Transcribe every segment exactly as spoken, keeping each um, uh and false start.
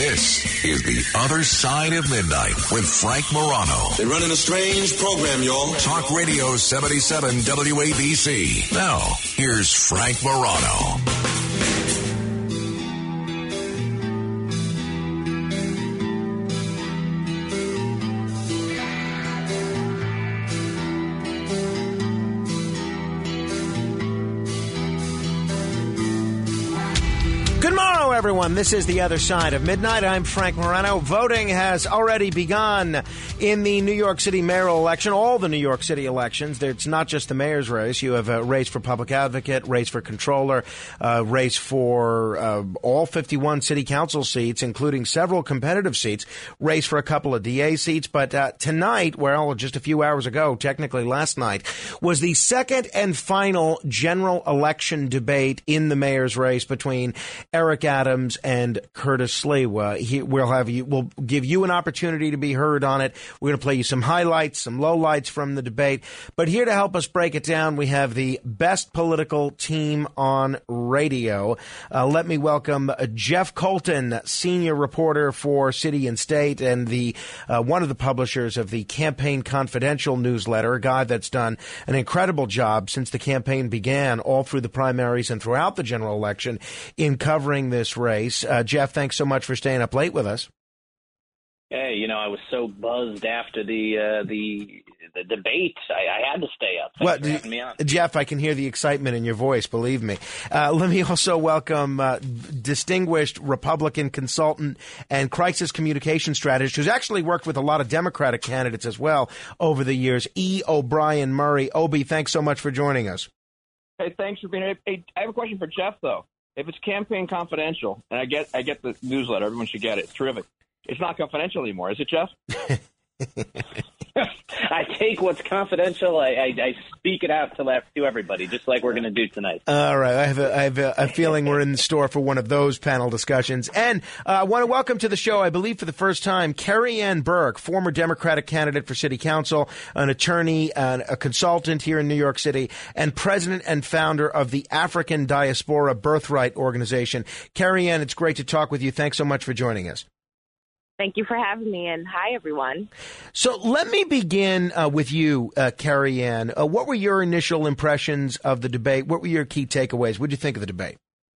This is The Other Side of Midnight with Frank Morano. They're running a strange program, y'all. Talk Radio seventy-seven W A B C. Now, here's Frank Morano. Good morning, everyone. This is The Other Side of Midnight. I'm Frank Morano. Voting has already begun in the New York City mayoral election, all the New York City elections. It's not just the mayor's race. You have a race for public advocate, race for controller, uh, race for uh, all fifty-one city council seats, including several competitive seats, race for a couple of D A seats. But uh, tonight, well, just a few hours ago, technically last night, was the second and final general election debate in the mayor's race between Eric Adams and Curtis Sliwa. He, we'll have you. We'll give you an opportunity to be heard on it. We're going to play you some highlights, some lowlights from the debate. But here to help us break it down, we have the best political team on radio. Uh, let me welcome uh, Jeff Colton, senior reporter for City and State, and the uh, one of the publishers of the Campaign Confidential newsletter, a guy that's done an incredible job since the campaign began, all through the primaries and throughout the general election, in covering this race. Uh, Jeff, thanks so much for staying up late with us. Hey, you know, I was so buzzed after the uh, the the debate, I, I had to stay up. Thanks well, for having me on. Jeff, I can hear the excitement in your voice, believe me. Uh, let me also welcome uh, distinguished Republican consultant and crisis communication strategist who's actually worked with a lot of Democratic candidates as well over the years, E. O'Brien Murray. Obi, thanks so much for joining us. Hey, thanks for being here. Hey, I have a question for Jeff, though. If it's Campaign Confidential, and I get I get the newsletter, everyone should get it. It's terrific. It's not confidential anymore, is it, Jeff? I take what's confidential. I, I, I speak it out to, to everybody, just like we're going to do tonight. All right. I have, a, I have a, a feeling we're in the store for one of those panel discussions. And uh, I want to welcome to the show, I believe for the first time, Carrie Ann Burke, former Democratic candidate for city council, an attorney, and a consultant here in New York City, and president and founder of the African Diaspora Birthright Organization. Carrie Ann, it's great to talk with you. Thanks so much for joining us. Thank you for having me, and hi, everyone. So let me begin uh, with you, uh, Carrie Ann. Uh, what were your initial impressions of the debate? What were your key takeaways? What did you think of the debate?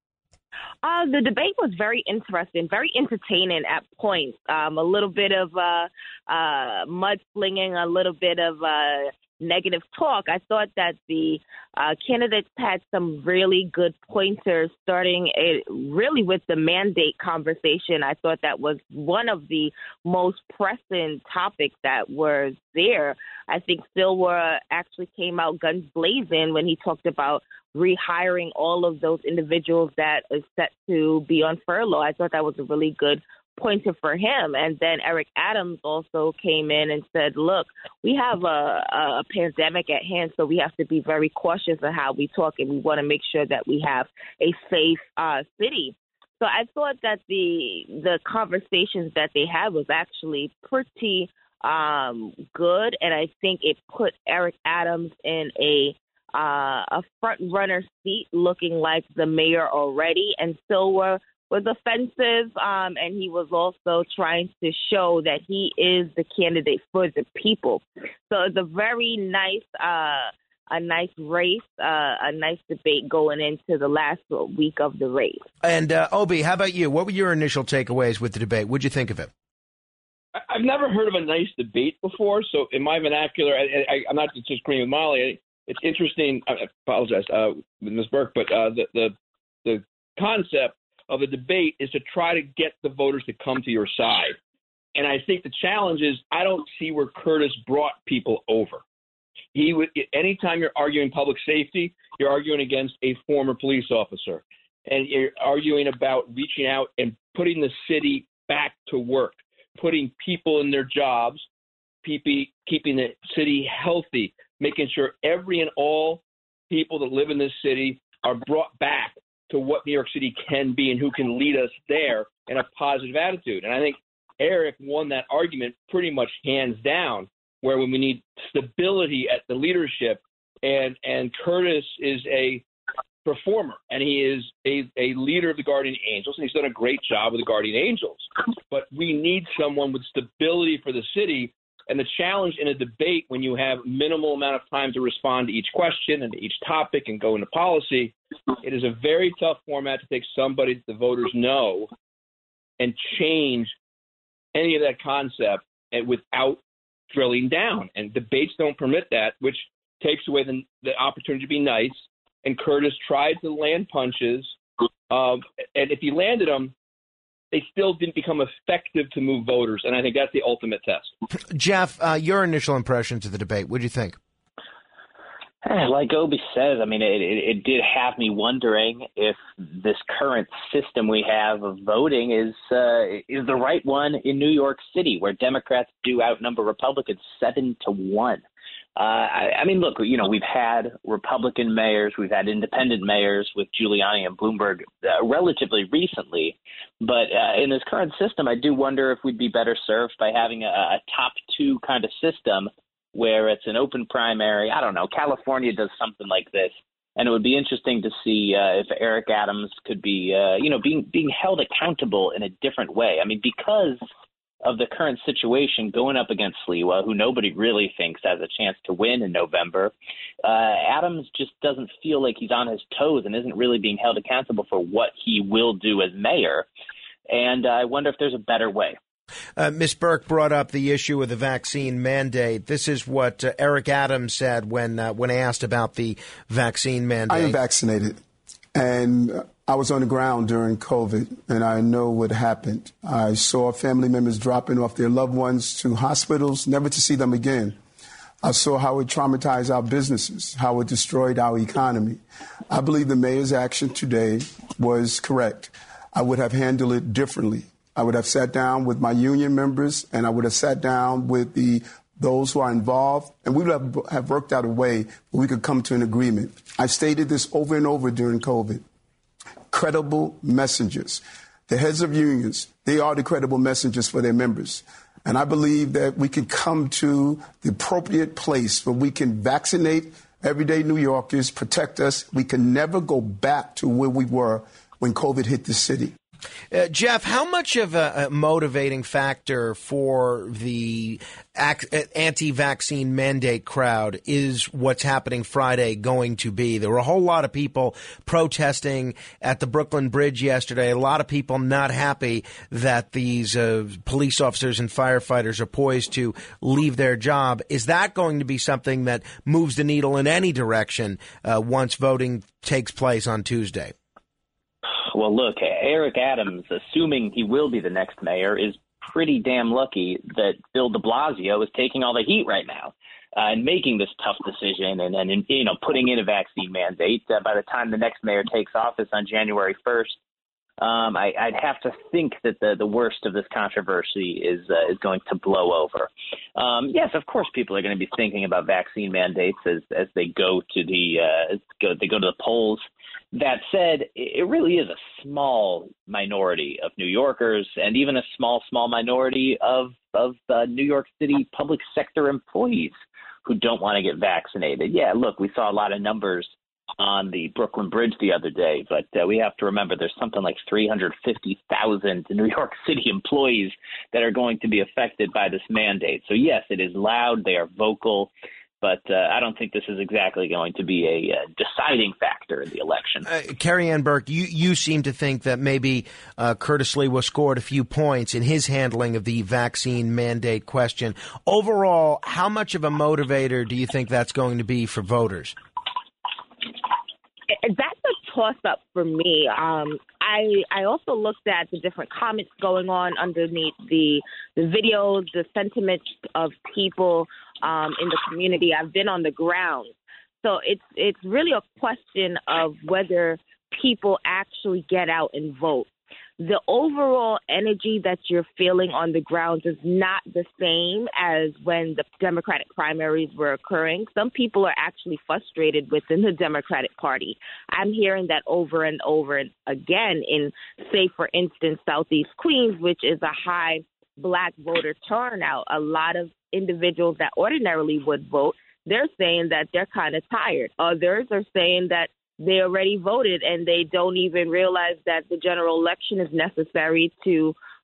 Uh, the debate was very interesting, very entertaining at points. Um, a little bit of uh, uh, mudslinging, a little bit of uh, negative talk. I thought that the uh, candidates had some really good pointers, starting a, really with the mandate conversation. I thought that was one of the most pressing topics that were there. I think Sliwa actually came out guns blazing when he talked about rehiring all of those individuals that are set to be on furlough. I thought that was a really good pointer for him. And then Eric Adams also came in and said, look, we have a, a pandemic at hand, so we have to be very cautious of how we talk, and we want to make sure that we have a safe uh, city. So I thought that the the conversations that they had was actually pretty um, good, and I think it put Eric Adams in a uh, a front runner seat, looking like the mayor already, and Sliwa was offensive, um, and he was also trying to show that he is the candidate for the people. So it's a very nice, uh, a nice race, uh, a nice debate going into the last week of the race. And uh, Obi, how about you? What were your initial takeaways with the debate? What'd you think of it? I've never heard of a nice debate before, so in my vernacular, I, I, I'm not just agreeing with Molly. It's interesting. I apologize, uh, with Miz Burke, but uh, the, the the concept of a debate is to try to get the voters to come to your side. And I think the challenge is I don't see where Curtis brought people over. He would, anytime you're arguing public safety, you're arguing against a former police officer, and you're arguing about reaching out and putting the city back to work, putting people in their jobs, keeping the city healthy, making sure every and all people that live in this city are brought back to what New York City can be and who can lead us there in a positive attitude. And I think Eric won that argument pretty much hands down, where when we need stability at the leadership, and and Curtis is a performer, and he is a, a leader of the Guardian Angels, and he's done a great job with the Guardian Angels. but we need someone with stability for the city. And the challenge in a debate when you have minimal amount of time to respond to each question and to each topic and go into policy, it is a very tough format to take somebody that the voters know and change any of that concept and without drilling down. And debates don't permit that, which takes away the, the opportunity to be nice. And Curtis tried to land punches, um, and if he landed them, they still didn't become effective to move voters, and I think that's the ultimate test. Jeff, uh, your initial impressions of the debate, what do you think? Like Obi says, I mean, it, it, it did have me wondering if this current system we have of voting is uh, is the right one in New York City, where Democrats do outnumber Republicans seven to one. Uh, I, I mean, look, you know, we've had Republican mayors, we've had independent mayors with Giuliani and Bloomberg uh, relatively recently. But uh, in this current system, I do wonder if we'd be better served by having a, a top two kind of system where it's an open primary. I don't know. California does something like this. And it would be interesting to see uh, if Eric Adams could be, uh, you know, being being held accountable in a different way. I mean, because of the current situation going up against Sliwa, who nobody really thinks has a chance to win in November, uh, Adams just doesn't feel like he's on his toes and isn't really being held accountable for what he will do as mayor. And uh, I wonder if there's a better way. Uh, Miz Burke brought up the issue of the vaccine mandate. This is what uh, Eric Adams said when uh, when asked about the vaccine mandate. I am vaccinated, and I was on the ground during COVID, and I know what happened. I saw family members dropping off their loved ones to hospitals, never to see them again. I saw how it traumatized our businesses, how it destroyed our economy. I believe the mayor's action today was correct. I would have handled it differently. I would have sat down with my union members, and I would have sat down with the those who are involved, and we would have, have worked out a way where we could come to an agreement. I stated this over and over during COVID. Credible messengers. The heads of unions, they are the credible messengers for their members. And I believe that we can come to the appropriate place where we can vaccinate everyday New Yorkers, protect us. We can never go back to where we were when COVID hit the city. Uh, Jeff, how much of a, a motivating factor for the ac- anti-vaccine mandate crowd is what's happening Friday going to be? There were a whole lot of people protesting at the Brooklyn Bridge yesterday, a lot of people not happy that these uh, police officers and firefighters are poised to leave their job. Is that going to be something that moves the needle in any direction uh, once voting takes place on Tuesday? Well, look, Eric Adams, assuming he will be the next mayor, is pretty damn lucky that Bill de Blasio is taking all the heat right now uh, and making this tough decision and, and you know, putting in a vaccine mandate. Uh, by the time the next mayor takes office on January first, um, I, I'd have to think that the, the worst of this controversy is uh, is going to blow over. Um, yes, of course, people are going to be thinking about vaccine mandates as as they go to the uh, go, they go to the polls. That said, it really is a small minority of New Yorkers and even a small, small minority of, of uh, New York City public sector employees who don't want to get vaccinated. Yeah, look, we saw a lot of numbers on the Brooklyn Bridge the other day, but uh, we have to remember there's something like three hundred fifty thousand New York City employees that are going to be affected by this mandate. So, yes, it is loud. They are vocal. But uh, I don't think this is exactly going to be a uh, deciding factor in the election. Uh, Carrie Ann Burke, you, you seem to think that maybe uh, Curtis Sliwa scored a few points in his handling of the vaccine mandate question. Overall, how much of a motivator do you think that's going to be for voters? That's a toss-up for me. Um, I I also looked at the different comments going on underneath the the videos, the sentiments of people um, in the community. I've been on the ground, so it's it's really a question of whether people actually get out and vote. The overall energy that you're feeling on the ground is not the same as when the Democratic primaries were occurring. Some people are actually frustrated within the Democratic Party. I'm hearing that over and over again in, say, for instance, Southeast Queens, which is a high black voter turnout. A lot of individuals that ordinarily would vote, they're saying that they're kind of tired. Others are saying that they already voted and they don't even realize that the general election is necessary to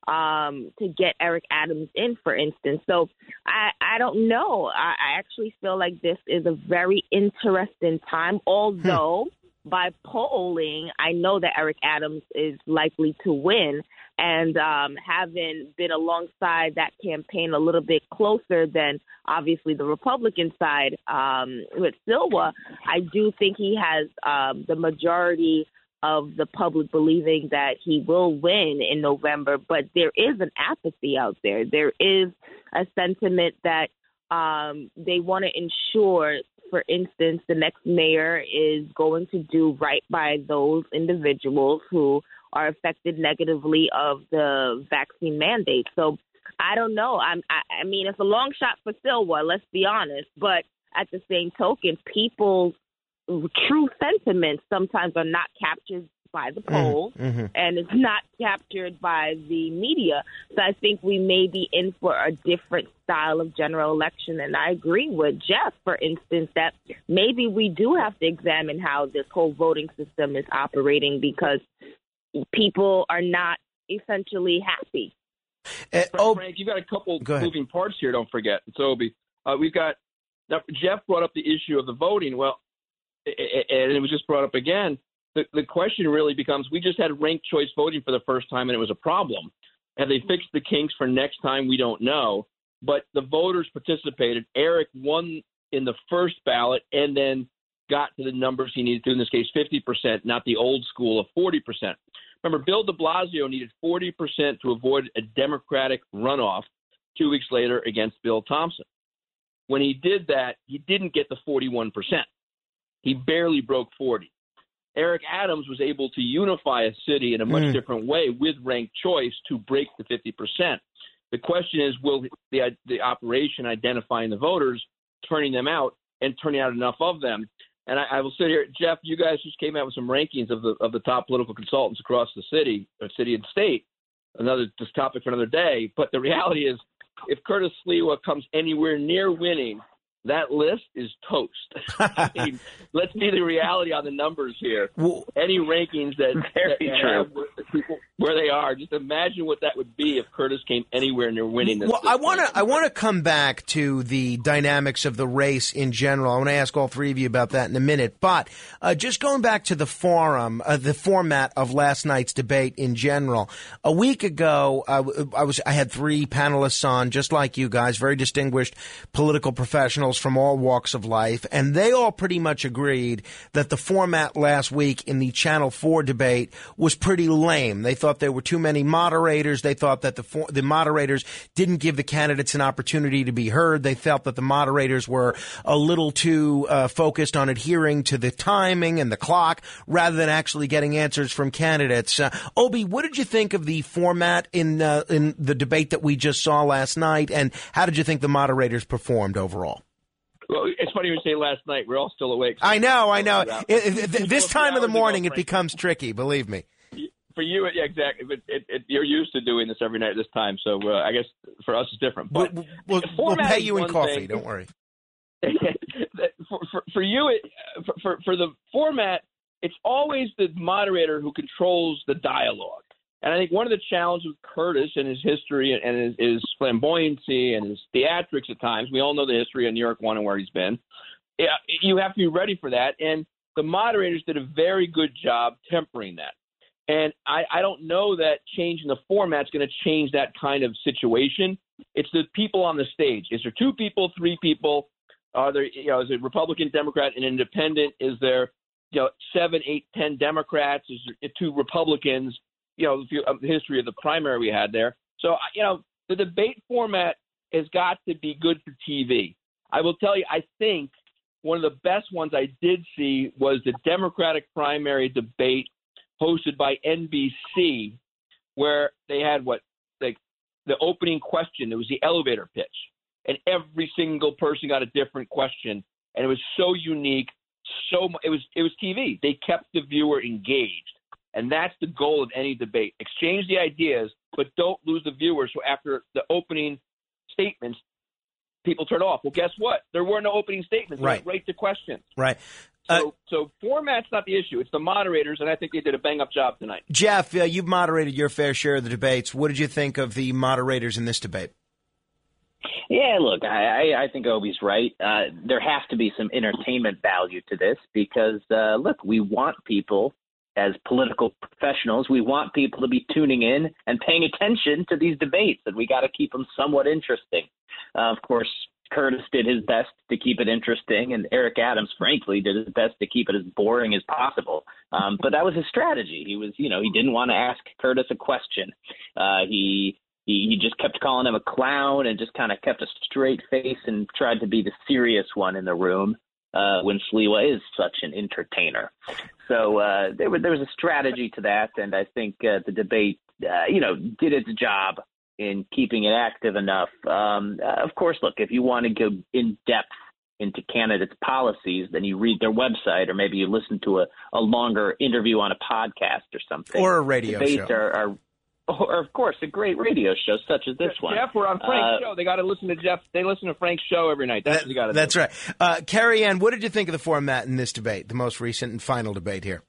um, to get Eric Adams in, for instance. So I, I don't know. I, I actually feel like this is a very interesting time, although hmm. by polling, I know that Eric Adams is likely to win. And um, having been alongside that campaign a little bit closer than obviously the Republican side um, with Silva, I do think he has um, the majority of the public believing that he will win in November. But there is an apathy out there. There is a sentiment that um, they want to ensure, for instance, the next mayor is going to do right by those individuals who are affected negatively of the vaccine mandate. So I don't know. I'm, I, I mean, it's a long shot for Silva, let's be honest. But at the same token, people's true sentiments sometimes are not captured by the polls, mm-hmm. and it's not captured by the media. So I think we may be in for a different style of general election. And I agree with Jeff, for instance, that maybe we do have to examine how this whole voting system is operating, because people are not essentially happy. Uh, oh, Frank, you've got a couple moving parts here, don't forget. So uh, we've got now, Jeff brought up the issue of the voting. Well, and it was just brought up again. The, the question really becomes, we just had ranked choice voting for the first time, and it was a problem. Have they fixed the kinks for next time? We don't know. But the voters participated. Eric won in the first ballot and then got to the numbers he needed to, in this case, fifty percent, not the old school of forty percent. Remember, Bill de Blasio needed forty percent to avoid a Democratic runoff two weeks later against Bill Thompson. When he did that, he didn't get the forty-one percent. He barely broke forty. Eric Adams was able to unify a city in a much mm. different way with ranked choice to break the fifty percent. The question is, will the, the operation identifying the voters, turning them out, and turning out enough of them? And I, I will sit here, Jeff, you guys just came out with some rankings of the of the top political consultants across the city, or city and state. Another just topic for another day. But the reality is, if Curtis Sliwa comes anywhere near winning, that list is toast. I mean, let's see the reality on the numbers here. Well, Any rankings that, that have people where they are, just imagine what that would be if Curtis came anywhere near winning this. Well, this I want to I want to come back to the dynamics of the race in general. I want to ask all three of you about that in a minute. But uh, just going back to the forum, uh, the format of last night's debate in general. A week ago, uh, I was I had three panelists on, just like you guys, very distinguished political professionals from all walks of life, and they all pretty much agreed that the format last week in the Channel four debate was pretty lame. They thought there were too many moderators. They thought that the for- the moderators didn't give the candidates an opportunity to be heard. They felt that the moderators were a little too uh, focused on adhering to the timing and the clock rather than actually getting answers from candidates. Uh, Obi, what did you think of the format in uh, in the debate that we just saw last night, and how did you think the moderators performed overall? Well, it's funny when you say last night. We're all still awake. So I know, I know. It, it, this time of the morning, it becomes tricky, believe me. For you, yeah, exactly. But it, it, you're used to doing this every night at this time, so uh, I guess for us it's different. But we'll, we'll, we'll pay you in coffee. Thing. Don't worry. for, for, for you, it, for, for, for the format, it's always the moderator who controls the dialogue. And I think one of the challenges with Curtis and his history and his, his flamboyancy and his theatrics at times, we all know the history of New York One and where he's been. Yeah, you have to be ready for that. And the moderators did a very good job tempering that. And I, I don't know that changing the format is going to change that kind of situation. It's the people on the stage. Is there two people, three people? Are there, you know, is it Republican, Democrat, and Independent? Is there, you know, seven, eight, ten Democrats? Is there two Republicans? You know, the history of the primary we had there. So, you know, the debate format has got to be good for T V. I will tell you, I think one of the best ones I did see was the Democratic primary debate hosted by N B C, where they had what, like the opening question. It was the elevator pitch, and every single person got a different question, and it was so unique. So it was it was T V. They kept the viewer engaged. And that's the goal of any debate. Exchange the ideas, but don't lose the viewers. So after the opening statements, people turn off. Well, guess what? There were no opening statements. Right. Right to questions. Right. So, Uh, so format's not the issue. It's the moderators, and I think they did a bang-up job tonight. Jeff, uh, you've moderated your fair share of the debates. What did you think of the moderators in this debate? Yeah, look, I, I think Obi's right. Uh, there has to be some entertainment value to this because, uh, look, we want people as political professionals, we want people to be tuning in and paying attention to these debates, and we got to keep them somewhat interesting. Uh, of course, Curtis did his best to keep it interesting, and Eric Adams, frankly, did his best to keep it as boring as possible. Um, but that was his strategy. He was, you know, he didn't want to ask Curtis a question. Uh, he He, he just kept calling him a clown and just kind of kept a straight face and tried to be the serious one in the room uh, when Sliwa is such an entertainer. So uh, there, was, there was a strategy to that, and I think uh, the debate, uh, you know, did its job in keeping it active enough. Um, uh, of course, look, if you want to go in depth into candidates' policies, then you read their website, or maybe you listen to a, a longer interview on a podcast or something. Or a radio Debates show. Are, are Or, of course, a great radio show such as this one. Jeff, we're on Frank's uh, show. They got to listen to Jeff. They listen to Frank's show every night. That's That- what you got to do. That's right. Uh, Carrie Ann, what did you think of the format in this debate, the most recent and final debate here?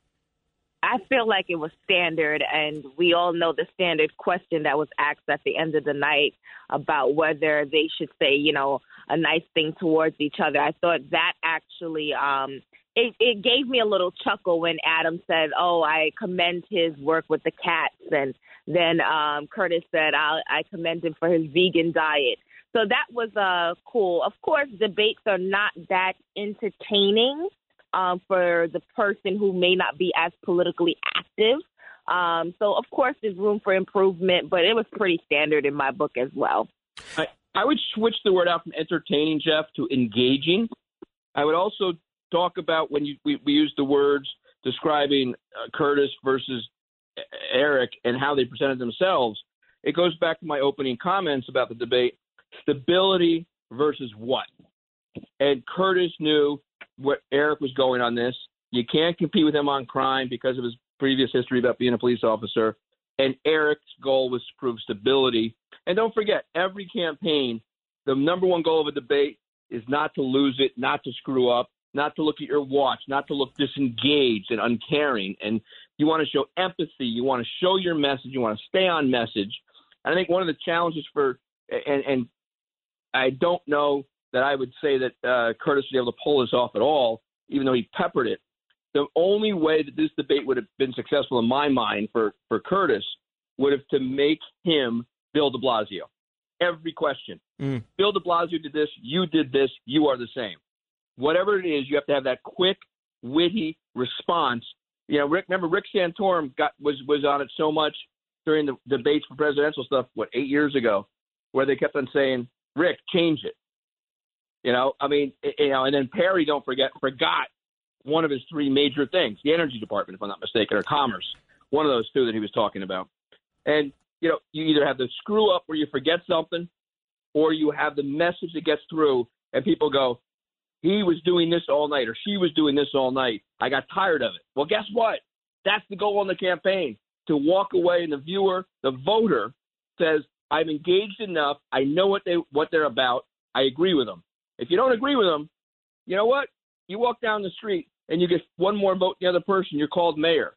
I feel like it was standard, and we all know the standard question that was asked at the end of the night about whether they should say, you know, a nice thing towards each other. I thought that actually um, it, it gave me a little chuckle when Adam said, oh, I commend his work with the cats, and then um, Curtis said, I, I commend him for his vegan diet. So that was uh, cool. Of course, debates are not that entertaining Um, for the person who may not be as politically active. Um, so, of course, there's room for improvement, but it was pretty standard in my book as well. I, I would switch the word out from entertaining, Jeff, to engaging. I would also talk about when you, we, we use the words describing uh, Curtis versus Eric and how they presented themselves. It goes back to my opening comments about the debate, stability versus what? And Curtis knew what Eric was going on this. You can't compete with him on crime because of his previous history about being a police officer. And Eric's goal was to prove stability. And don't forget, every campaign, the number one goal of a debate is not to lose it, not to screw up, not to look at your watch, not to look disengaged and uncaring. And you want to show empathy. You want to show your message. You want to stay on message. And I think one of the challenges for, and, and I don't know that I would say that uh, Curtis was able to pull this off at all, even though he peppered it. The only way that this debate would have been successful in my mind for, for Curtis would have to make him Bill de Blasio. Every question. Mm. Bill de Blasio did this. You did this. You are the same. Whatever it is, you have to have that quick, witty response. You know, Rick, remember Rick Santorum got was, was on it so much during the debates for presidential stuff, what, eight years ago, where they kept on saying, Rick, change it. You know, I mean, you know, and then Perry, don't forget, forgot one of his three major things, the Energy Department, if I'm not mistaken, or Commerce, one of those two that he was talking about. And, you know, you either have the screw up where you forget something, or you have the message that gets through and people go, he was doing this all night, or she was doing this all night. I got tired of it. Well, guess what? That's the goal in the campaign, to walk away and the viewer, the voter, says, I'm engaged enough. I know what they what they're about. I agree with them. If you don't agree with them, you know what? You walk down the street and you get one more vote than the other person, you're called mayor.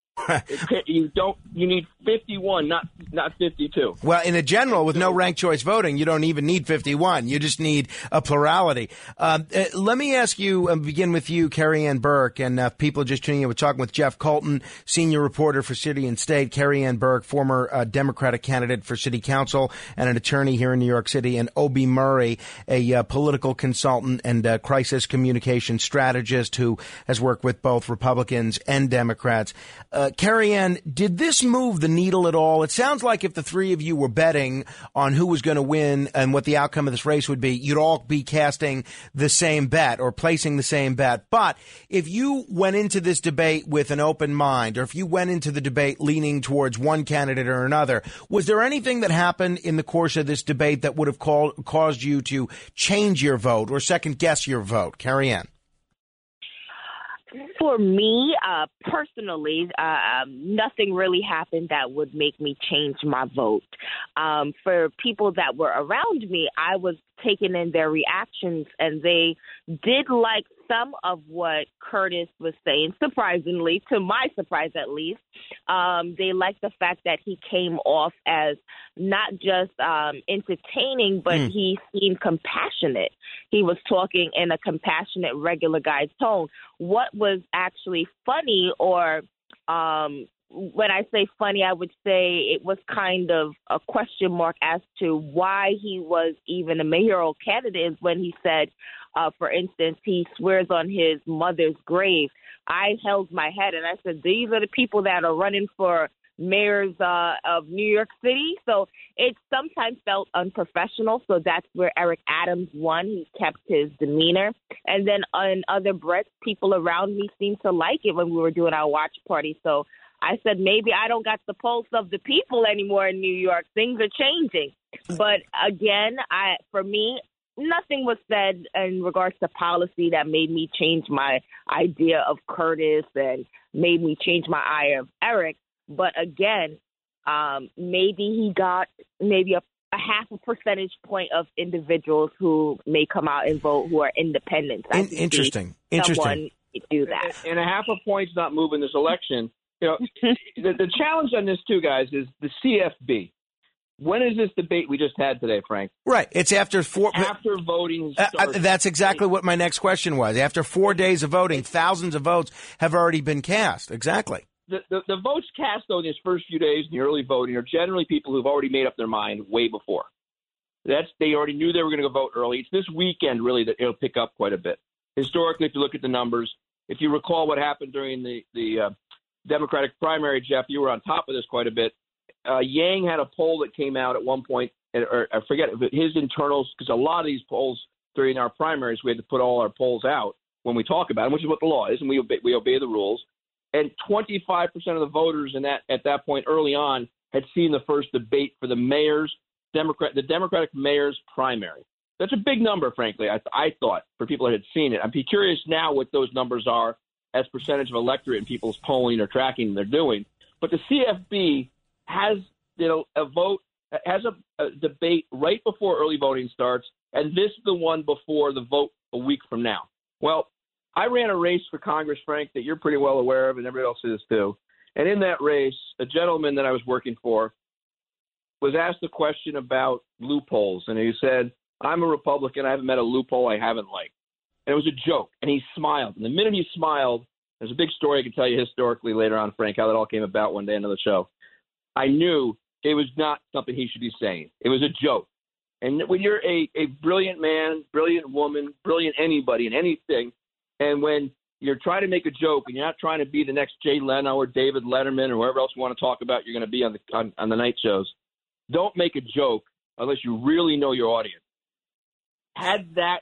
You don't. You need fifty-one, not not fifty-two. Well, in a general, with no ranked choice voting, you don't even need fifty-one. You just need a plurality. Um, uh, let me ask you, uh, begin with you, Carrie Ann Burke, and uh, people just tuning in. We're talking with Jeff Colton, senior reporter for City and State, Carrie Ann Burke, former uh, Democratic candidate for City Council and an attorney here in New York City, and Obi Murray, a uh, political consultant and uh, crisis communication strategist who has worked with both Republicans and Democrats. Uh, Carrie Ann, did this move the needle at all? It sounds like if the three of you were betting on who was going to win and what the outcome of this race would be, you'd all be casting the same bet or placing the same bet. But if you went into this debate with an open mind, or if you went into the debate leaning towards one candidate or another, was there anything that happened in the course of this debate that would have called, caused you to change your vote or second guess your vote? Carrie Ann. For me, uh, personally, uh, nothing really happened that would make me change my vote. Um, for people that were around me, I was taking in their reactions, and they did like some of what Curtis was saying, surprisingly, to my surprise at least. Um, they liked the fact that he came off as not just um, entertaining, but mm. he seemed compassionate. He was talking in a compassionate, regular guy tone. What was actually funny, or um, when I say funny, I would say it was kind of a question mark as to why he was even a mayoral candidate, when he said, uh, for instance, he swears on his mother's grave. I held my head and I said, these are the people that are running for mayors uh, of New York City. So it sometimes felt unprofessional. So that's where Eric Adams won. He kept his demeanor. And then in other breaths, people around me seemed to like it when we were doing our watch party. So I said, maybe I don't got the pulse of the people anymore in New York. Things are changing. But again, I for me, nothing was said in regards to policy that made me change my idea of Curtis and made me change my eye of Eric. But again, um, maybe he got maybe a, a half a percentage point of individuals who may come out and vote who are independents. In, interesting. Interesting. Do that. And, and a half a point's not moving this election. You know, the, the challenge on this, too, guys, is the C F B. When is this debate we just had today, Frank? Right. It's after four. After voting uh, That's exactly what my next question was. After four days of voting, thousands of votes have already been cast. Exactly. The, the, the votes cast, though, in these first few days in the early voting are generally people who've already made up their mind way before. That's They already knew they were going to go vote early. It's this weekend, really, that it'll pick up quite a bit. Historically, if you look at the numbers, if you recall what happened during the, the uh, Democratic primary, Jeff, you were on top of this quite a bit. Uh, Yang had a poll that came out at one point, or I forget his internals, because a lot of these polls during our primaries, we had to put all our polls out when we talk about them, which is what the law is, and we obey, we obey the rules. And twenty-five percent of the voters in that at that point early on had seen the first debate for the mayor's Democrat, the Democratic mayor's primary. That's a big number, frankly. I, I thought for people that had seen it. I'd be curious now what those numbers are as percentage of electorate and people's polling or tracking they're doing. But the C F B has, you know, a vote, has a, a debate right before early voting starts, and this is the one before the vote a week from now. Well, I ran a race for Congress, Frank, that you're pretty well aware of, and everybody else is too. And in that race, a gentleman that I was working for was asked a question about loopholes, and he said, I'm a Republican. I haven't met a loophole I haven't liked. And it was a joke, and he smiled. And the minute he smiled, there's a big story I can tell you historically later on, Frank, how that all came about one day into the show. I knew it was not something he should be saying. It was a joke. And when you're a, a brilliant man, brilliant woman, brilliant anybody in anything, and when you're trying to make a joke and you're not trying to be the next Jay Leno or David Letterman or whoever else you want to talk about, you're going to be on the on, on the night shows. Don't make a joke unless you really know your audience. Had that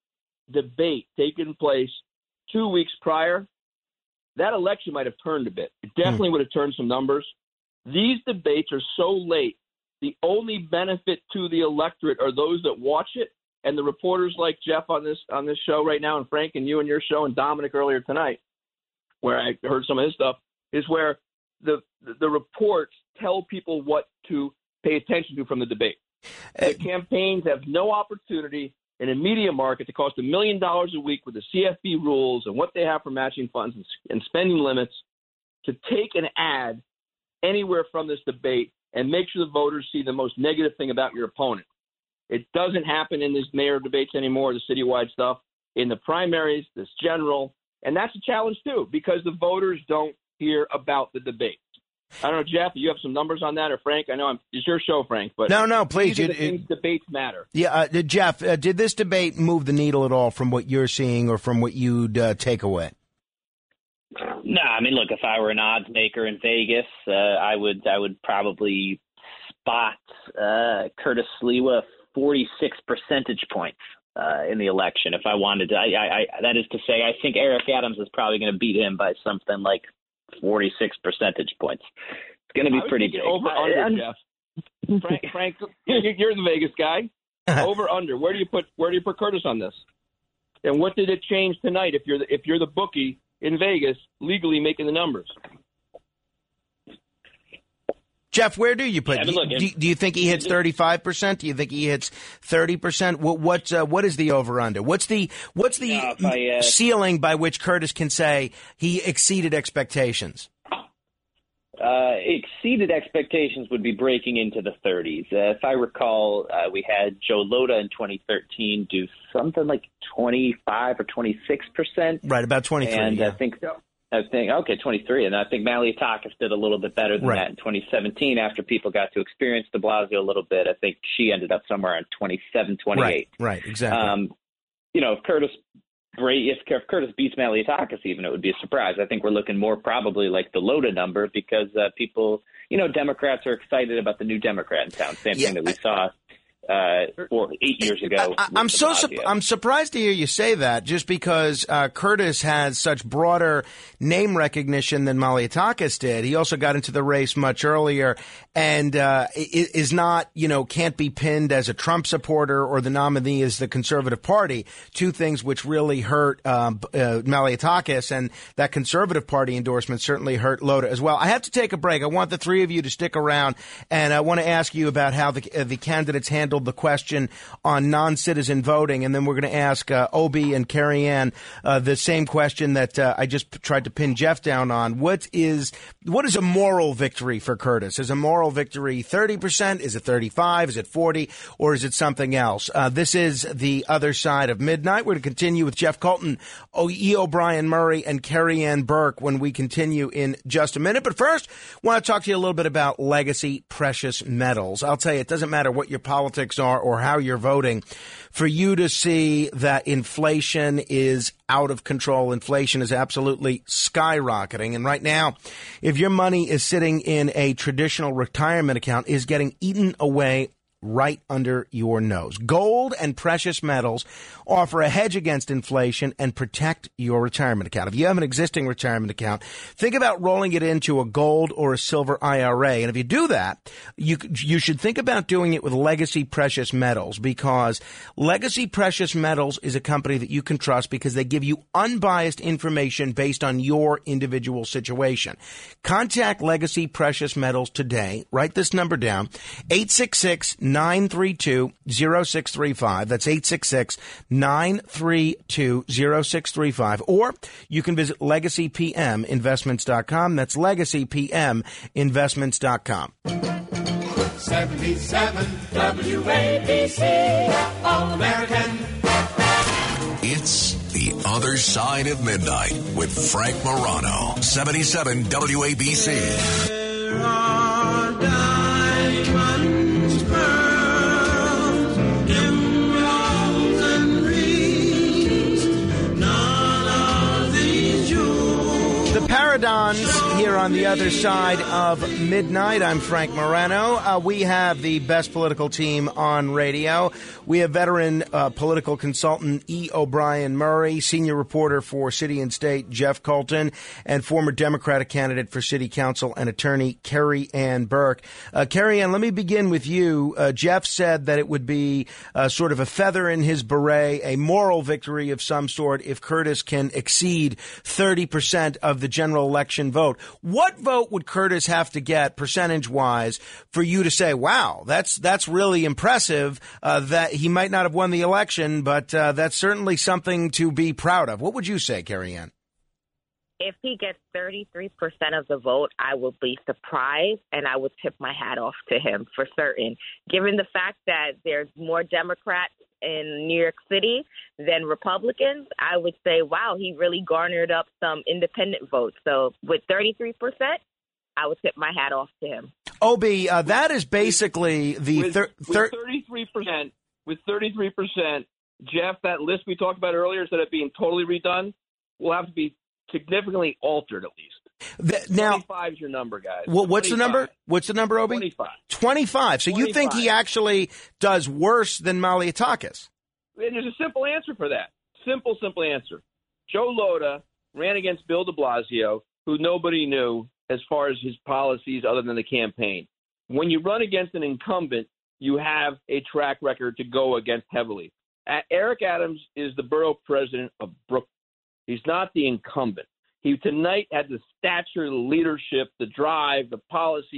debate taken place two weeks prior, that election might have turned a bit. It definitely mm. would have turned some numbers. These debates are so late. The only benefit to the electorate are those that watch it, and the reporters like Jeff on this on this show right now, and Frank and you and your show, and Dominic earlier tonight, where I heard some of his stuff, is where the the reports tell people what to pay attention to from the debate. The campaigns have no opportunity in a media market that costs a million dollars a week with the C F B rules and what they have for matching funds and, and spending limits to take an ad anywhere from this debate and make sure the voters see the most negative thing about your opponent. It doesn't happen in these mayor debates anymore, the citywide stuff, in the primaries, this general. And that's a challenge, too, because the voters don't hear about the debate. I don't know, Jeff, you have some numbers on that, or Frank? I know I'm, it's your show, Frank. But no, no, please. These are you, the things it, debates matter. Yeah, uh, Jeff, uh, did this debate move the needle at all from what you're seeing or from what you'd uh, take away? No, I mean, look, if I were an odds maker in Vegas, uh, I would I would probably spot uh, Curtis Sliwa forty-six percentage points uh, in the election. If I wanted to, I, I, I, that is to say, I think Eric Adams is probably going to beat him by something like forty-six percentage points. It's going to be pretty big. Over under, Jeff. Frank, Frank, you're the Vegas guy. Over under. Where do you put Where do you put Curtis on this? And what did it change tonight? If you're the, if you're the bookie in Vegas, legally making the numbers. Jeff, where do you put? Yeah, but look, do, do you think he hits thirty-five percent? Do you think he hits thirty percent? What what, uh, what is the over under? What's the what's the uh, I, uh, ceiling by which Curtis can say he exceeded expectations? Uh, exceeded expectations would be breaking into the thirties. Uh, if I recall, uh, we had Joe Lhota in twenty thirteen do something like twenty-five or twenty-six percent. Right, about twenty-three. And yeah. I think, I think, okay, twenty-three. And I think Malliotakis did a little bit better than right. that in twenty seventeen after people got to experience de Blasio a little bit. I think she ended up somewhere on twenty-seven, twenty-eight. Right, right, exactly. Um, you know, if Curtis If, if Curtis beats Malliotakis, even, it would be a surprise. I think we're looking more probably like the Lhota number because uh, people, you know, Democrats are excited about the new Democrat in town. Same yeah, thing that we saw uh, four, eight years ago. I, I'm so su- I'm surprised to hear you say that, just because uh, Curtis has such broader name recognition than Malliotakis did. He also got into the race much earlier, and uh, is not, you know, can't be pinned as a Trump supporter or the nominee as the Conservative Party. Two things which really hurt um, uh, Malliotakis, and that Conservative Party endorsement certainly hurt Lhota as well. I have to take a break. I want the three of you to stick around, and I want to ask you about how the, uh, the candidates handled the question on non-citizen voting, and then we're going to ask uh, Obi and Carrie Ann uh, the same question that uh, I just p- tried to pin Jeff down on. What is what is a moral victory for Curtis? Is a moral victory thirty percent? Is it thirty-five? Is it forty? Or is it something else? Uh, this is The Other Side of Midnight. We're going to continue with Jeff Colton, o- E. O'Brien Murray, and Carrie Ann Burke when we continue in just a minute. But first, I want to talk to you a little bit about legacy precious metals. I'll tell you, it doesn't matter what your politics are or how you're voting, for you to see that inflation is out of control. Inflation is absolutely skyrocketing. And right now, if your money is sitting in a traditional retirement account, is getting eaten away right under your nose. Gold and precious metals offer a hedge against inflation and protect your retirement account. If you have an existing retirement account, think about rolling it into a gold or a silver I R A. And if you do that, you you should think about doing it with Legacy Precious Metals, because Legacy Precious Metals is a company that you can trust because they give you unbiased information based on your individual situation. Contact Legacy Precious Metals today. Write this number down, eight six six, nine three two, zero six three five. That's eight six six, nine three two, zero six three five. Or you can visit legacy p m investments dot com. That's legacy p m investments dot com. seventy-seven W A B C, All American. It's The Other Side of Midnight with Frank Morano. seventy-seven W A B C. There are diamonds, pearls, emeralds, and rings. None of these jewels. The Paradons here on The Other Side of Midnight. I'm Frank Morano. Uh, we have the best political team on radio. We have veteran uh, political consultant E. O'Brien Murray, senior reporter for City and State Jeff Colton, and former Democratic candidate for City Council and attorney Carrie Ann Burke. Uh, Carrie Ann, let me begin with you. Uh, Jeff said that it would be uh, sort of a feather in his beret, a moral victory of some sort, if Curtis can exceed thirty percent of the general election vote. What vote would Curtis have to get percentage-wise for you to say, wow, that's that's really impressive, uh, that he might not have won the election, but uh, that's certainly something to be proud of? What would you say, Carrie Ann? If he gets thirty-three percent of the vote, I will be surprised, and I would tip my hat off to him for certain. Given the fact that there's more Democrats in New York City than Republicans, I would say, wow, he really garnered up some independent votes. So with thirty-three percent, I would tip my hat off to him. Obi, uh, that is basically the with, thir- with thirty-three percent. With thirty-three percent, Jeff, that list we talked about earlier, instead of being totally redone, will have to be significantly altered at least. The, now, twenty-five is your number, guys. Well, what's twenty-five. the number? What's the number, Obi? twenty-five. twenty-five. So twenty-five. you think he actually does worse than Malliotakis? And there's a simple answer for that. Simple, simple answer. Joe Lhota ran against Bill de Blasio, who nobody knew as far as his policies other than the campaign. When you run against an incumbent, you have a track record to go against heavily. Uh, Eric Adams is the borough president of Brooklyn. He's not the incumbent. He tonight had the stature, the leadership, the drive, the policies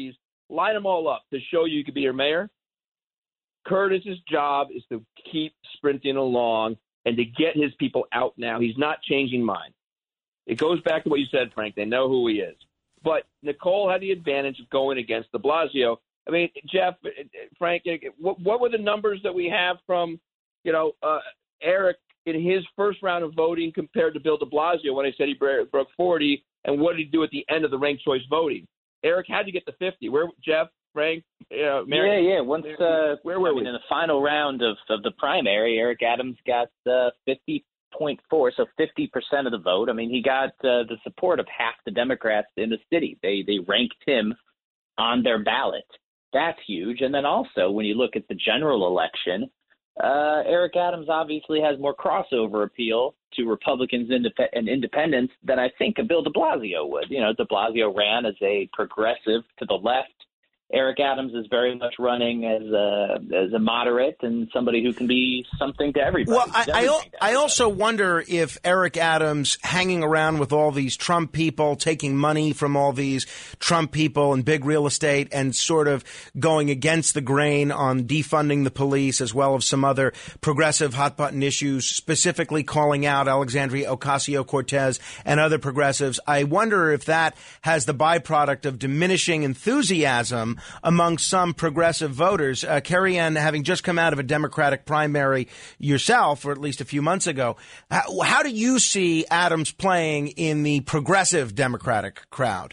line them all up to show you could be your mayor. Curtis's job is to keep sprinting along and to get his people out now. He's not changing minds. It goes back to what you said, Frank. They know who he is. But Nicole had the advantage of going against de Blasio. I mean, Jeff, Frank, what, what were the numbers that we have from, you know, uh, Eric in his first round of voting compared to Bill de Blasio when I said he broke forty, and what did he do at the end of the ranked choice voting? Eric had to get to fifty. Where, Jeff, Frank, uh, Mary? Yeah, yeah. Once, uh, where were I we? mean, in the final round of, of the primary, Eric Adams got uh, fifty point four, so fifty percent of the vote. I mean, he got uh, the support of half the Democrats in the city. They they ranked him on their ballot. That's huge. And then also, when you look at the general election, Uh, Eric Adams obviously has more crossover appeal to Republicans and independents than I think a Bill de Blasio would. You know, de Blasio ran as a progressive to the left. Eric Adams is very much running as a as a moderate and somebody who can be something to everybody. Well, I, I, to everybody. I also wonder if Eric Adams hanging around with all these Trump people, taking money from all these Trump people and big real estate and sort of going against the grain on defunding the police as well as some other progressive hot button issues, specifically calling out Alexandria Ocasio-Cortez and other progressives. I wonder if that has the byproduct of diminishing enthusiasm among some progressive voters. Uh, Carrie Ann, having just come out of a Democratic primary yourself, or at least a few months ago, how, how do you see Adams playing in the progressive Democratic crowd?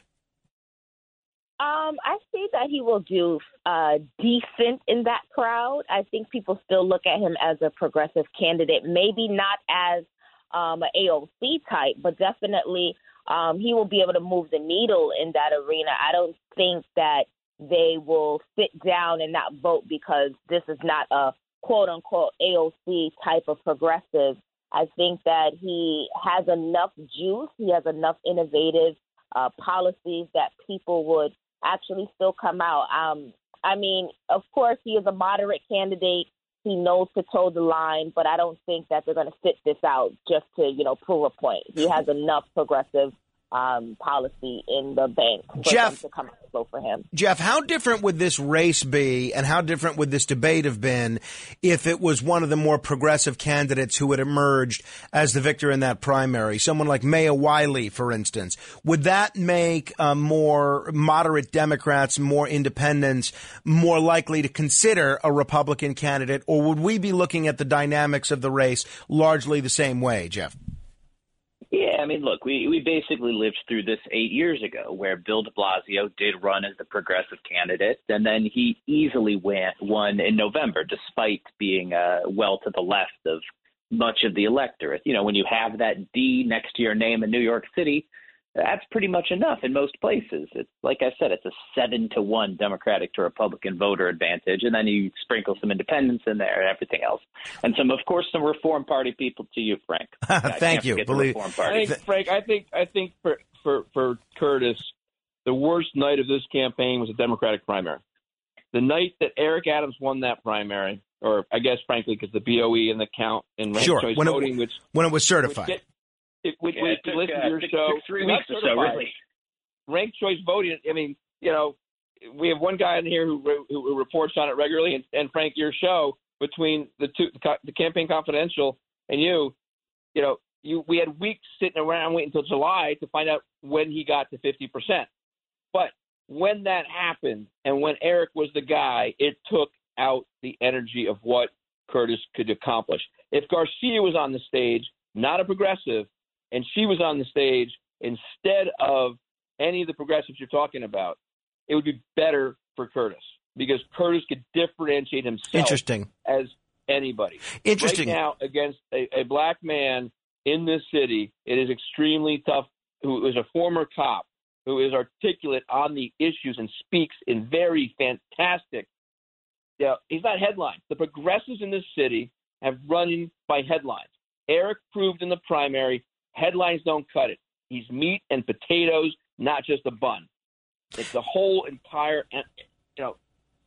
Um, I see that he will do uh, decent in that crowd. I think people still look at him as a progressive candidate, maybe not as um, an A O C type, but definitely um, he will be able to move the needle in that arena. I don't think that they will sit down and not vote because this is not a quote-unquote A O C type of progressive. I think that he has enough juice, he has enough innovative uh, policies that people would actually still come out. Um, I mean, of course, he is a moderate candidate. He knows to toe the line, but I don't think that they're going to sit this out just to, you know, prove a point. He has enough progressive um, policy in the bank for Jeff, them to come and vote for him. Jeff, how different would this race be and how different would this debate have been if it was one of the more progressive candidates who had emerged as the victor in that primary? Someone like Maya Wiley, for instance. Would that make uh, more moderate Democrats, more independents, more likely to consider a Republican candidate? Or would we be looking at the dynamics of the race largely the same way, Jeff? Yeah, I mean, look, we, we basically lived through this eight years ago where Bill de Blasio did run as the progressive candidate, and then he easily went, won in November, despite being uh, well to the left of much of the electorate. You know, when you have that D next to your name in New York City, that's pretty much enough in most places. It's like I said, it's a seven to one Democratic to Republican voter advantage, and then you sprinkle some independents in there and everything else, and some, of course, some Reform Party people to you, Frank. Thank you. Believe- Reform Party. I think, Frank, I think I think for, for for Curtis, the worst night of this campaign was a Democratic primary. The night that Eric Adams won that primary, or I guess, frankly, because the B O E and the count and ranked Sure, choice when voting, it, which when it was certified. Which get, It, we, Yeah, we it took, listen uh, to your took- show. took three Not weeks or so, certified. really. Ranked choice voting. I mean, you know, we have one guy in here who who, who reports on it regularly, and, and Frank, your show between the two, the Campaign Confidential and you, you know, you we had weeks sitting around waiting until July to find out when he got to fifty percent. But when that happened, and when Eric was the guy, it took out the energy of what Curtis could accomplish. If Garcia was on the stage, not a progressive, and she was on the stage instead of any of the progressives you're talking about, it would be better for Curtis because Curtis could differentiate himself Interesting. as anybody. Interesting. Right now, against a, a black man in this city, it is extremely tough, who is a former cop, who is articulate on the issues and speaks in very fantastic, yeah, he's not headlines. The progressives in this city have run by headlines. Eric proved in the primary, headlines don't cut it. He's meat and potatoes, not just a bun. It's the whole entire, you know,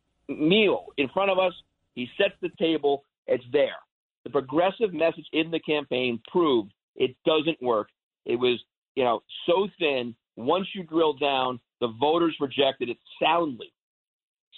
meal in front of us. He sets the table. It's there. The progressive message in the campaign proved it doesn't work. It was, you know, so thin. Once you drill down, the voters rejected it soundly.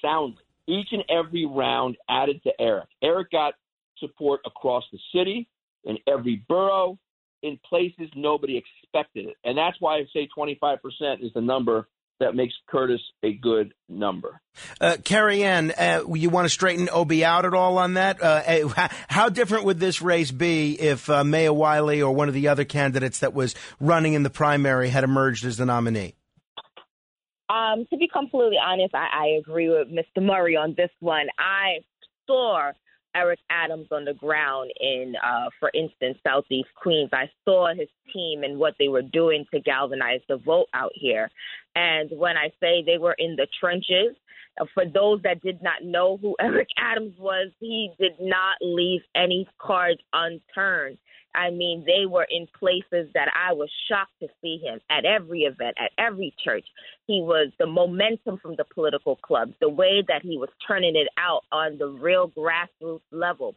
soundly. Each and every round added to Eric. Eric got support across the city, in every borough, in places nobody expected it. And that's why I say twenty-five percent is the number that makes Curtis a good number. Uh, Carrie Ann, uh, you want to straighten Obie out at all on that? Uh, how different would this race be if uh, Maya Wiley or one of the other candidates that was running in the primary had emerged as the nominee? Um, to be completely honest, I, I agree with Mister Murray on this one. I saw Eric Adams on the ground in, uh, for instance, Southeast Queens. I saw his team and what they were doing to galvanize the vote out here. And when I say they were in the trenches, for those that did not know who Eric Adams was, he did not leave any cards unturned. I mean, they were in places that I was shocked to see him at every event, at every church. He was the momentum from the political clubs, the way that he was turning it out on the real grassroots level.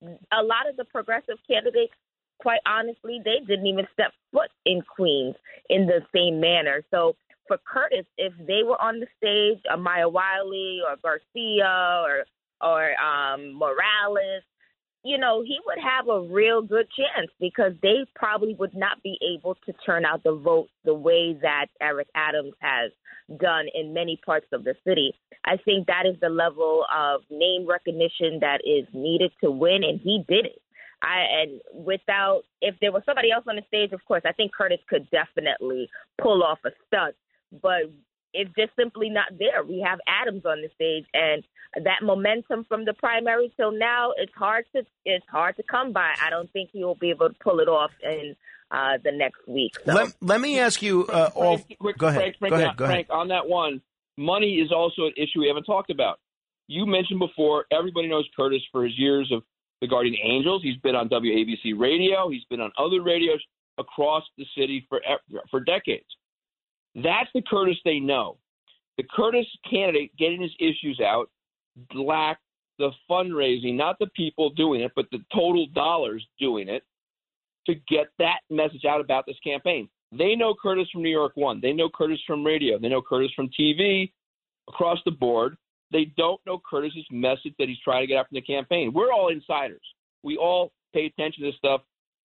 A lot of the progressive candidates, quite honestly, they didn't even step foot in Queens in the same manner. So for Curtis, if they were on the stage, uh, Maya Wiley or Garcia or, or um, Morales, you know, he would have a real good chance because they probably would not be able to turn out the vote the way that Eric Adams has done in many parts of the city. I think that is the level of name recognition that is needed to win, and he did it. I, and without, if there was somebody else on the stage, of course, I think Curtis could definitely pull off a stunt, but it's just simply not there. We have Adams on the stage, and that momentum from the primary till now, it's hard to it's hard to come by. I don't think he will be able to pull it off in uh, the next week. So. Let, let me ask you uh, all. Frank, go ahead. Frank, Frank, go ahead. Go Frank, ahead. on that one, money is also an issue we haven't talked about. You mentioned before, everybody knows Curtis for his years of the Guardian Angels. He's been on W A B C radio. He's been on other radios across the city for for decades. That's the Curtis they know. The Curtis candidate getting his issues out lacked the fundraising, not the people doing it, but the total dollars doing it to get that message out about this campaign. They know Curtis from New York One. They know Curtis from radio. They know Curtis from T V across the board. They don't know Curtis's message that he's trying to get out from the campaign. We're all insiders. We all pay attention to this stuff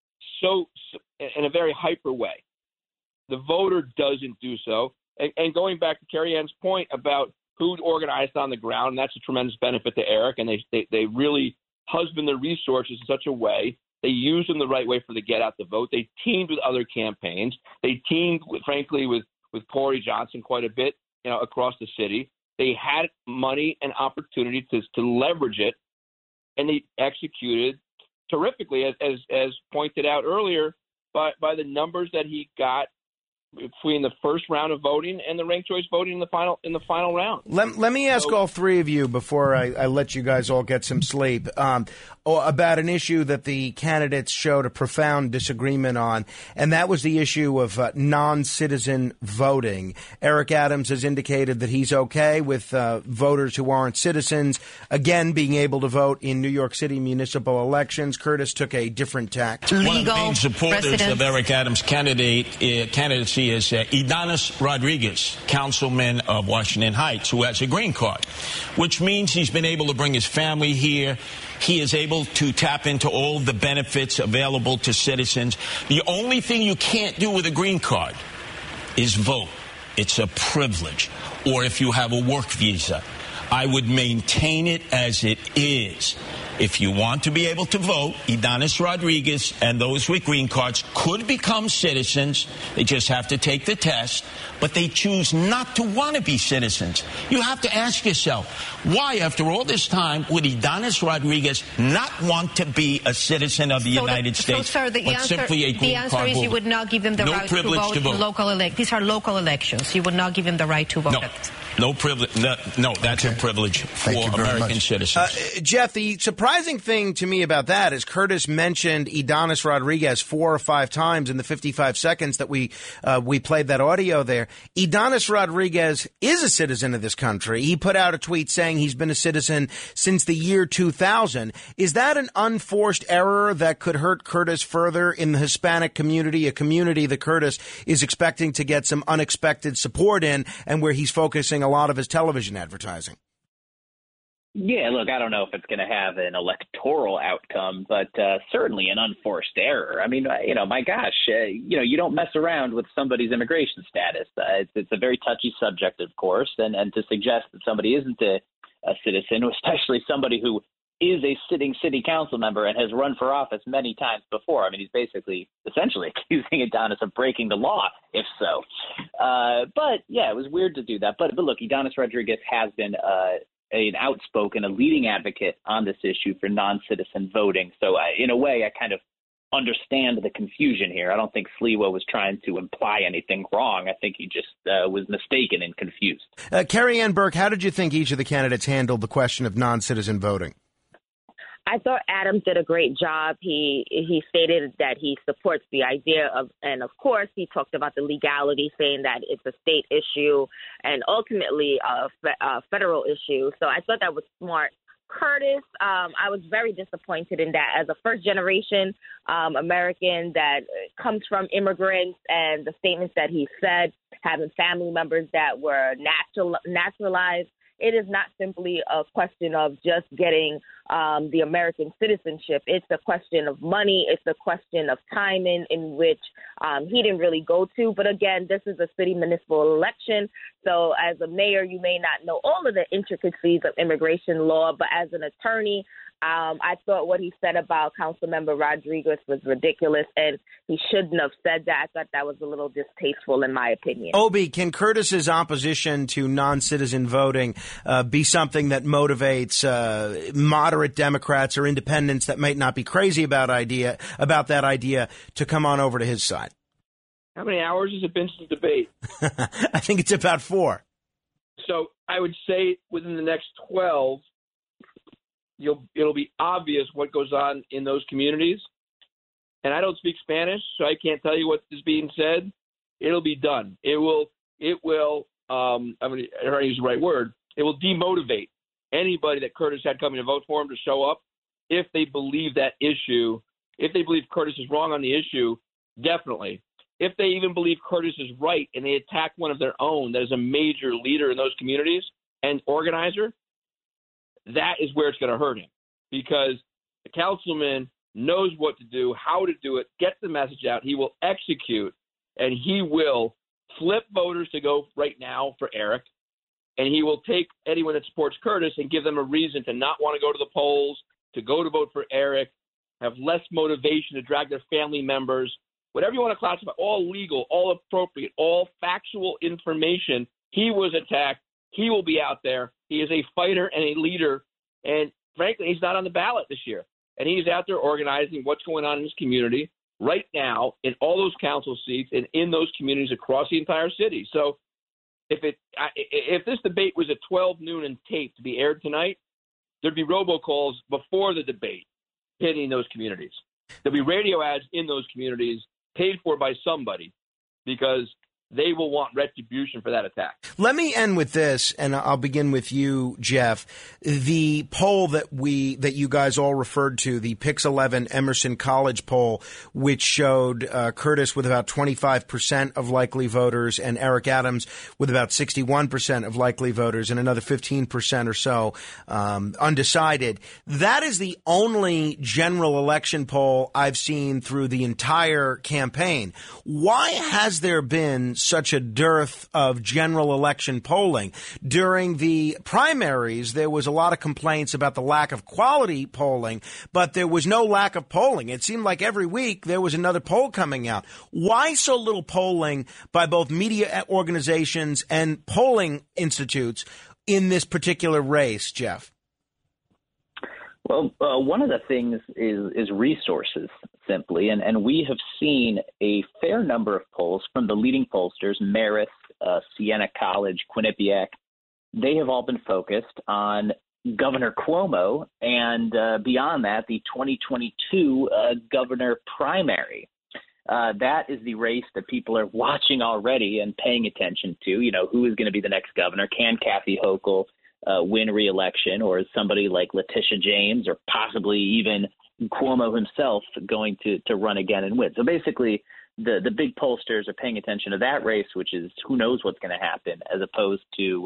so, so in a very hyper way. The voter doesn't do so. And, and going back to Carrie Ann's point about who's organized on the ground, and that's a tremendous benefit to Eric, and they, they, they really husband their resources in such a way. They used them the right way for the get out the vote. They teamed with other campaigns. They teamed, with, frankly, with, with Corey Johnson quite a bit, you know, across the city. They had money and opportunity to, to leverage it, and they executed terrifically, as, as, as pointed out earlier, by, by the numbers that he got between the first round of voting and the ranked choice voting in the final in the final round. Let, let me ask so, all three of you before I, I let you guys all get some sleep um, about an issue that the candidates showed a profound disagreement on, and that was the issue of uh, non-citizen voting. Eric Adams has indicated that he's okay with uh, voters who aren't citizens, again, being able to vote in New York City municipal elections. Curtis took a different tack. One of the main supporters President. of Eric Adams' candidate uh, candidacy is uh, Ydanis Rodriguez, councilman of Washington Heights, who has a green card, which means he's been able to bring his family here. He is able to tap into all the benefits available to citizens. The only thing you can't do with a green card is vote. It's a privilege. Or if you have a work visa, I would maintain it as it is. If you want to be able to vote, Ydanis Rodriguez and those with green cards could become citizens. They just have to take the test, but they choose not to want to be citizens. You have to ask yourself, why, after all this time, would Ydanis Rodriguez not want to be a citizen of the so United the, States, so, sir, the but answer, simply a green the answer card is holder? You would not give them the no right to vote, to vote. in local elect. These are local elections. You would not give them the right to vote. No, no privilege. No, no that's okay. a privilege for American citizens. Uh, Jeff, the surprising thing to me about that is Curtis mentioned Ydanis Rodriguez four or five times in the fifty-five seconds that we uh, we played that audio there. Ydanis Rodriguez is a citizen of this country. He put out a tweet saying he's been a citizen since the year two thousand. Is that an unforced error that could hurt Curtis further in the Hispanic community, a community that Curtis is expecting to get some unexpected support in and where he's focusing a lot of his television advertising? Yeah, look, I don't know if it's going to have an electoral outcome, but uh, certainly an unforced error. I mean, you know, my gosh, uh, you know, you don't mess around with somebody's immigration status. Uh, it's, it's a very touchy subject, of course, and, and to suggest that somebody isn't a, a citizen, especially somebody who is a sitting city council member and has run for office many times before. I mean, he's basically essentially accusing Adonis of breaking the law, if so. Uh, but, yeah, it was weird to do that. But, but look, Adonis Rodriguez has been uh, an outspoken, a leading advocate on this issue for non-citizen voting. So I, in a way, I kind of understand the confusion here. I don't think Sliwa was trying to imply anything wrong. I think he just uh, was mistaken and confused. Uh, Carrie Ann Burke, how did you think each of the candidates handled the question of non-citizen voting? I thought Adams did a great job. He he stated that he supports the idea of, and of course, he talked about the legality, saying that it's a state issue and ultimately a, fe- a federal issue. So I thought that was smart. Curtis, um, I was very disappointed in that. As a first-generation um, American that comes from immigrants, and the statements that he said, having family members that were natural naturalized, it is not simply a question of just getting um, the American citizenship. It's a question of money. It's a question of timing in which um, he didn't really go to. But again, this is a city municipal election. So as a mayor, you may not know all of the intricacies of immigration law, but as an attorney, Um, I thought what he said about Councilmember Rodriguez was ridiculous, and he shouldn't have said that. I thought that was a little distasteful, in my opinion. Obi, can Curtis's opposition to non-citizen voting uh, be something that motivates uh, moderate Democrats or independents that might not be crazy about idea about that idea to come on over to his side? How many hours has it been since the debate? I think it's about four. So I would say within the next twelve, You'll, it'll be obvious what goes on in those communities. And I don't speak Spanish, so I can't tell you what is being said. It'll be done. It will, it will, um, I'm going to try to use the right word. It will demotivate anybody that Curtis had coming to vote for him to show up if they believe that issue, if they believe Curtis is wrong on the issue, definitely. If they even believe Curtis is right and they attack one of their own that is a major leader in those communities and organizer, that is where it's going to hurt him, because the councilman knows what to do, how to do it, get the message out. He will execute, and he will flip voters to go right now for Eric, and he will take anyone that supports Curtis and give them a reason to not want to go to the polls, to go to vote for Eric, have less motivation to drag their family members, whatever you want to classify, all legal, all appropriate, all factual information. He was attacked. He will be out there. He is a fighter and a leader, and frankly, he's not on the ballot this year. And he's out there organizing what's going on in his community right now in all those council seats and in those communities across the entire city. So if it if this debate was at twelve noon and taped to be aired tonight, there'd be robocalls before the debate hitting those communities. There'll be radio ads in those communities paid for by somebody, because they will want retribution for that attack. Let me end with this, and I'll begin with you, Jeff. The poll that we that you guys all referred to, the Pix eleven Emerson College poll, which showed uh, Curtis with about twenty-five percent of likely voters and Eric Adams with about sixty-one percent of likely voters and another fifteen percent or so um, undecided. That is the only general election poll I've seen through the entire campaign. Why has there been such a dearth of general election polling? During the primaries, there was a lot of complaints about the lack of quality polling, but there was no lack of polling. It seemed like every week there was another poll coming out. Why so little polling by both media organizations and polling institutes in this particular race, Jeff? Well, uh, one of the things is, is resources, simply. And, and we have seen a fair number of polls from the leading pollsters, Marist, uh, Siena College, Quinnipiac. They have all been focused on Governor Cuomo and, uh, beyond that, the twenty twenty-two uh, governor primary. Uh, that is the race that people are watching already and paying attention to. You know, who is going to be the next governor? Can Kathy Hochul Uh, win re-election, or is somebody like Letitia James or possibly even Cuomo himself going to, to run again and win? So basically, the, the big pollsters are paying attention to that race, which is who knows what's going to happen, as opposed to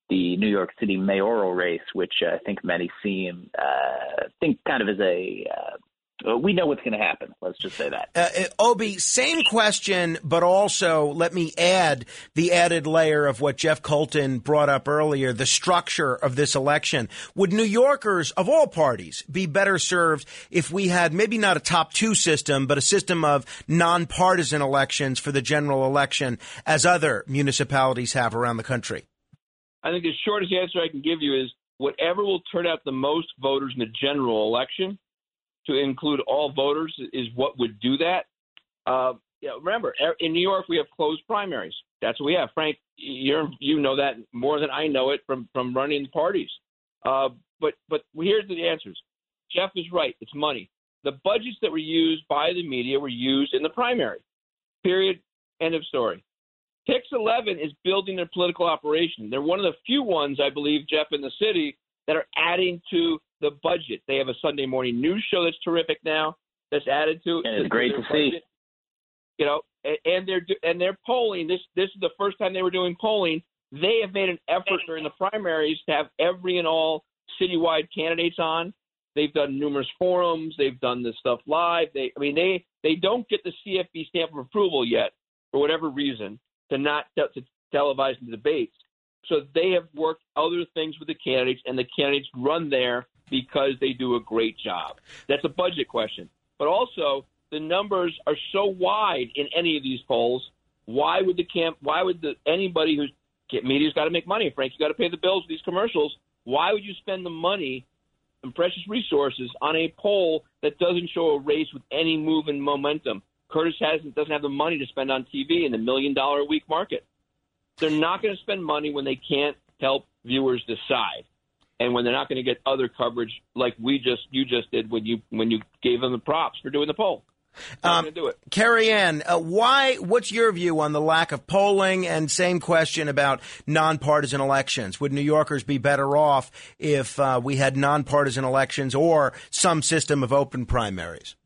the New York City mayoral race, which uh, I think many seem uh, think kind of as a uh, we know what's going to happen. Let's just say that. Uh, Obi, same question, but also let me add the added layer of what Jeff Colton brought up earlier, the structure of this election. Would New Yorkers of all parties be better served if we had maybe not a top two system, but a system of nonpartisan elections for the general election as other municipalities have around the country? I think the shortest answer I can give you is whatever will turn out the most voters in the general election, to include all voters, is what would do that. Uh, yeah, remember, in New York, we have closed primaries. That's what we have. Frank, you're, you know that more than I know it from, from running parties. Uh, but but here's the answers. Jeff is right. It's money. The budgets that were used by the media were used in the primary. Period. End of story. Pix eleven is building their political operation. They're one of the few ones, I believe, Jeff, in the city that are adding to the budget. They have a Sunday morning news show that's terrific now. That's added to. And it's great to see. Budget. You know, and, and they're and they're polling. This this is the first time they were doing polling. They have made an effort during the primaries to have every and all citywide candidates on. They've done numerous forums. They've done this stuff live. They, I mean, they they don't get the C F B stamp of approval yet, for whatever reason, to not to, to televise the debates. So they have worked other things with the candidates, and the candidates run there because they do a great job. That's a budget question. But also, the numbers are so wide in any of these polls. Why would the camp? Why would the anybody who's media's got to make money, Frank? You got to pay the bills with these commercials. Why would you spend the money and precious resources on a poll that doesn't show a race with any move and momentum? Curtis hasn't doesn't have the money to spend on T V in the million dollar a week market. They're not going to spend money when they can't help viewers decide, and when they're not going to get other coverage like we just you just did when you when you gave them the props for doing the poll. Um, do it. Carrie Ann, uh, why? What's your view on the lack of polling? And same question about nonpartisan elections. Would New Yorkers be better off if uh, we had nonpartisan elections or some system of open primaries?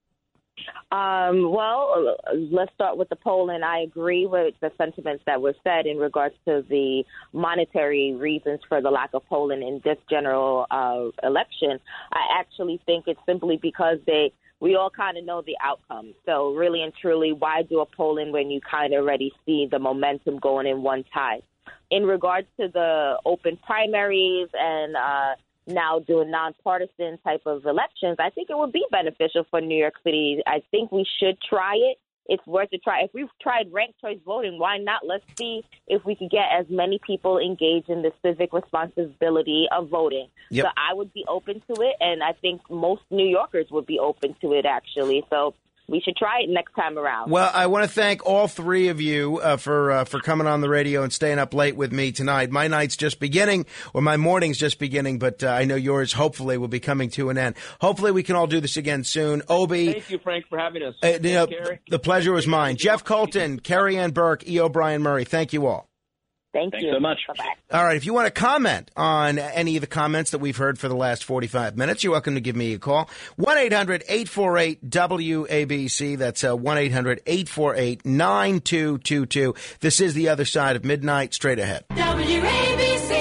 Um, well, let's start with the polling. I agree with the sentiments that were said in regards to the monetary reasons for the lack of polling in this general uh, election. I actually think it's simply because they we all kind of know the outcome. So really and truly, why do a polling when you kind of already see the momentum going in one side? In regards to the open primaries and uh, now doing nonpartisan type of elections, I think it would be beneficial for New York City. I think we should try it. It's worth a try. If we've tried ranked choice voting, why not? Let's see if we could get as many people engaged in the civic responsibility of voting. Yep. So I would be open to it, and I think most New Yorkers would be open to it, actually. So we should try it next time around. Well, I want to thank all three of you uh, for uh, for coming on the radio and staying up late with me tonight. My night's just beginning, or my morning's just beginning, but uh, I know yours hopefully will be coming to an end. Hopefully we can all do this again soon. Obi. Thank you, Frank, for having us. Uh, you know, the pleasure was mine. Jeff Colton, Carrie Ann Burke, E. O'Brien Murray, thank you all. Thank Thanks you so much. Bye-bye. All right. If you want to comment on any of the comments that we've heard for the last forty-five minutes, you're welcome to give me a call. one eight hundred eight four eight W A B C. That's uh, one eight hundred eight four eight nine two two two. This is The Other Side of Midnight. Straight ahead. W A B C.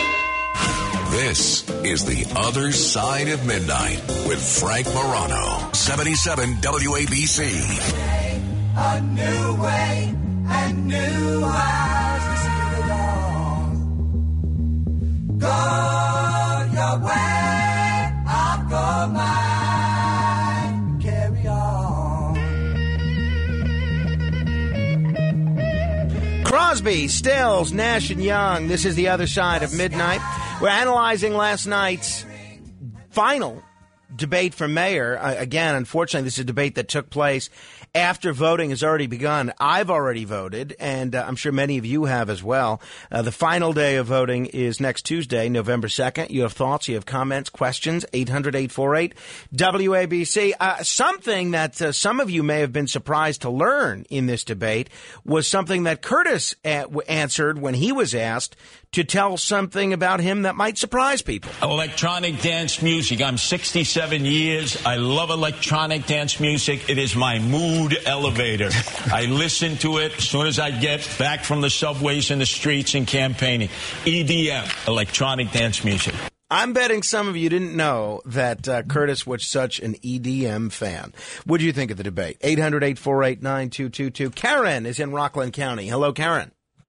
This is The Other Side of Midnight with Frank Morano. seventy-seven W A B C. A new way and new eyes to see the dawn. Go your way, I'll go mine. Carry on. Crosby, Stills, Nash and Young. This is The Other Side of Midnight. We're analyzing last night's final debate for mayor. Uh, again, unfortunately, this is a debate that took place after voting has already begun. I've already voted, and uh, I'm sure many of you have as well. Uh, the final day of voting is next Tuesday, November second. You have thoughts, you have comments, questions, eight hundred eight four eight W A B C. Uh, something that uh, some of you may have been surprised to learn in this debate was something that Curtis a- answered when he was asked to tell something about him that might surprise people. Electronic dance music. I'm sixty-seven thirty-seven years. I love electronic dance music. It is my mood elevator. I listen to it as soon as I get back from the subways and the streets and campaigning. E D M, electronic dance music. I'm betting some of you didn't know that uh, Curtis was such an E D M fan. What do you think of the debate? eight hundred, eight four eight, nine two two two. Karen is in Rockland County. Hello, Karen.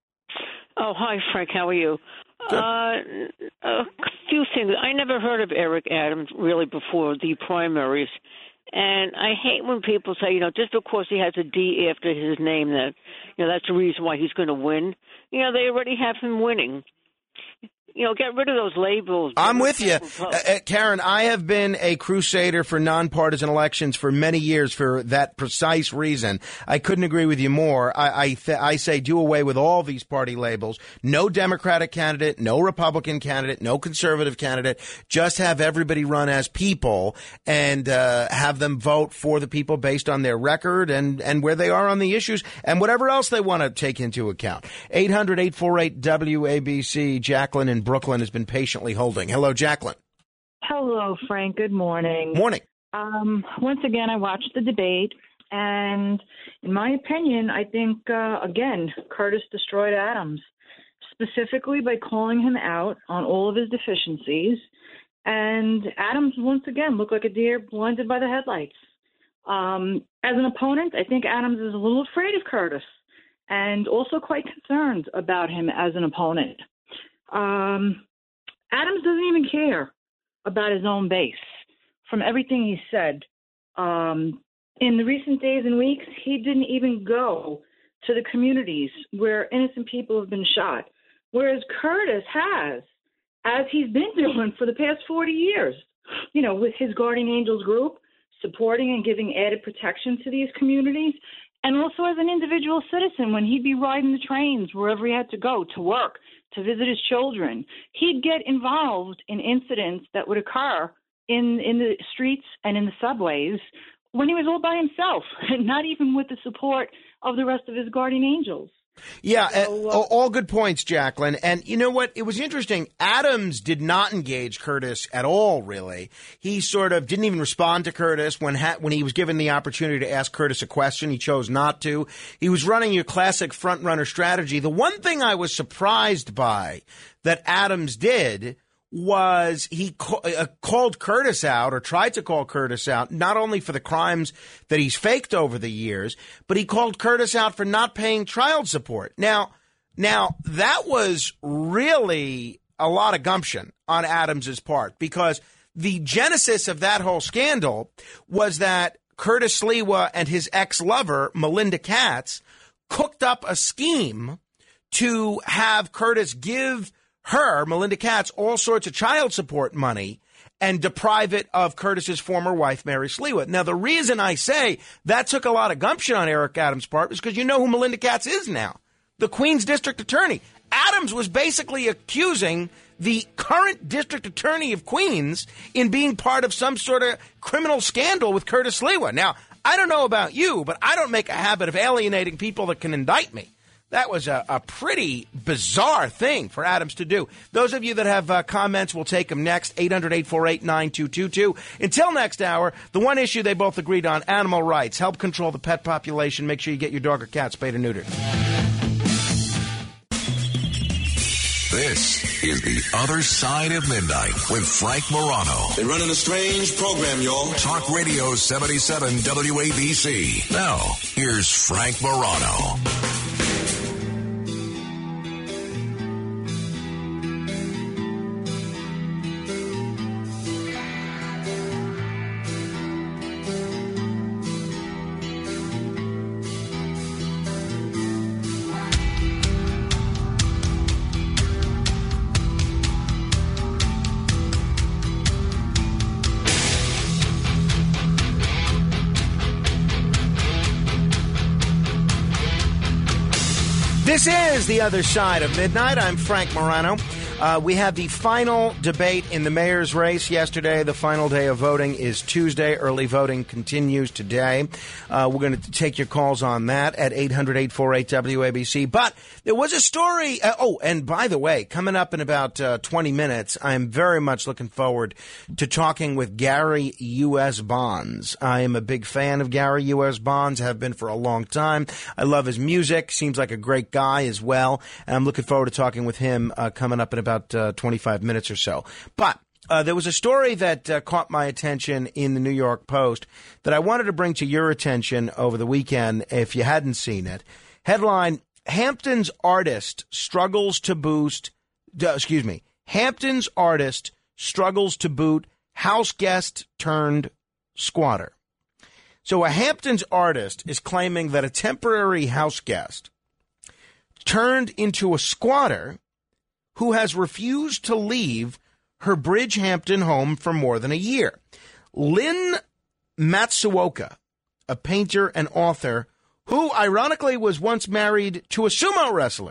Oh, hi, Frank. How are you? Good. Uh, a few things. I never heard of Eric Adams really before the primaries. And I hate when people say, you know, just because he has a D after his name, that, you know, that's the reason why he's going to win. You know, they already have him winning. You know, get rid of those labels. I'm with you. Uh, Karen, I have been a crusader for nonpartisan elections for many years for that precise reason. I couldn't agree with you more. I I, th- I say do away with all these party labels. No Democratic candidate, no Republican candidate, no conservative candidate. Just have everybody run as people and uh, have them vote for the people based on their record and, and where they are on the issues and whatever else they want to take into account. eight hundred, eight four eight, W A B C. Jacqueline in Brooklyn has been patiently holding. Hello, Jacqueline. Hello, Frank. Good morning. Morning. Um, once again, I watched the debate, and in my opinion, I think, uh, again, Curtis destroyed Adams, specifically by calling him out on all of his deficiencies. And Adams, once again, looked like a deer blinded by the headlights. Um, as an opponent, I think Adams is a little afraid of Curtis and also quite concerned about him as an opponent. Um, Adams doesn't even care about his own base. From everything he said, um, in the recent days and weeks, he didn't even go to the communities where innocent people have been shot, whereas Curtis has, as he's been doing for the past forty years, you know, with his Guardian Angels group, supporting and giving added protection to these communities, and also as an individual citizen when he'd be riding the trains wherever he had to go to work, to visit his children. He'd get involved in incidents that would occur in, in the streets and in the subways when he was all by himself, and not even with the support of the rest of his Guardian Angels. Yeah, So, uh, uh, all good points, Jacqueline. And you know what? It was interesting. Adams did not engage Curtis at all, really. He sort of didn't even respond to Curtis when ha- when he was given the opportunity to ask Curtis a question. He chose not to. He was running your classic front-runner strategy. The one thing I was surprised by that Adams did was he ca- uh, called Curtis out, or tried to call Curtis out, not only for the crimes that he's faked over the years, but he called Curtis out for not paying child support. Now, now that was really a lot of gumption on Adams's part, because the genesis of that whole scandal was that Curtis Sliwa and his ex-lover, Melinda Katz, cooked up a scheme to have Curtis give her, Melinda Katz, all sorts of child support money and deprive it of Curtis's former wife, Mary Sliwa. Now, the reason I say that took a lot of gumption on Eric Adams' part is because you know who Melinda Katz is now, the Queens District Attorney. Adams was basically accusing the current District Attorney of Queens in being part of some sort of criminal scandal with Curtis Sliwa. Now, I don't know about you, but I don't make a habit of alienating people that can indict me. That was a, a pretty bizarre thing for Adams to do. Those of you that have uh, comments, we'll take them next. eight hundred, eight four eight, nine two two two. Until next hour, the one issue they both agreed on, animal rights. Help control the pet population. Make sure you get your dog or cat spayed or neutered. This is The Other Side of Midnight with Frank Morano. They're running a strange program, y'all. Talk Radio seventy-seven W A B C. Now, here's Frank Morano. This is The Other Side of Midnight. I'm Frank Morano. Uh, we had the final debate in the mayor's race yesterday. The final day of voting is Tuesday. Early voting continues today. Uh, we're going to take your calls on that at eight hundred, eight four eight, W A B C. But there was a story. Uh, oh, and by the way, coming up in about uh, twenty minutes, I'm very much looking forward to talking with Gary U S. Bonds. I am a big fan of Gary U S. Bonds, have been for a long time. I love his music. Seems like a great guy as well. And I'm looking forward to talking with him uh, coming up in about uh, twenty-five minutes or so. But uh, there was a story that uh, caught my attention in the New York Post that I wanted to bring to your attention over the weekend if you hadn't seen it. Headline, Hampton's artist struggles to boost, uh, excuse me, Hampton's artist struggles to boot house guest turned squatter. So a Hampton's artist is claiming that a temporary house guest turned into a squatter who has refused to leave her Bridgehampton home for more than a year. Lynn Matsuoka, a painter and author who ironically was once married to a sumo wrestler,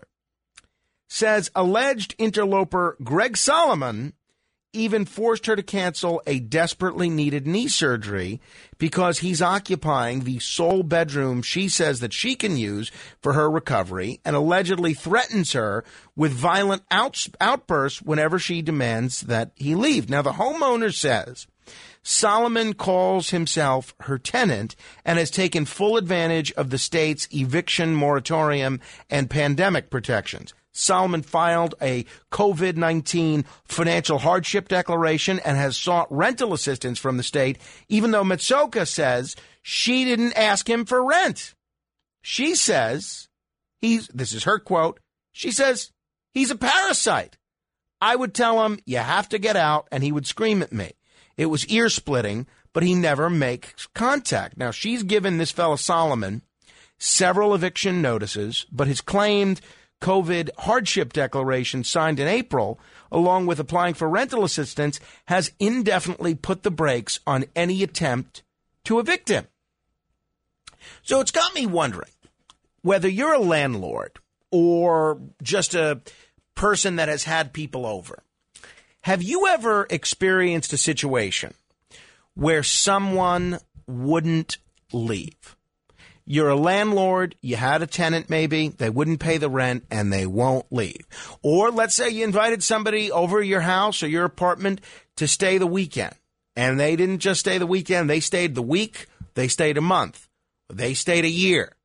says alleged interloper Greg Solomon even forced her to cancel a desperately needed knee surgery because he's occupying the sole bedroom she says that she can use for her recovery and allegedly threatens her with violent outs- outbursts whenever she demands that he leave. Now, the homeowner says Solomon calls himself her tenant and has taken full advantage of the state's eviction moratorium and pandemic protections. Solomon filed a COVID nineteen financial hardship declaration and has sought rental assistance from the state, even though Matsuoka says she didn't ask him for rent. She says he's, this is her quote, she says, he's a parasite. I would tell him, you have to get out, and he would scream at me. It was ear-splitting, but he never makes contact. Now, she's given this fellow Solomon several eviction notices, but his claimed COVID hardship declaration signed in April, along with applying for rental assistance, has indefinitely put the brakes on any attempt to evict him. So it's got me wondering whether you're a landlord or just a person that has had people over. Have you ever experienced a situation where someone wouldn't leave? You're a landlord, you had a tenant maybe, they wouldn't pay the rent, and they won't leave. Or let's say you invited somebody over your house or your apartment to stay the weekend, and they didn't just stay the weekend, they stayed the week, they stayed a month, they stayed a year.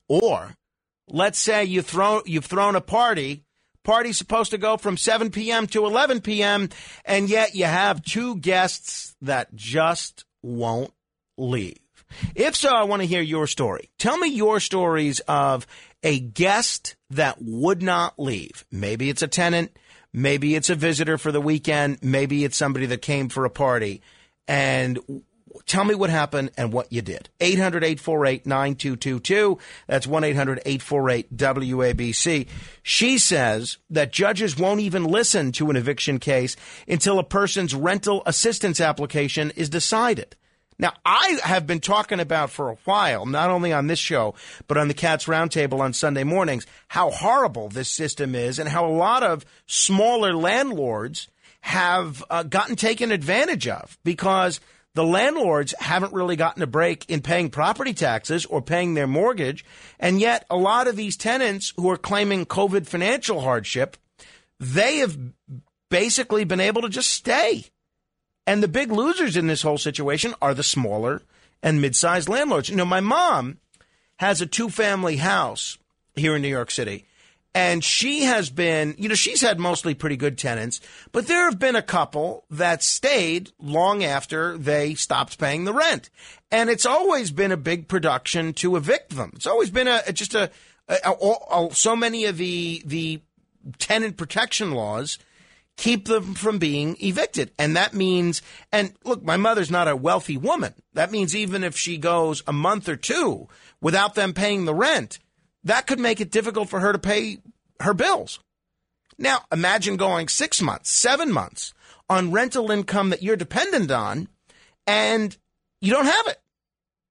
Or let's say you throw, you've thrown a party, party's supposed to go from seven p.m. to eleven p.m., and yet you have two guests that just won't leave. If so, I want to hear your story. Tell me your stories of a guest that would not leave. Maybe it's a tenant. Maybe it's a visitor for the weekend. Maybe it's somebody that came for a party. And tell me what happened and what you did. eight hundred, eight four eight, nine two two two. That's one eight hundred, eight four eight, W A B C. She says that judges won't even listen to an eviction case until a person's rental assistance application is decided. Now, I have been talking about for a while, not only on this show, but on the Cats Roundtable on Sunday mornings, how horrible this system is and how a lot of smaller landlords have uh, gotten taken advantage of because the landlords haven't really gotten a break in paying property taxes or paying their mortgage. And yet a lot of these tenants who are claiming COVID financial hardship, they have basically been able to just stay. And the big losers in this whole situation are the smaller and mid-sized landlords. You know, my mom has a two-family house here in New York City, and she has been, you know, she's had mostly pretty good tenants, but there have been a couple that stayed long after they stopped paying the rent. And it's always been a big production to evict them. It's always been a just a, a, a, a so many of the the tenant protection laws keep them from being evicted. And that means, and look, my mother's not a wealthy woman. That means even if she goes a month or two without them paying the rent, that could make it difficult for her to pay her bills. Now, imagine going six months, seven months on rental income that you're dependent on, and you don't have it.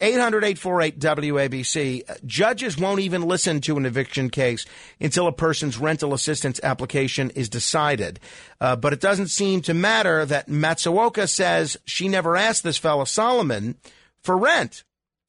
eight hundred, eight four eight, W A B C. Judges won't even listen to an eviction case until a person's rental assistance application is decided. Uh, but it doesn't seem to matter that Matsuoka says she never asked this fella Solomon for rent.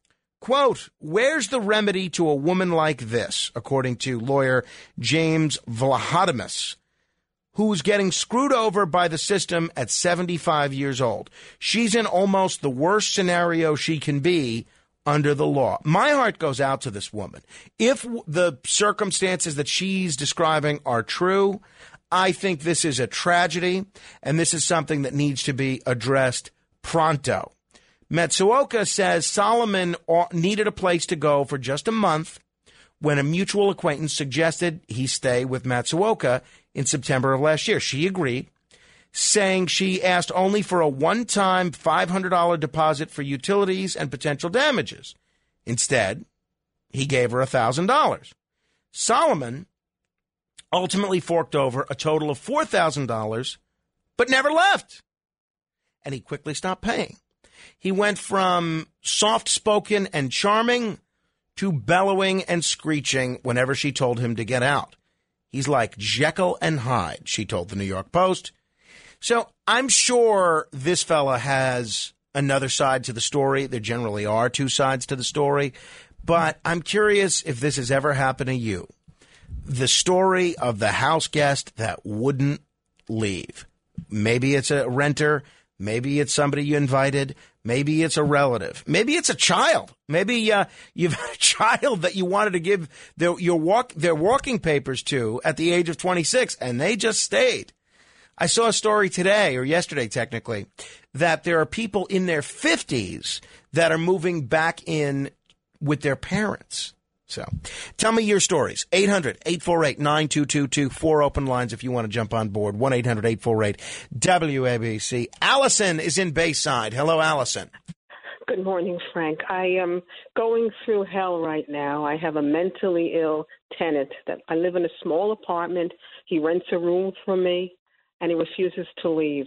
Quote, where's the remedy to a woman like this, according to lawyer James Vlahodimus, who's getting screwed over by the system at seventy-five years old. She's in almost the worst scenario she can be under the law. My heart goes out to this woman. If the circumstances that she's describing are true, I think this is a tragedy, and this is something that needs to be addressed pronto. Matsuoka says Solomon needed a place to go for just a month when a mutual acquaintance suggested he stay with Matsuoka in September of last year. She agreed, saying she asked only for a one-time five hundred dollars deposit for utilities and potential damages. Instead, he gave her one thousand dollars. Solomon ultimately forked over a total of four thousand dollars, but never left. And he quickly stopped paying. He went from soft-spoken and charming to bellowing and screeching whenever she told him to get out. He's like Jekyll and Hyde, she told the New York Post. So I'm sure this fella has another side to the story. There generally are two sides to the story. But I'm curious if this has ever happened to you. The story of the house guest that wouldn't leave. Maybe it's a renter. Maybe it's somebody you invited. Maybe it's a relative. Maybe it's a child. Maybe uh, you've had a child that you wanted to give their, your walk, their walking papers to at the age of twenty-six, and they just stayed. I saw a story today, or yesterday technically, that there are people in their fifties that are moving back in with their parents. So tell me your stories. eight hundred, eight four eight, nine two two two. Four open lines if you want to jump on board. one eight hundred, eight four eight, W A B C. Allison is in Bayside. Hello, Allison. Good morning, Frank. I am going through hell right now. I have a mentally ill tenant. That I live in a small apartment. He rents a room from me, and he refuses to leave.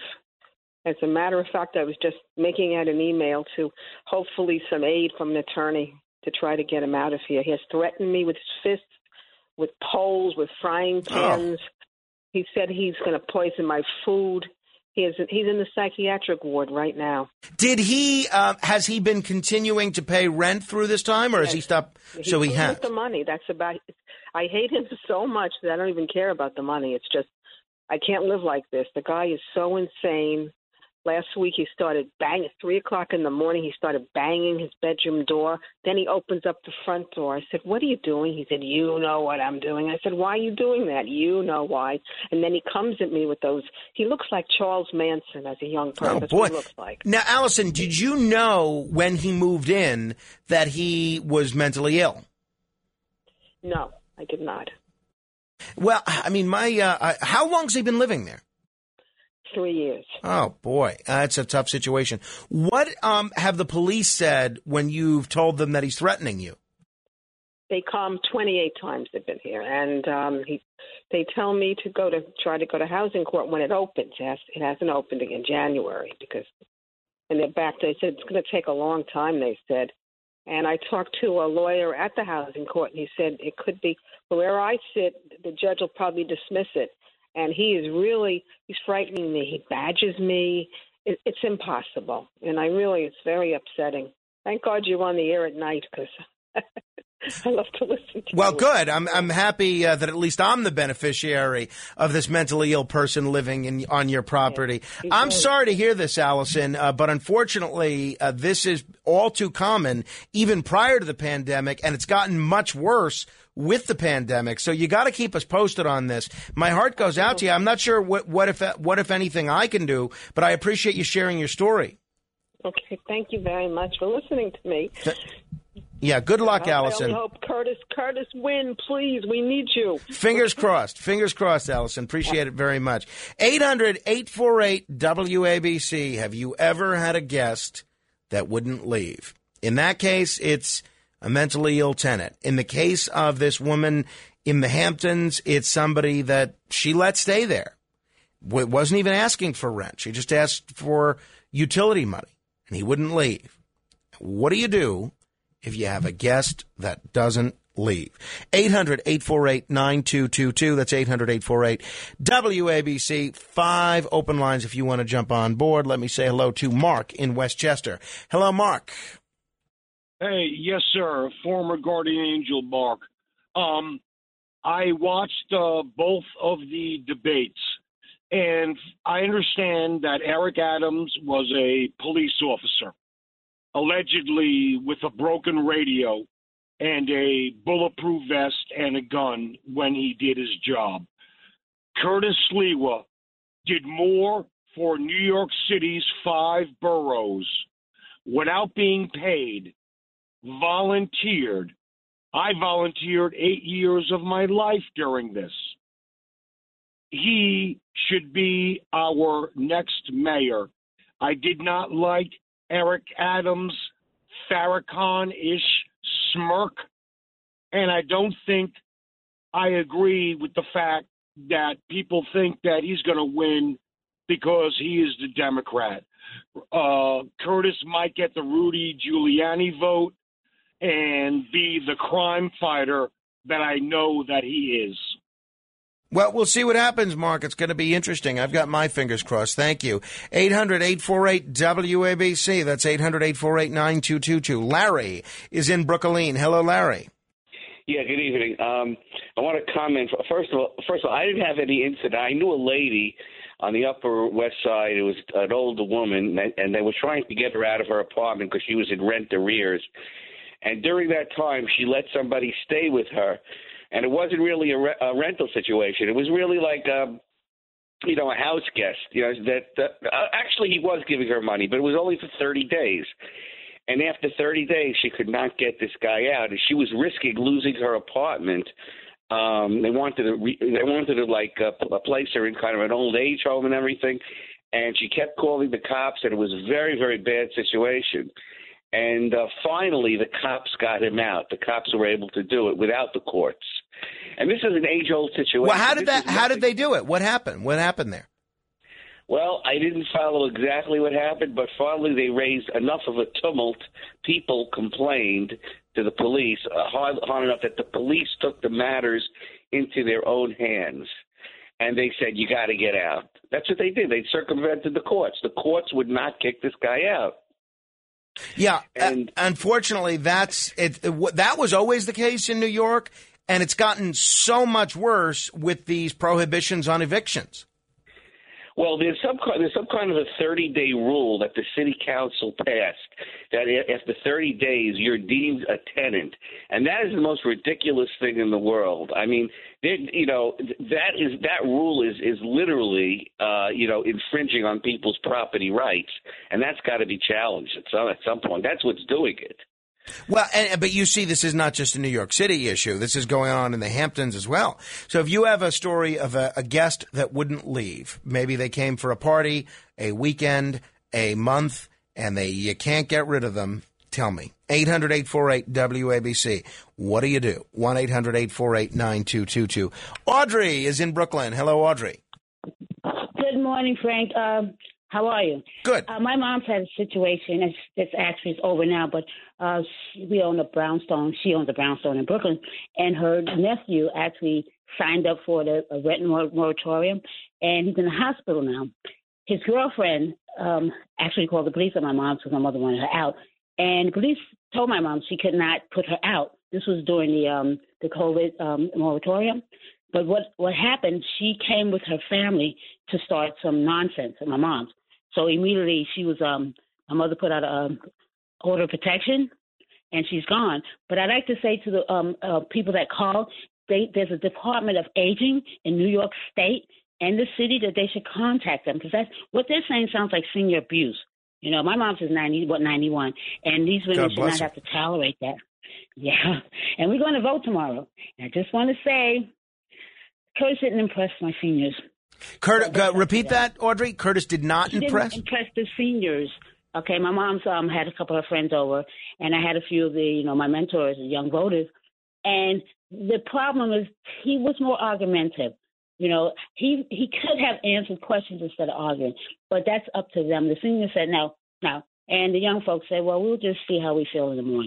As a matter of fact, I was just making out an email to hopefully some aid from an attorney to try to get him out of here. He has threatened me with his fists, with poles, with frying pans. Oh. He said he's going to poison my food. He is, he's in the psychiatric ward right now. Did he, uh, has he been continuing to pay rent through this time, or yes. has he stopped? He's so he has. With the money. That's about, I hate him so much that I don't even care about the money. It's just, I can't live like this. The guy is so insane. Last week he started banging. At three o'clock in the morning, he started banging his bedroom door. Then he opens up the front door. I said, what are you doing? He said, you know what I'm doing. I said, why are you doing that? You know why. And then he comes at me with those. He looks like Charles Manson as a young person. Oh, That's boy. what he looks like. Now, Allison, did you know when he moved in that he was mentally ill? No, I did not. Well, I mean, my uh, how long has he been living there? Three years. Oh, boy. That's a tough situation. What um, have the police said when you've told them that he's threatening you? They come twenty-eight times they've been here. And um, he, they tell me to go to try to go to housing court when it opens. It, has, it hasn't opened in January because, and they're back. They said it's going to take a long time, they said. And I talked to a lawyer at the housing court, and he said it could be where I sit, the judge will probably dismiss it. And he is really, he's frightening me. He badges me. It, it's impossible. And I really, it's very upsetting. Thank God you're on the air at night because I love to listen to well, you. Well, good. I'm I'm happy uh, that at least I'm the beneficiary of this mentally ill person living in on your property. Yeah, I'm does. sorry to hear this, Allison, uh, but unfortunately, uh, this is all too common, even prior to the pandemic, and it's gotten much worse with the pandemic. So you got to keep us posted on this. My heart goes out to you. I'm not sure what, what if what if anything I can do, but I appreciate you sharing your story. Okay, thank you very much for listening to me. Yeah, good luck, I Allison. I hope Curtis, Curtis win, please. We need you. Fingers crossed. Fingers crossed, Allison. Appreciate it very much. eight hundred, eight four eight, W A B C. Have you ever had a guest that wouldn't leave? In that case, it's a mentally ill tenant. In the case of this woman in the Hamptons, it's somebody that she let stay there. It wasn't even asking for rent. She just asked for utility money, and he wouldn't leave. What do you do if you have a guest that doesn't leave. eight hundred, eight four eight, nine two two two. That's eight hundred, eight four eight, W A B C. Five open lines if you want to jump on board. Let me say hello to Mark in Westchester. Hello, Mark. Hey, yes, sir. Former Guardian Angel, Mark. Um, I watched uh, both of the debates, and I understand that Eric Adams was a police officer, allegedly with a broken radio and a bulletproof vest and a gun when he did his job. Curtis Sliwa did more for New York City's five boroughs without being paid, volunteered. I volunteered eight years of my life during this. He should be our next mayor. I did not like Eric Adams' Farrakhan-ish smirk, and I don't think I agree with the fact that people think that he's going to win because he is the Democrat. Uh, Curtis might get the Rudy Giuliani vote and be the crime fighter that I know that he is. Well, we'll see what happens, Mark. It's going to be interesting. I've got my fingers crossed. Thank you. eight hundred, eight four eight, W A B C. That's eight hundred, eight four eight, nine two two two. Larry is in Brooklyn. Hello, Larry. Yeah, good evening. Um, I want to comment. First of all, first of all, I didn't have any incident. I knew a lady on the Upper West Side. It was an older woman, and they were trying to get her out of her apartment because she was in rent arrears. And during that time, she let somebody stay with her. And it wasn't really a, re- a rental situation. It was really like, um, you know, a house guest. You know, that uh, actually he was giving her money, but it was only for thirty days. And after thirty days, she could not get this guy out, and she was risking losing her apartment. Um, they wanted to, re- they wanted to like uh, place her in kind of an old age home and everything. And she kept calling the cops, and it was a very, very bad situation. And uh, finally, the cops got him out. The cops were able to do it without the courts. And this is an age-old situation. Well, how did this that? How did they do it? What happened? What happened there? Well, I didn't follow exactly what happened, but finally they raised enough of a tumult. People complained to the police uh, hard, hard enough that the police took the matters into their own hands. And they said, you got to get out. That's what they did. They circumvented the courts. The courts would not kick this guy out. Yeah, and uh, unfortunately, that's it, it. That was always the case in New York, and it's gotten so much worse with these prohibitions on evictions. Well, there's some there's some kind of a thirty-day rule that the city council passed that after thirty days you're deemed a tenant, and that is the most ridiculous thing in the world. I mean, you know, that is that rule is is literally uh, you know infringing on people's property rights, and that's got to be challenged at some at some point. That's what's doing it. Well, and, but you see, this is not just a New York City issue. This is going on in the Hamptons as well. So if you have a story of a, a guest that wouldn't leave, maybe they came for a party, a weekend, a month, and they you can't get rid of them, tell me. eight hundred, eight four eight, W A B C. What do you do? one eight hundred, eight four eight, nine two two two. Audrey is in Brooklyn. Hello, Audrey. Good morning, Frank. Um, how are you? Good. Uh, my mom's had a situation. It's, it's actually it's over now, but uh, she, we own a brownstone. She owns a brownstone in Brooklyn, and her nephew actually signed up for the a rent moratorium, and he's in the hospital now. His girlfriend um, actually called the police on my mom because my mother wanted her out, and the police told my mom she could not put her out. This was during the um, the COVID um, moratorium. But what, what happened, she came with her family to start some nonsense at my mom's. So immediately she was, um, my mother put out an order of protection, and she's gone. But I'd like to say to the um, uh, people that call, they, there's a Department of Aging in New York State and the city that they should contact them, because that's what they're saying sounds like senior abuse. You know, my mom's is ninety, what, ninety-one, and these women should not have to tolerate that. Yeah, and we're going to vote tomorrow. And I just want to say, Curtis didn't impress my seniors. Curtis, uh, repeat that, Audrey. Curtis did not he impress? Didn't impress the seniors. Okay, my mom's um, had a couple of friends over, and I had a few of the, you know, my mentors, the young voters. And the problem is he was more argumentative. You know, he he could have answered questions instead of arguing, but that's up to them. The seniors said no, no. And the young folks said, well, we'll just see how we feel in the morning.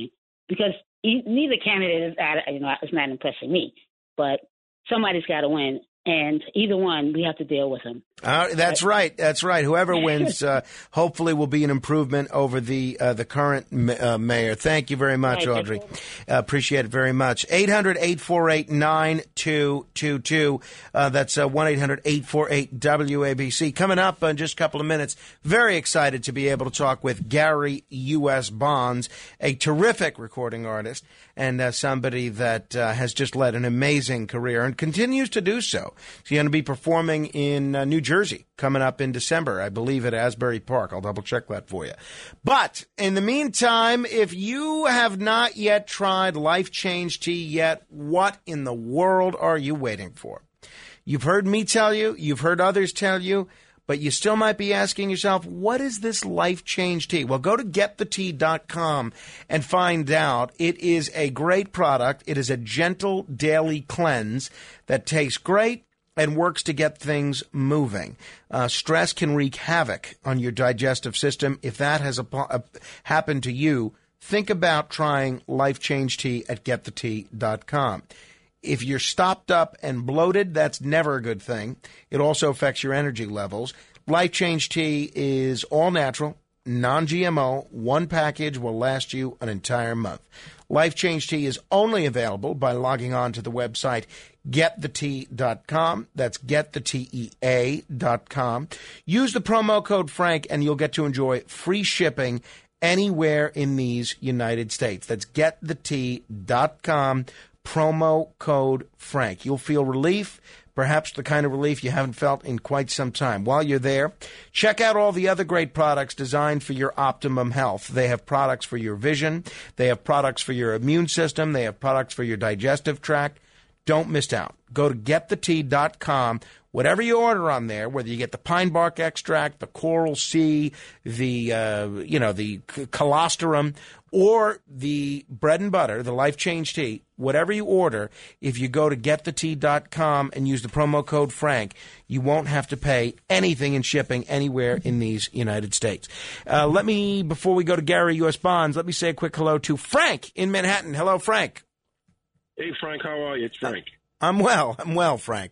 because e- neither candidate is, you know, it's not impressing me. But somebody's got to win. And either one, we have to deal with them. Uh, that's right. That's right. Whoever wins, uh, hopefully, will be an improvement over the uh, the current ma- uh, mayor. Thank you very much, right, Audrey. Uh, appreciate it very much. eight hundred, eight four eight, nine two two two. Uh, that's uh, one eight hundred, eight four eight, W A B C. Coming up in just a couple of minutes, very excited to be able to talk with Gary U S. Bonds, a terrific recording artist and uh, somebody that uh, has just led an amazing career and continues to do so. He's going to be performing in uh, New Jersey coming up in December, I believe, at Asbury Park. I'll double check that for you. But in the meantime, if you have not yet tried Life Change Tea yet, what in the world are you waiting for? You've heard me tell you, you've heard others tell you, but you still might be asking yourself, what is this Life Change Tea? Well, go to get the tea dot com and find out. It is a great product. It is a gentle daily cleanse that tastes great and works to get things moving. Uh, stress can wreak havoc on your digestive system. If that has a, a, happened to you, think about trying Life Change Tea at get the tea dot com. If you're stopped up and bloated, that's never a good thing. It also affects your energy levels. Life Change Tea is all natural, non G M O. One package will last you an entire month. Life Change Tea is only available by logging on to the website get the tea dot com. That's get the tea dot com. Use the promo code Frank and you'll get to enjoy free shipping anywhere in these United States. That's get the tea dot com. Promo code Frank. You'll feel relief, perhaps the kind of relief you haven't felt in quite some time. While you're there, check out all the other great products designed for your optimum health. They have products for your vision. They have products for your immune system. They have products for your digestive tract. Don't miss out. Go to get the tea dot com. Whatever you order on there, whether you get the pine bark extract, the coral sea, the uh, you know the colostrum, or the bread and butter, the Life Change Tea, whatever you order, if you go to get the tea dot com and use the promo code Frank, you won't have to pay anything in shipping anywhere in these United States. Uh, let me, before we go to Gary U S. Bonds, let me say a quick hello to Frank in Manhattan. Hello, Frank. Hey, Frank, how are you? It's Frank. Uh, I'm well. I'm well, Frank.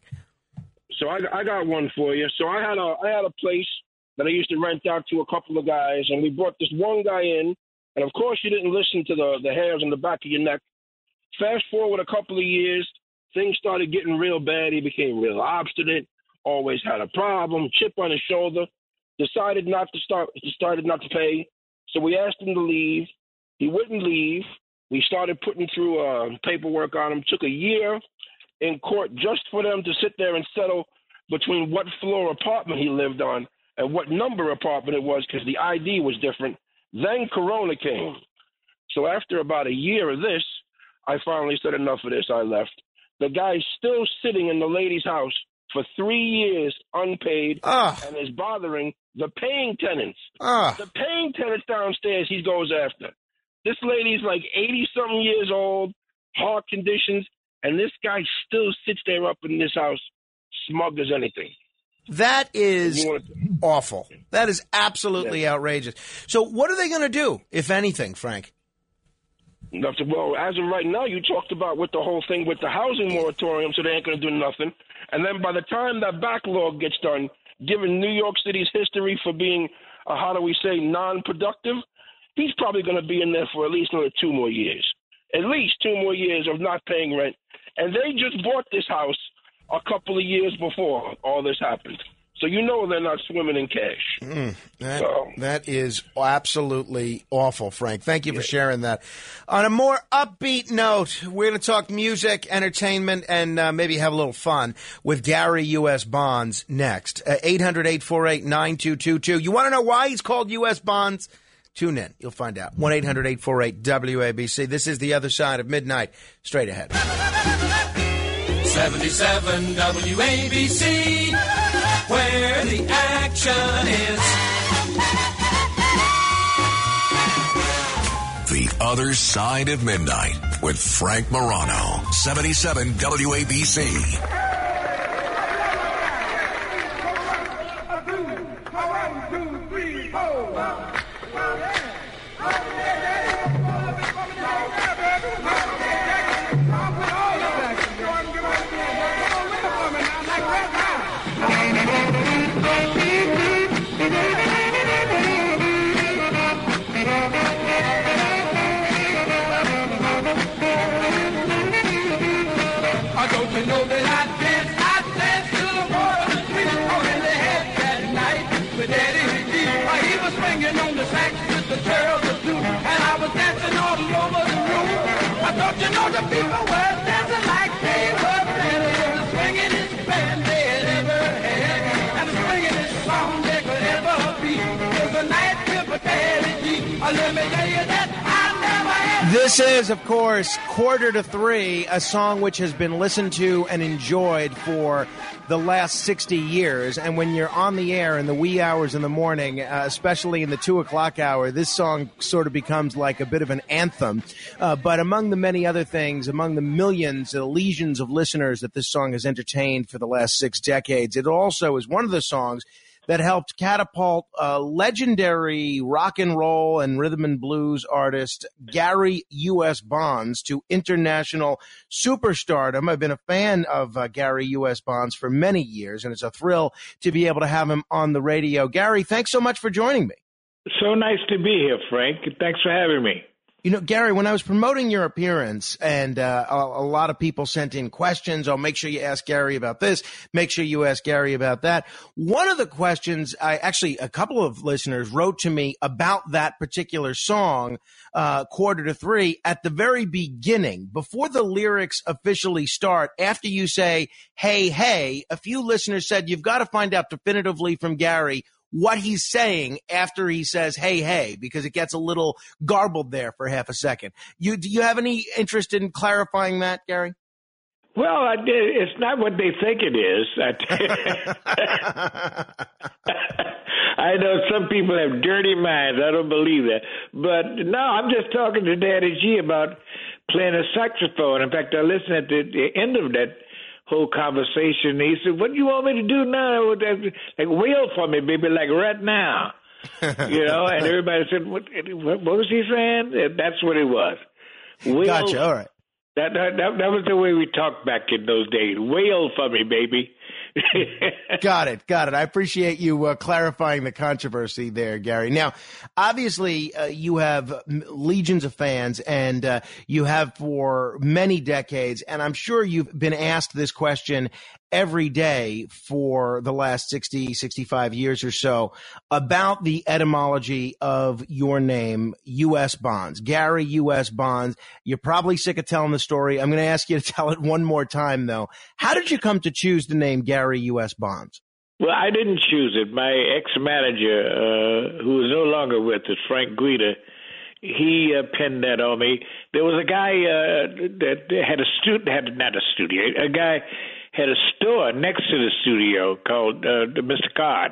So I, I got one for you. So I had a I had a place that I used to rent out to a couple of guys, and we brought this one guy in, and of course you didn't listen to the, the hairs on the back of your neck. Fast forward a couple of years, things started getting real bad. He became real obstinate, always had a problem, chip on his shoulder, decided not to start, decided not to pay. So we asked him to leave. He wouldn't leave. We started putting through uh, paperwork on him. Took a year in court just for them to sit there and settle between what floor apartment he lived on and what number apartment it was, because the I D was different. Then Corona came. So after about a year of this, I finally said enough of this. I left. The guy's still sitting in the lady's house for three years unpaid ah. and is bothering the paying tenants. Ah. The paying tenants downstairs he goes after. This lady's like eighty-something years old, heart conditions, and this guy still sits there up in this house, smug as anything. That is awful. That is absolutely yeah. outrageous. So what are they going to do, if anything, Frank? Well, as of right now, you talked about with the whole thing with the housing moratorium, so they ain't going to do nothing. And then by the time that backlog gets done, given New York City's history for being, uh, how do we say, non-productive, he's probably going to be in there for at least another two more years. At least two more years of not paying rent. And they just bought this house a couple of years before all this happened. So you know they're not swimming in cash. Mm, that, so. that is absolutely awful, Frank. Thank you for yeah. sharing that. On a more upbeat note, we're going to talk music, entertainment, and uh, maybe have a little fun with Gary U S. Bonds next. Uh, eight hundred, eight four eight, nine two two two. You want to know why he's called U S. Bonds? Tune in. You'll find out. one eight hundred, eight four eight, W A B C. This is The Other Side of Midnight. Straight ahead. seventy-seven W A B C, where the action is. The Other Side of Midnight with Frank Morano. seventy-seven W A B C. sax with the girls were too, and I was dancing all over the room. I thought you know the people were dancing like they were playing the swingin'est band they had ever had, and the swingin'est song they could ever be. It was a night trip with Daddy G. Oh, let me tell you that I never had. This is, of course, Quarter to Three, a song which has been listened to and enjoyed for the last sixty years. And when you're on the air in the wee hours in the morning, uh, especially in the two o'clock hour, this song sort of becomes like a bit of an anthem. Uh, but among the many other things, among the millions, the legions of listeners that this song has entertained for the last six decades, it also is one of the songs that helped catapult uh, legendary rock and roll and rhythm and blues artist Gary U S. Bonds to international superstardom. I've been a fan of uh, Gary U S. Bonds for many years, and it's a thrill to be able to have him on the radio. Gary, thanks so much for joining me. So nice to be here, Frank. Thanks for having me. You know, Gary, when I was promoting your appearance, and uh, a, a lot of people sent in questions, oh, make sure you ask Gary about this, make sure you ask Gary about that. One of the questions, I actually, a couple of listeners wrote to me about that particular song, uh, Quarter to Three, at the very beginning, before the lyrics officially start, after you say, hey, hey, a few listeners said, you've got to find out definitively from Gary what he's saying after he says, hey, hey, because it gets a little garbled there for half a second. You, do you have any interest in clarifying that, Gary? Well, I did. It's not what they think it is. I know some people have dirty minds. I don't believe that. But no, I'm just talking to Daddy G about playing a saxophone. In fact, I listened at the, the end of that whole conversation. He said, what do you want me to do now? Like, wail for me, baby, like right now. You know, and everybody said, what, what was he saying? That's what it was. Wail. Gotcha, all right. That, that, that, that was the way we talked back in those days. Wail for me, baby. Got it. Got it. I appreciate you uh, clarifying the controversy there, Gary. Now, obviously, uh, you have legions of fans, and uh, you have for many decades, and I'm sure you've been asked this question every day for the last sixty, sixty-five years or so about the etymology of your name, U S. Bonds, Gary U S. Bonds. You're probably sick of telling the story. I'm going to ask you to tell it one more time, though. How did you come to choose the name Gary U S. Bonds? Well, I didn't choose it. My ex-manager, uh, who is no longer with us, Frank Guida, he uh, pinned that on me. There was a guy uh, that had a student, had not a studio, a guy had a store next to the studio called uh, Mister Card.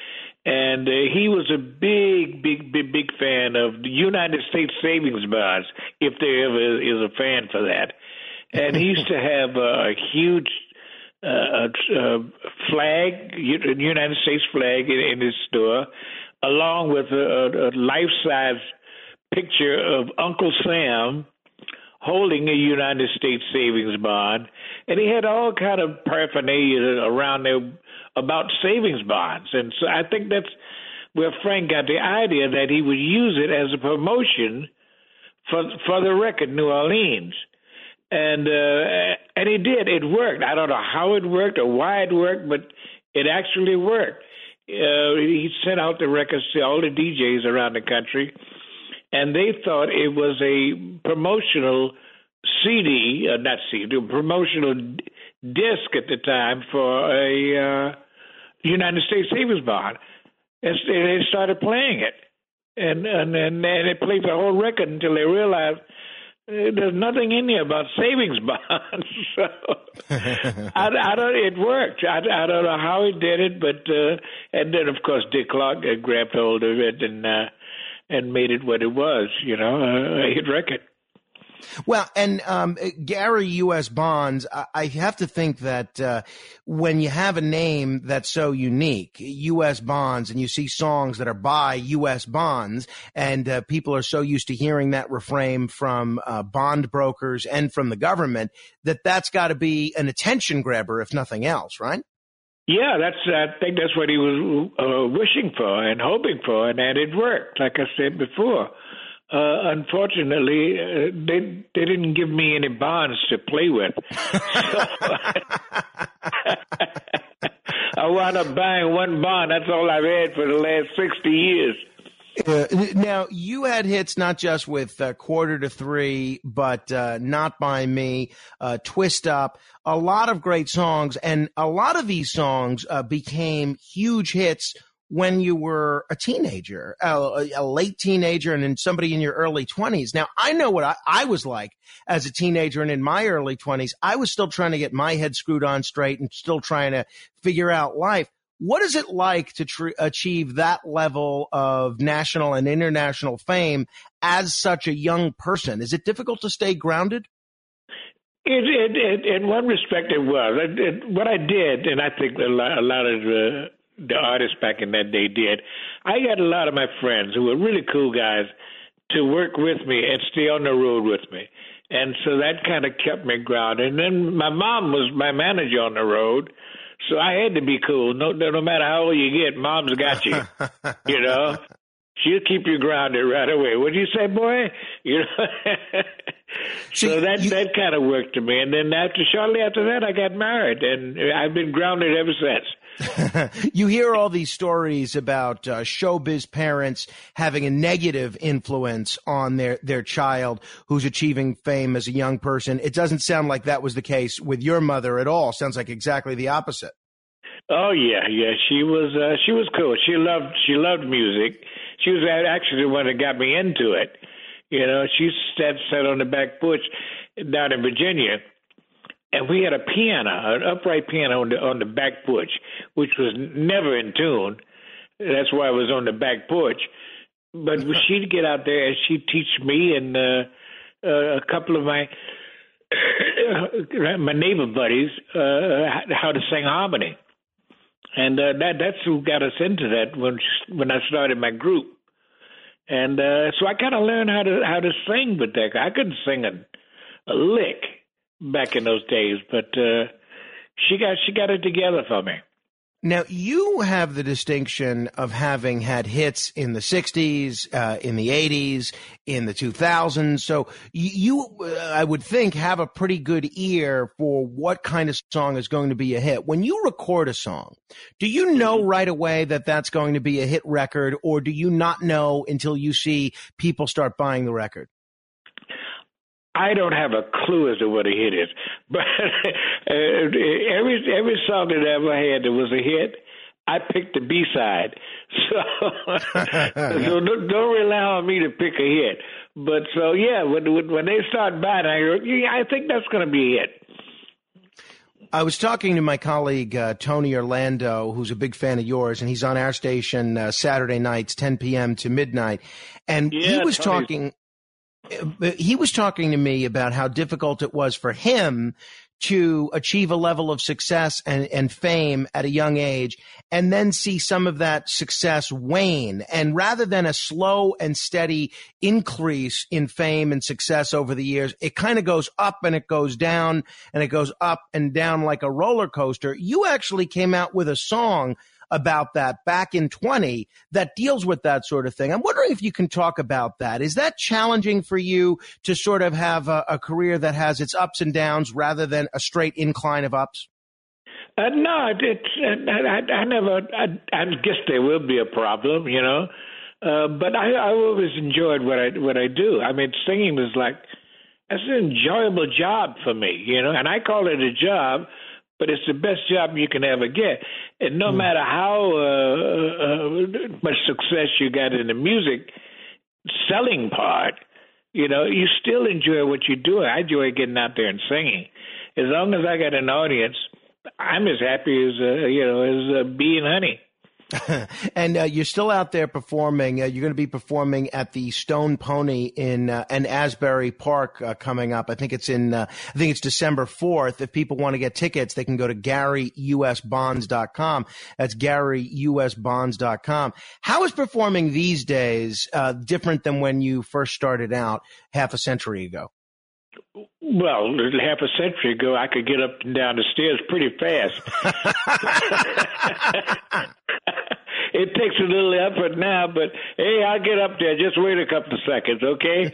And uh, he was a big, big, big, big fan of the United States Savings Bonds, if there ever is a fan for that. And he used to have a huge uh, uh, flag, United States flag in, in his store, along with a, a life-size picture of Uncle Sam holding a United States savings bond, and he had all kind of paraphernalia around there about savings bonds. And so I think that's where Frank got the idea that he would use it as a promotion for for the record, New Orleans. And uh, and he did. It worked. I don't know how it worked or why it worked, but it actually worked. Uh, he sent out the records to all the D Js around the country, and they thought it was a promotional C D, uh, not C D, a promotional d- disc at the time for a uh, United States savings bond. And they started playing it. And and, and and they played the whole record until they realized uh, there's nothing in there about savings bonds. So I, I don't. It worked. I, I don't know how he did it, but uh, and then of course Dick Clark uh, grabbed hold of it and uh, and made it what it was. You know, uh, a hit record. Well, and um, Gary U S. Bonds, I have to think that uh, when you have a name that's so unique, U S. Bonds, and you see songs that are by U S. Bonds, and uh, people are so used to hearing that refrain from uh, bond brokers and from the government, that that's got to be an attention grabber, if nothing else, right? Yeah, that's. I think that's what he was uh, wishing for and hoping for, and that it worked, like I said before. Uh, unfortunately, uh, they they didn't give me any bonds to play with. So I wound up buying one bond. That's all I've had for the last sixty years. Uh, now, you had hits not just with uh, Quarter to Three, but uh, Not By Me, uh, Twist Up, a lot of great songs. And a lot of these songs uh, became huge hits when you were a teenager, a, a late teenager, and then somebody in your early twenties. Now, I know what I, I was like as a teenager and in my early twenties. I was still trying to get my head screwed on straight and still trying to figure out life. What is it like to tr- achieve that level of national and international fame as such a young person? Is it difficult to stay grounded? It, it, it, in one respect, it was. It, it, what I did, and I think a lot, a lot of uh, the artists back in that day did, I got a lot of my friends who were really cool guys to work with me and stay on the road with me. And so that kind of kept me grounded. And then my mom was my manager on the road. So I had to be cool. No, no matter how old you get, mom's got you. You know, she'll keep you grounded right away. What do you say, boy? You know. So that you, that kind of worked to me. And then after, shortly after that, I got married, and I've been grounded ever since. You hear all these stories about uh, showbiz parents having a negative influence on their, their child who's achieving fame as a young person. It doesn't sound like that was the case with your mother at all. Sounds like exactly the opposite. Oh yeah, yeah. She was uh, she was cool. She loved she loved music. She was actually the one that got me into it. You know, she sat sat on the back porch down in Virginia. And we had a piano, an upright piano on the on the back porch, which was never in tune. That's why it was on the back porch. But she'd get out there and she'd teach me and uh, uh, a couple of my my neighbor buddies uh, how to sing harmony. And uh, that that's who got us into that when when I started my group. And uh, so I kind of learned how to how to sing with that. I couldn't sing a, a lick back in those days, but uh, she got she got it together for me. Now, you have the distinction of having had hits in the sixties, uh, in the eighties, in the two thousands. So you, uh, I would think, have a pretty good ear for what kind of song is going to be a hit. When you record a song, do you know right away that that's going to be a hit record, or do you not know until you see people start buying the record? I don't have a clue as to what a hit is, but every every song that I ever had that was a hit, I picked the B side. So, so don't, don't rely on me to pick a hit. But so yeah, when when they start buying, I go, yeah, I think that's going to be a hit. I was talking to my colleague, uh, Tony Orlando, who's a big fan of yours, and he's on our station uh, Saturday nights, ten p.m. to midnight. And yeah, he was Tony's- talking, he was talking to me about how difficult it was for him to achieve a level of success and, and fame at a young age, and then see some of that success wane. And rather than a slow and steady increase in fame and success over the years, it kind of goes up and it goes down and it goes up and down like a roller coaster. You actually came out with a song about that back in twenty that deals with that sort of thing. I'm wondering if you can talk about that. Is that challenging for you to sort of have a, a career that has its ups and downs rather than a straight incline of ups? Uh, no, it's uh, I, I never. I, I guess there will be a problem, you know. Uh, but I, I always enjoyed what I what I do. I mean, singing was like it's an enjoyable job for me, you know. And I call it a job, but it's the best job you can ever get. And no mm. matter how uh, uh, much success you got in the music selling part, you know, you still enjoy what you do. I enjoy getting out there and singing. As long as I got an audience, I'm as happy as uh, you know as uh, bee and honey. And uh, you're still out there performing. Uh, you're going to be performing at the Stone Pony in uh, in Asbury Park uh, coming up. I think it's in. Uh, I think it's December fourth. If people want to get tickets, they can go to Gary U S Bonds dot com. That's Gary U S Bonds dot com. How is performing these days uh, different than when you first started out half a century ago? Well, half a century ago, I could get up and down the stairs pretty fast. It takes a little effort now, but hey, I'll get up there. Just wait a couple of seconds, okay?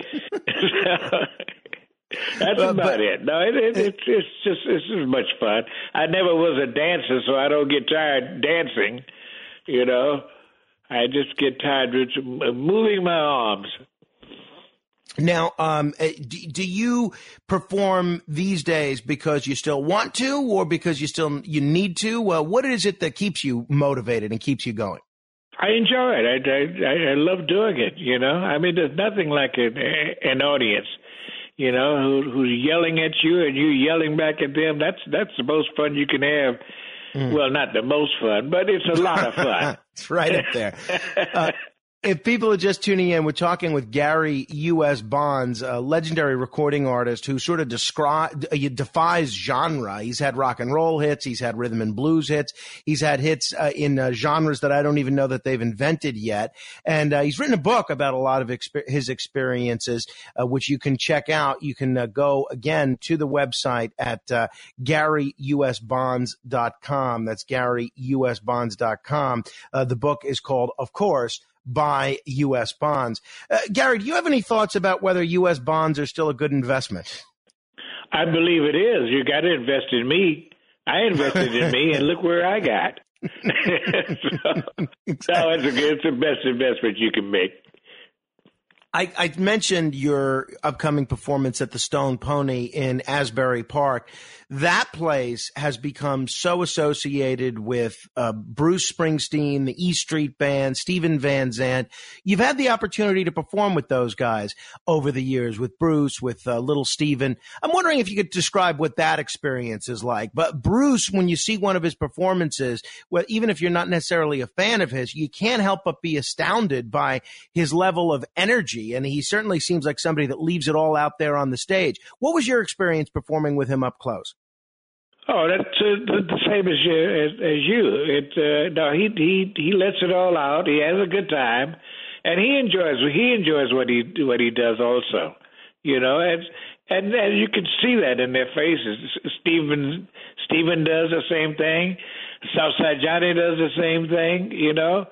That's uh, about but, it. No, it, it, it's it's just it's just much fun. I never was a dancer, so I don't get tired dancing. You know, I just get tired of moving my arms. Now, um, do, do you perform these days because you still want to, or because you still you need to? Well, what is it that keeps you motivated and keeps you going? I enjoy it. I, I, I love doing it. You know, I mean, there's nothing like an, an audience, you know, who, who's yelling at you and you yelling back at them. That's that's the most fun you can have. Mm. Well, not the most fun, but it's a lot of fun. It's right up there. Uh, If people are just tuning in, we're talking with Gary U S. Bonds, a legendary recording artist who sort of describe, defies genre. He's had rock and roll hits. He's had rhythm and blues hits. He's had hits uh, in uh, genres that I don't even know that they've invented yet. And uh, he's written a book about a lot of exper- his experiences, uh, which you can check out. You can uh, go, again, to the website at uh, Gary U S Bonds dot com. That's Gary U S Bonds dot com. Uh, the book is called, of course, Buy U S Bonds. Uh, Gary, do you have any thoughts about whether U S bonds are still a good investment? I believe it is. You got to invest in me. I invested in me, and look where I got. so, exactly. No, it's, a, it's the best investment you can make. I, I mentioned your upcoming performance at the Stone Pony in Asbury Park. That place has become so associated with uh, Bruce Springsteen, the E Street Band, Steven Van Zandt. You've had the opportunity to perform with those guys over the years, with Bruce, with uh, Little Steven. I'm wondering if you could describe what that experience is like. But Bruce, when you see one of his performances, well, even if you're not necessarily a fan of his, you can't help but be astounded by his level of energy. And he certainly seems like somebody that leaves it all out there on the stage. What was your experience performing with him up close? Oh, that's uh, the same as, uh, as, as you. It uh, no, he he he lets it all out. He has a good time, and he enjoys he enjoys what he what he does also. You know, and and, and you can see that in their faces. Steven Steven does the same thing. Southside Johnny does the same thing. You know,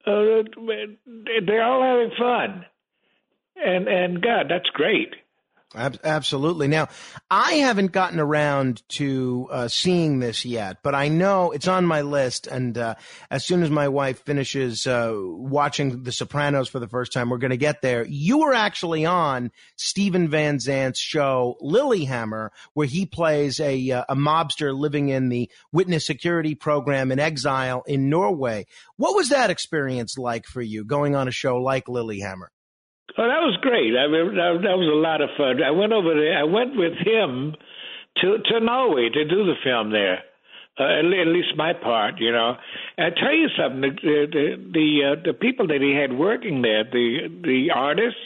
uh, they're all having fun. And, and God, that's great. Absolutely. Now, I haven't gotten around to uh, seeing this yet, but I know it's on my list. And uh, as soon as my wife finishes uh, watching The Sopranos for the first time, we're going to get there. You were actually on Steven Van Zandt's show, Lilyhammer, where he plays a, uh, a mobster living in the witness security program in exile in Norway. What was that experience like for you, going on a show like Lilyhammer? Oh, that was great. I mean, that, that was a lot of fun. I went over there. I went with him to to Norway to do the film there, uh, at, at least my part, you know. And I tell you something, the the the, uh, the people that he had working there, the the artists,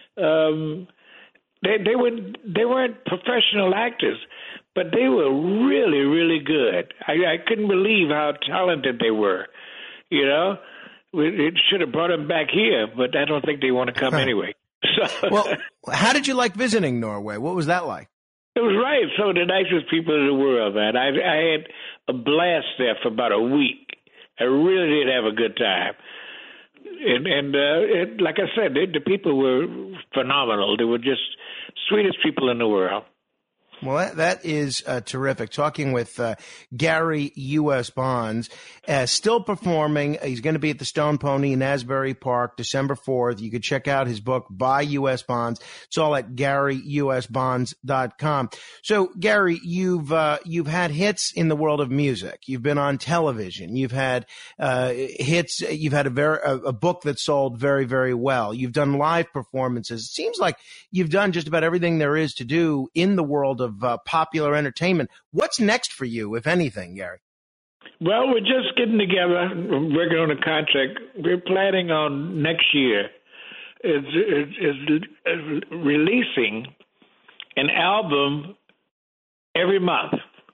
um, they they were they weren't professional actors, but they were really really good. I, I couldn't believe how talented they were, you know. It should have brought them back here, but I don't think they want to come anyway. So, well, how did you like visiting Norway? What was that like? It was right. Some of the nicest people in the world, man. I, I had a blast there for about a week. I really did have a good time. And, and uh, it, like I said, they, the people were phenomenal. They were just sweetest people in the world. Well, that, that is uh, terrific. Talking with uh, Gary U S. Bonds, uh, still performing. He's going to be at the Stone Pony in Asbury Park, December fourth. You can check out his book, Buy U S. Bonds. It's all at Gary U S Bonds dot com. So, Gary, you've uh, you've had hits in the world of music. You've been on television. You've had uh, hits. You've had a, very, a, a book that sold very, very well. You've done live performances. It seems like you've done just about everything there is to do in the world of of uh, popular entertainment. What's next for you, if anything, Gary? Well, we're just getting together, working on a contract. We're planning on next year is, is, is, is releasing an album every month.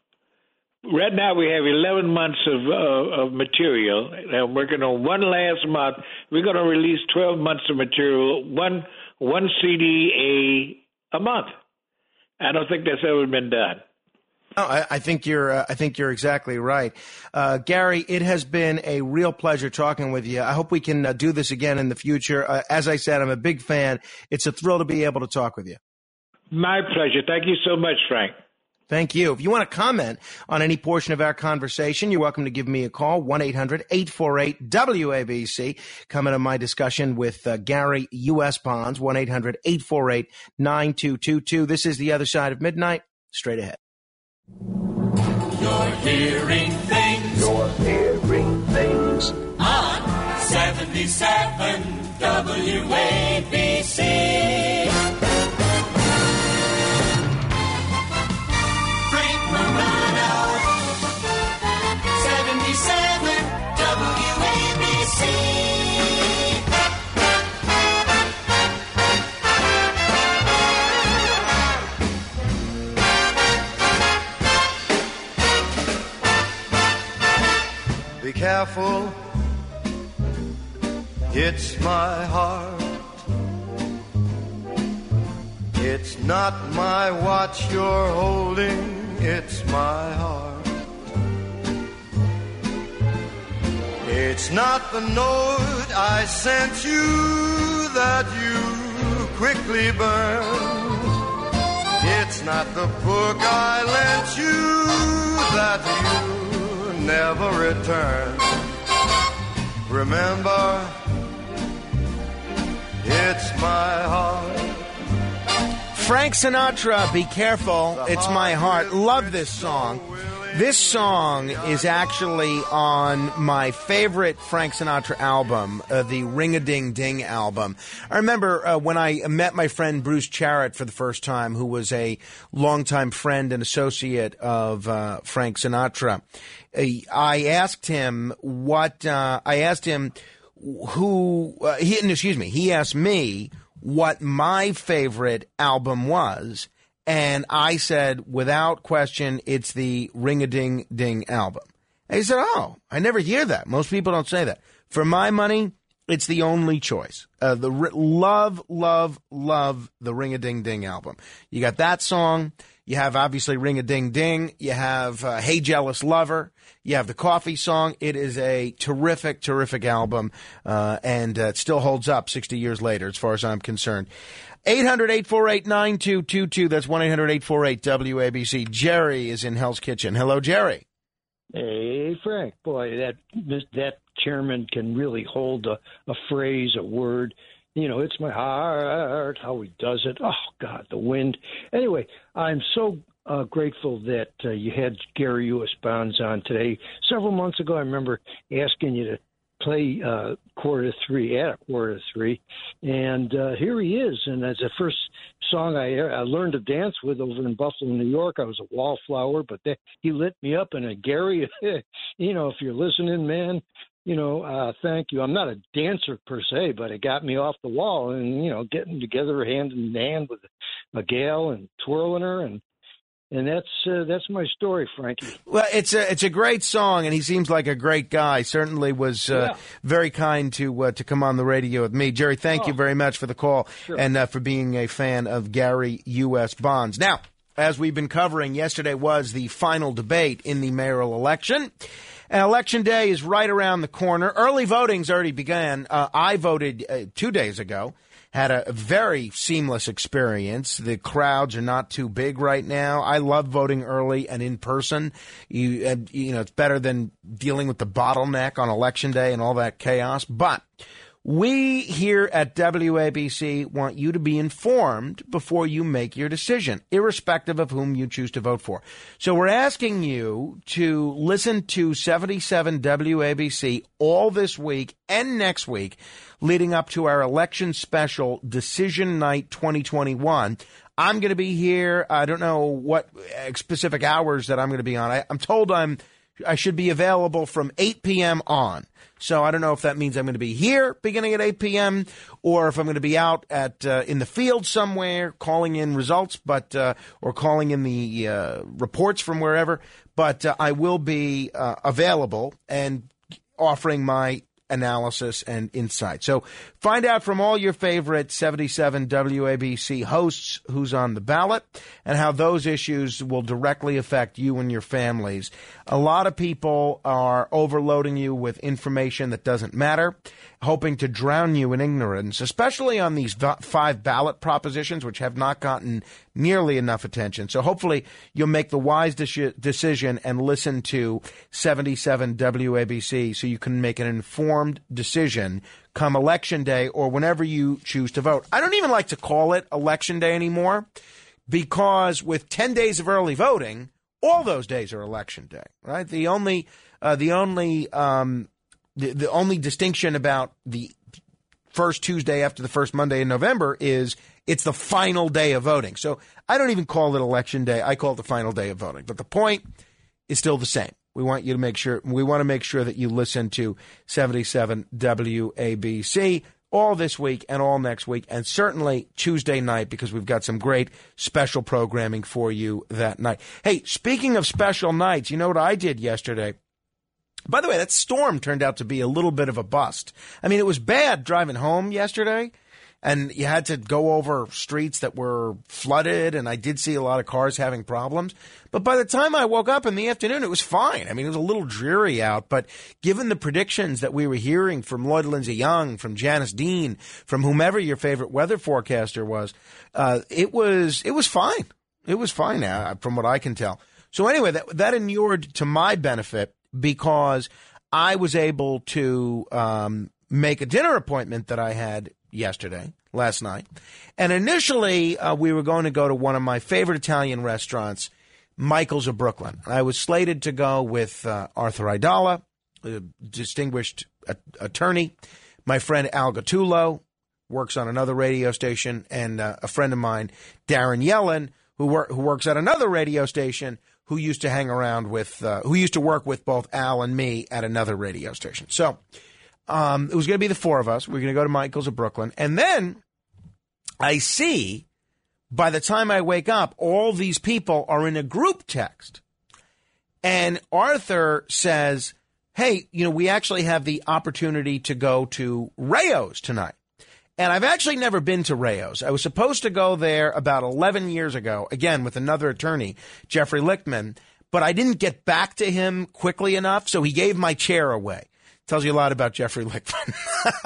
Right now we have eleven months of uh, of material, and I'm working on one last month. We're going to release twelve months of material, one one C D a a month. I don't think that's ever been done. Oh, I, I think you're. Uh, I think you're exactly right, uh, Gary. It has been a real pleasure talking with you. I hope we can uh, do this again in the future. Uh, as I said, I'm a big fan. It's a thrill to be able to talk with you. My pleasure. Thank you so much, Frank. Thank you. If you want to comment on any portion of our conversation, you're welcome to give me a call, one eight hundred eight four eight W A B C. Comment on my discussion with uh, Gary U S. Bonds, one eight hundred eight four eight nine two two two. This is The Other Side of Midnight. Straight ahead. You're hearing things. You're hearing things. On seventy-seven W A B C. Be careful, it's my heart. It's not my watch you're holding, it's my heart. It's not the note I sent you that you quickly burned. It's not the book I lent you that you never return. Remember, it's my heart. Frank Sinatra, Be Careful, It's My Heart. Love this song. This song is actually on my favorite Frank Sinatra album, uh, the Ring-a-Ding-Ding album. I remember uh, when I met my friend Bruce Charrett for the first time, who was a longtime friend and associate of uh, Frank Sinatra. I asked him what, uh, I asked him who, uh, he, excuse me, he asked me what my favorite album was. And I said, without question, it's the Ring-a-Ding-Ding album. And he said, oh, I never hear that. Most people don't say that. For my money, it's the only choice. Uh, the love, love, love the Ring-a-Ding-Ding album. You got that song. You have, obviously, Ring-a-Ding-Ding. You have uh, Hey Jealous Lover. You have the Coffee song. It is a terrific, terrific album, uh, and uh, it still holds up sixty years later, as far as I'm concerned. eight hundred eight four eight nine two two two. That's one eight hundred eight four eight W A B C. Jerry is in Hell's Kitchen. Hello, Jerry. Hey, Frank. Boy, that that chairman can really hold a, a phrase, a word. You know, it's my heart, how he does it. Oh, God, the wind. Anyway, I'm so uh, grateful that uh, you had Gary U S. Bonds on today. Several months ago, I remember asking you to play uh, quarter to three, at a quarter to three, and uh, here he is. And as the first song I, I learned to dance with over in Buffalo, New York, I was a wallflower, but they, he lit me up. And a Gary, you know, if you're listening, man, you know, uh, thank you. I'm not a dancer per se, but it got me off the wall, and you know, getting together hand in hand with a gal and twirling her, and and that's uh, that's my story, Frankie. Well, it's a it's a great song, and he seems like a great guy. Certainly was uh, yeah. very kind to uh, to come on the radio with me, Jerry. Thank oh. you very much for the call sure. and uh, for being a fan of Gary U S. Bonds. Now, as we've been covering, yesterday was the final debate in the mayoral election. And Election Day is right around the corner. Early voting's already begun. Uh, I voted uh, two days ago. Had a very seamless experience. The crowds are not too big right now. I love voting early and in person. You, uh, you know, it's better than dealing with the bottleneck on Election Day and all that chaos. But we here at W A B C want you to be informed before you make your decision, irrespective of whom you choose to vote for. So we're asking you to listen to seventy-seven W A B C all this week and next week, leading up to our election special, Decision Night twenty twenty-one. I'm going to be here. I don't know what specific hours that I'm going to be on. I, I'm told I'm I should be available from eight p.m. on. So I don't know if that means I'm going to be here beginning at eight p.m. or if I'm going to be out at uh, in the field somewhere calling in results, but uh, or calling in the uh, reports from wherever. But uh, I will be uh, available and offering my analysis and insight. So find out from all your favorite seventy-seven W A B C hosts who's on the ballot and how those issues will directly affect you and your families. A lot of people are overloading you with information that doesn't matter, hoping to drown you in ignorance, especially on these five ballot propositions, which have not gotten nearly enough attention. So hopefully you'll make the wise de- decision and listen to seventy-seven W A B C so you can make an informed decision come Election Day or whenever you choose to vote. I don't even like to call it Election Day anymore because with ten days of early voting, all those days are Election Day, right? The only uh, the only um, the, the only distinction about the first Tuesday after the first Monday in November is it's the final day of voting. So I don't even call it Election Day. I call it the final day of voting. But the point is still the same. We want you to make sure we want to make sure that you listen to seventy-seven W A B C all this week and all next week, and certainly Tuesday night because we've got some great special programming for you that night. Hey, speaking of special nights, you know what I did yesterday? By the way, that storm turned out to be a little bit of a bust. I mean, it was bad driving home yesterday, and you had to go over streets that were flooded, and I did see a lot of cars having problems. But by the time I woke up in the afternoon, it was fine. I mean, it was a little dreary out, but given the predictions that we were hearing from Lloyd Lindsay Young, from Janice Dean, from whomever your favorite weather forecaster was, uh, it was it was fine. It was fine now, from what I can tell. So anyway, that, that inured to my benefit because I was able to um, make a dinner appointment that I had yesterday, last night. And initially, uh, we were going to go to one of my favorite Italian restaurants, Michael's of Brooklyn. I was slated to go with uh, Arthur Aidala, a distinguished a- attorney, my friend Al Gattulo, works on another radio station, and uh, a friend of mine, Darren Yellen, who, wor- who works at another radio station, who used to hang around with, uh, who used to work with both Al and me at another radio station. So, Um, it was going to be the four of us. We we're going to go to Michael's of Brooklyn. And then I see, by the time I wake up, all these people are in a group text. And Arthur says, hey, you know, we actually have the opportunity to go to Rayo's tonight. And I've actually never been to Rayo's. I was supposed to go there about eleven years ago, again, with another attorney, Jeffrey Lichtman. But I didn't get back to him quickly enough, so he gave my chair away. Tells you a lot about Jeffrey Lichtman.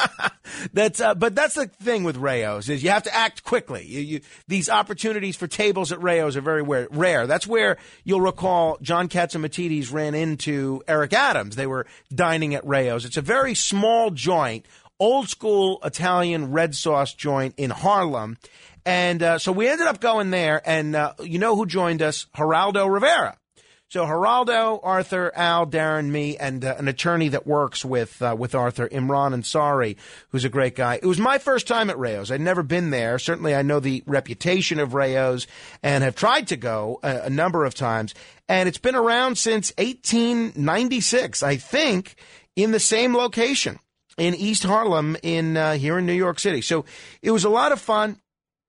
that's, uh, but that's the thing with Rayo's is you have to act quickly. You, you, these opportunities for tables at Rayo's are very rare, rare. That's where you'll recall John Catsimatidis ran into Eric Adams. They were dining at Rayo's. It's a very small joint, old school Italian red sauce joint in Harlem. And uh, so we ended up going there. And uh, you know who joined us? Geraldo Rivera. So Geraldo, Arthur, Al, Darren, me, and uh, an attorney that works with uh, with Arthur, Imran Ansari, who's a great guy. It was my first time at Rayo's. I'd never been there. Certainly I know the reputation of Rayo's and have tried to go a, a number of times. And it's been around since eighteen ninety-six, I think, in the same location in East Harlem in uh, here in New York City. So it was a lot of fun.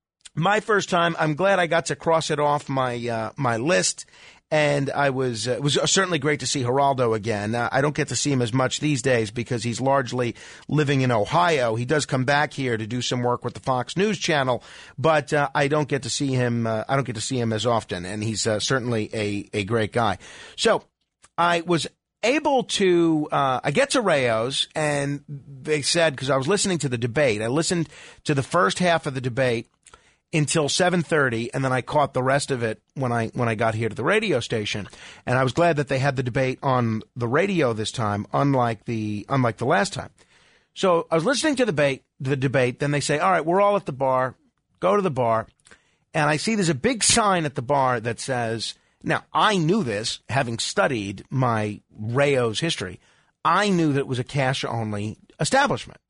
My first time. I'm glad I got to cross it off my uh, my list. And I was, uh, it was certainly great to see Geraldo again. Uh, I don't get to see him as much these days because he's largely living in Ohio. He does come back here to do some work with the Fox News Channel, but uh, I don't get to see him. Uh, I don't get to see him as often, and he's uh, certainly a, a great guy. So I was able to, uh, I get to Rayo's, and they said, because I was listening to the debate, I listened to the first half of the debate until seven thirty, and then I caught the rest of it when I when I got here to the radio station. And I was glad that they had the debate on the radio this time, unlike the unlike the last time. So I was listening to the debate, the debate. Then they say, all right, we're all at the bar. Go to the bar. And I see there's a big sign at the bar that says, now, I knew this, having studied my Rayo's history. I knew that it was a cash-only establishment.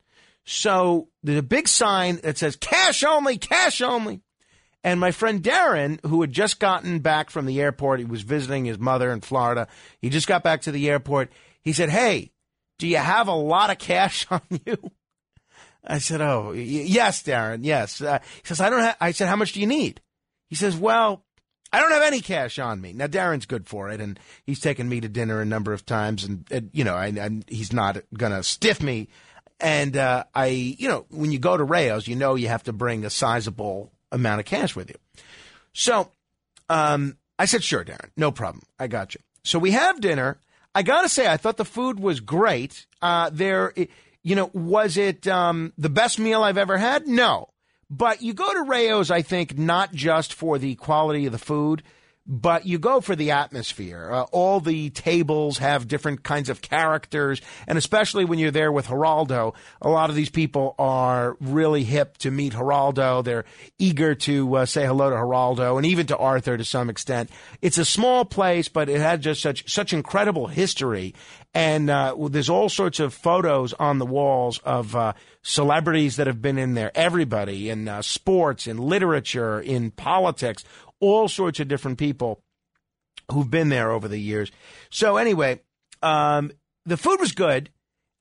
So there's a big sign that says cash only, cash only. And my friend Darren, who had just gotten back from the airport, he was visiting his mother in Florida. He just got back to the airport. He said, hey, do you have a lot of cash on you? I said, oh, y- yes, Darren, yes. Uh, he says, I don't have, I said, how much do you need? He says, well, I don't have any cash on me. Now, Darren's good for it, and he's taken me to dinner a number of times, and, and you know, I, I, he's not going to stiff me. And uh, I, you know, when you go to Rayo's, you know you have to bring a sizable amount of cash with you. So um, I said, sure, Darren, no problem. I got you. So we have dinner. I got to say, I thought the food was great. Uh, there, you know, was it um, the best meal I've ever had? No. But you go to Rayo's, I think, not just for the quality of the food, but you go for the atmosphere. Uh, all the tables have different kinds of characters, and especially when you're there with Geraldo, a lot of these people are really hip to meet Geraldo. They're eager to uh, say hello to Geraldo, and even to Arthur to some extent. It's a small place, but it had just such such incredible history, and uh, there's all sorts of photos on the walls of uh, celebrities that have been in there, everybody, in uh, sports, in literature, in politics, all sorts of different people who've been there over the years. So anyway, um, the food was good.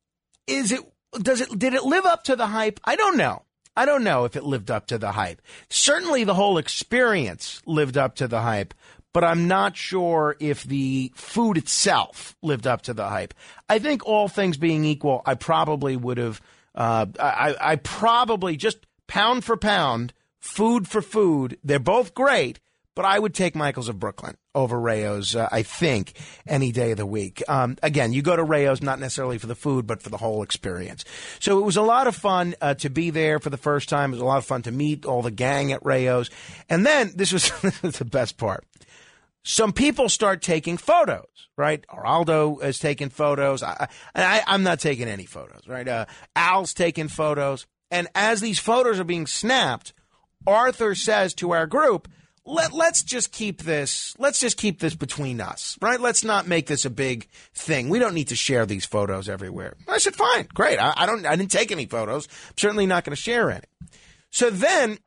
Is it, does it, did it live up to the hype? I don't know. I don't know if it lived up to the hype. Certainly the whole experience lived up to the hype, but I'm not sure if the food itself lived up to the hype. I think all things being equal, I probably would have, uh, I, I probably just pound for pound, food for food, they're both great, but I would take Michael's of Brooklyn over Rayo's, uh, I think, any day of the week. Um, again, you go to Rayo's not necessarily for the food, but for the whole experience. So it was a lot of fun uh, to be there for the first time. It was a lot of fun to meet all the gang at Rayo's. And then, this was the best part, some people start taking photos, right? Geraldo is taking photos. I, I, I'm not taking any photos, right? Uh, Al's taking photos. And as these photos are being snapped, Arthur says to our group, Let, let's just keep this, let's just keep this between us, right? Let's not make this a big thing. We don't need to share these photos everywhere. I said, fine, great. I, I don't, I didn't take any photos. I'm certainly not going to share any. So then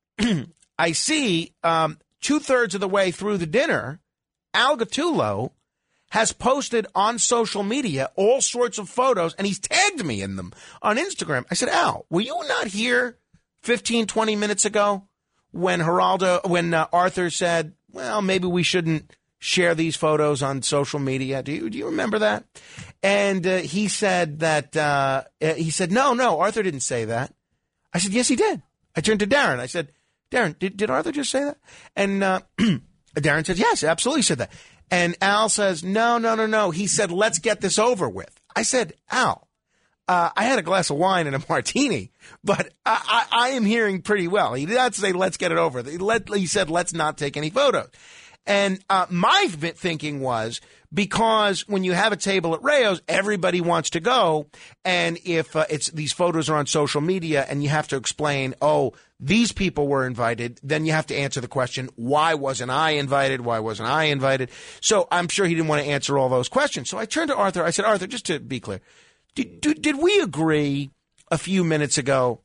I see, um, two thirds of the way through the dinner, Al Gattullo has posted on social media all sorts of photos, and he's tagged me in them on Instagram. I said, Al, were you not here fifteen, twenty minutes ago when Geraldo, when uh, Arthur said, well, maybe we shouldn't share these photos on social media? Do you, do you remember that? And uh, he said that, uh, he said, no, no, Arthur didn't say that. I said, yes, he did. I turned to Darren. I said, Darren, did, did Arthur just say that? And uh, Darren said, yes, absolutely said that. And Al says, no, no, no, no. He said, let's get this over with. I said, Al, uh, I had a glass of wine and a martini, but I, I, I am hearing pretty well. He did not say, let's get it over. He, let, he said, let's not take any photos. And uh, my thinking was, because when you have a table at Rayo's, everybody wants to go. And if uh, it's these photos are on social media and you have to explain, oh, these people were invited, then you have to answer the question, why wasn't I invited? Why wasn't I invited? So I'm sure he didn't want to answer all those questions. So I turned to Arthur. I said, Arthur, just to be clear, did, did, did we agree a few minutes ago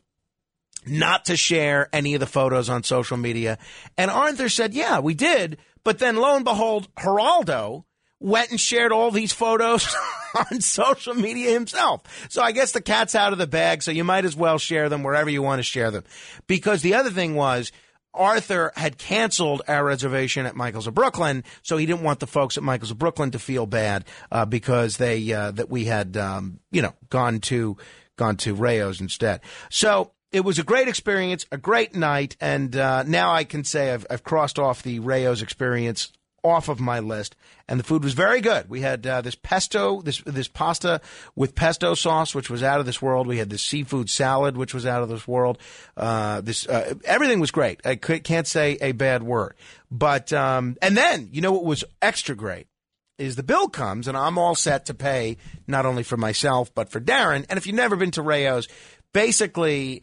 not to share any of the photos on social media? And Arthur said, yeah, we did. But then lo and behold, Geraldo went and shared all these photos on social media himself. So I guess the cat's out of the bag, so you might as well share them wherever you want to share them. Because the other thing was, Arthur had canceled our reservation at Michael's of Brooklyn, so he didn't want the folks at Michael's of Brooklyn to feel bad uh, because they uh, that we had um, you know gone to gone to Rayo's instead. So it was a great experience, a great night, and uh, now I can say I've, I've crossed off the Rayo's experience off of my list, and the food was very good. We had uh, this pesto, this this pasta with pesto sauce, which was out of this world. We had this seafood salad, which was out of this world. Uh, this uh, everything was great. I could, can't say a bad word. But um, and then you know what was extra great is the bill comes, and I'm all set to pay not only for myself but for Darren. And if you've never been to Rayo's, basically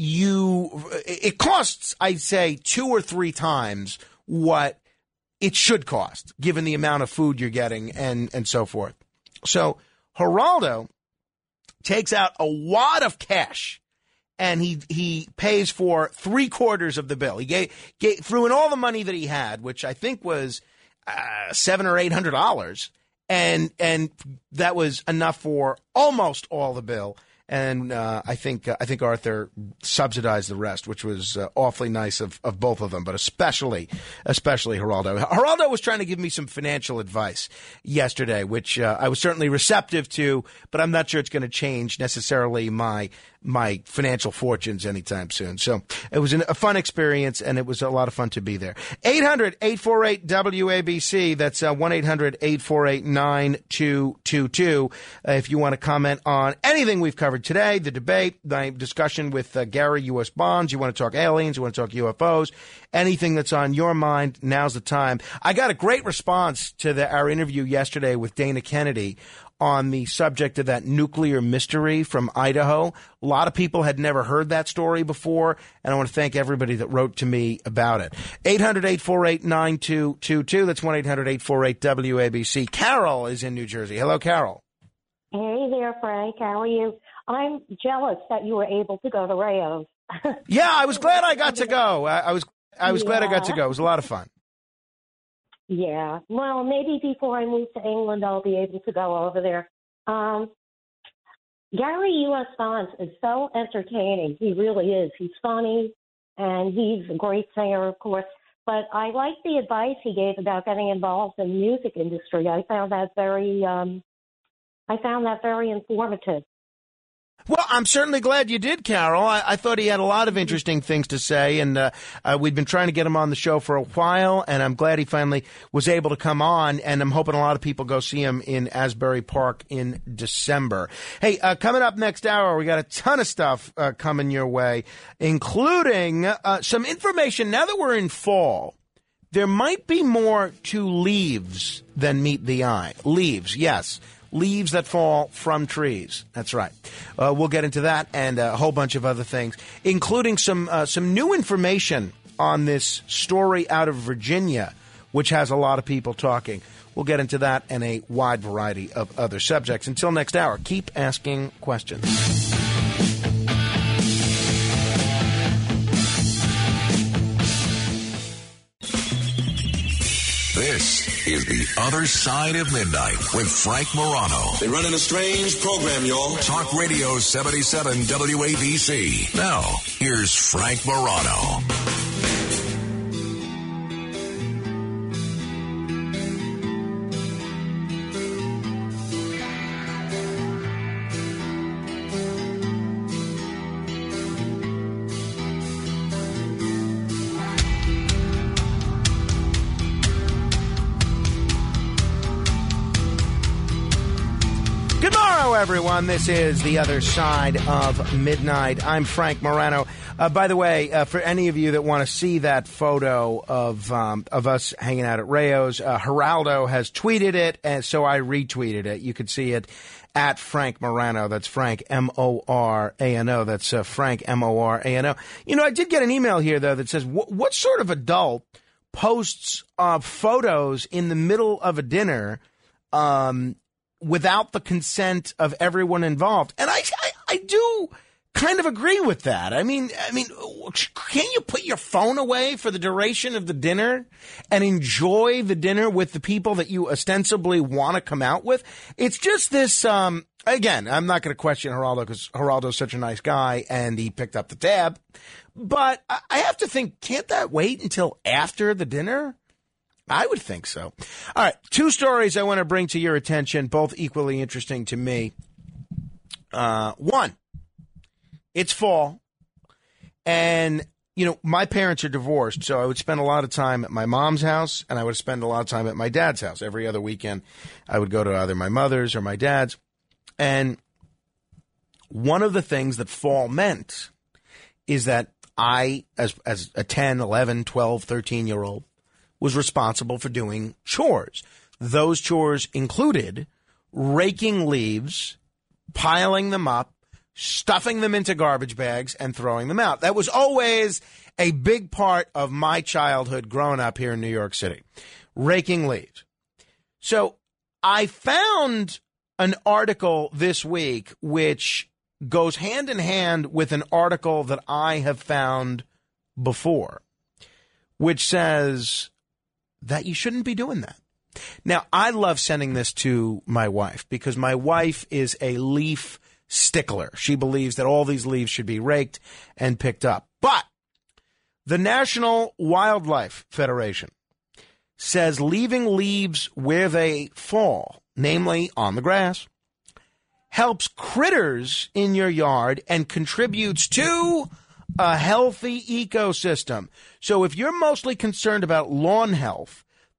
you it costs, I'd say, two or three times what it should cost, given the amount of food you're getting and, and so forth. So Geraldo takes out a wad of cash, and he he pays for three quarters of the bill. He gave, gave threw in all the money that he had, which I think was uh, seven or eight hundred dollars, and and that was enough for almost all the bill. And uh, I think uh, I think Arthur subsidized the rest, which was uh, awfully nice of, of both of them, but especially especially Geraldo. Geraldo was trying to give me some financial advice yesterday, which uh, I was certainly receptive to, but I'm not sure it's going to change necessarily my my financial fortunes anytime soon. So it was an, a fun experience, and it was a lot of fun to be there. eight hundred, eight four eight, W A B C. That's uh, one eight hundred, eight four eight, nine two two two. Uh, if you want to comment on anything we've covered covered today, the debate, my discussion with uh, Gary, U S bonds. You want to talk aliens, you want to talk U F Os, anything that's on your mind, now's the time. I got a great response to the, our interview yesterday with Dana Kennedy on the subject of that nuclear mystery from Idaho. A lot of people had never heard that story before, and I want to thank everybody that wrote to me about it. eight hundred, eight four eight, nine two two two. That's one eight hundred, eight four eight, W A B C. Carol is in New Jersey. Hello, Carol. Hey there, Frank. How are you? I'm jealous that you were able to go to Rayo's. Yeah, I was glad I got to go. I, I was I was yeah. glad I got to go. It was a lot of fun. Yeah. Well, maybe before I move to England, I'll be able to go over there. Um, Gary U S Bonds is so entertaining. He really is. He's funny, and he's a great singer, of course. But I like the advice he gave about getting involved in the music industry. I found that very, um, I found that very informative. Well, I'm certainly glad you did, Carol. I, I thought he had a lot of interesting things to say, and uh, uh, we've been trying to get him on the show for a while, and I'm glad he finally was able to come on, and I'm hoping a lot of people go see him in Asbury Park in December. Hey, uh, coming up next hour, we got a ton of stuff uh, coming your way, including uh, some information. Now that we're in fall, there might be more to leaves than meet the eye. Leaves, yes. Leaves that fall from trees. That's right. Uh, we'll get into that and a whole bunch of other things, including some uh, some new information on this story out of Virginia, which has a lot of people talking. We'll get into that and a wide variety of other subjects. Until next hour, keep asking questions. This is The Other Side of Midnight with Frank Morano. They're running a strange program, y'all. Talk Radio seventy-seven W A B C. Now, here's Frank Morano. Everyone, this is The Other Side of Midnight. I'm Frank Morano. Uh, by the way, uh, for any of you that want to see that photo of um, of us hanging out at Rayo's, uh, Geraldo has tweeted it, and so I retweeted it. You can see it at Frank Morano. That's Frank, M O R A N O. That's uh, Frank, M O R A N O. You know, I did get an email here, though, that says, what sort of adult posts uh, photos in the middle of a dinner um without the consent of everyone involved? And I, I, I do kind of agree with that. I mean, I mean, can't you put your phone away for the duration of the dinner and enjoy the dinner with the people that you ostensibly want to come out with? It's just this, um, again, I'm not going to question Geraldo because Geraldo's such a nice guy and he picked up the tab. But I have to think, can't that wait until after the dinner? I would think so. All right, two stories I want to bring to your attention, both equally interesting to me. Uh, one, it's fall, and, you know, my parents are divorced, so I would spend a lot of time at my mom's house, and I would spend a lot of time at my dad's house. Every other weekend, I would go to either my mother's or my dad's, and one of the things that fall meant is that I, as as a ten, eleven, twelve, thirteen-year-old, was responsible for doing chores. Those chores included raking leaves, piling them up, stuffing them into garbage bags, and throwing them out. That was always a big part of my childhood growing up here in New York City, raking leaves. So I found an article this week which goes hand in hand with an article that I have found before, which says that you shouldn't be doing that. Now, I love sending this to my wife because my wife is a leaf stickler. She believes that all these leaves should be raked and picked up. But the National Wildlife Federation says leaving leaves where they fall, namely on the grass, helps critters in your yard and contributes to a healthy ecosystem. So if you're mostly concerned about lawn health,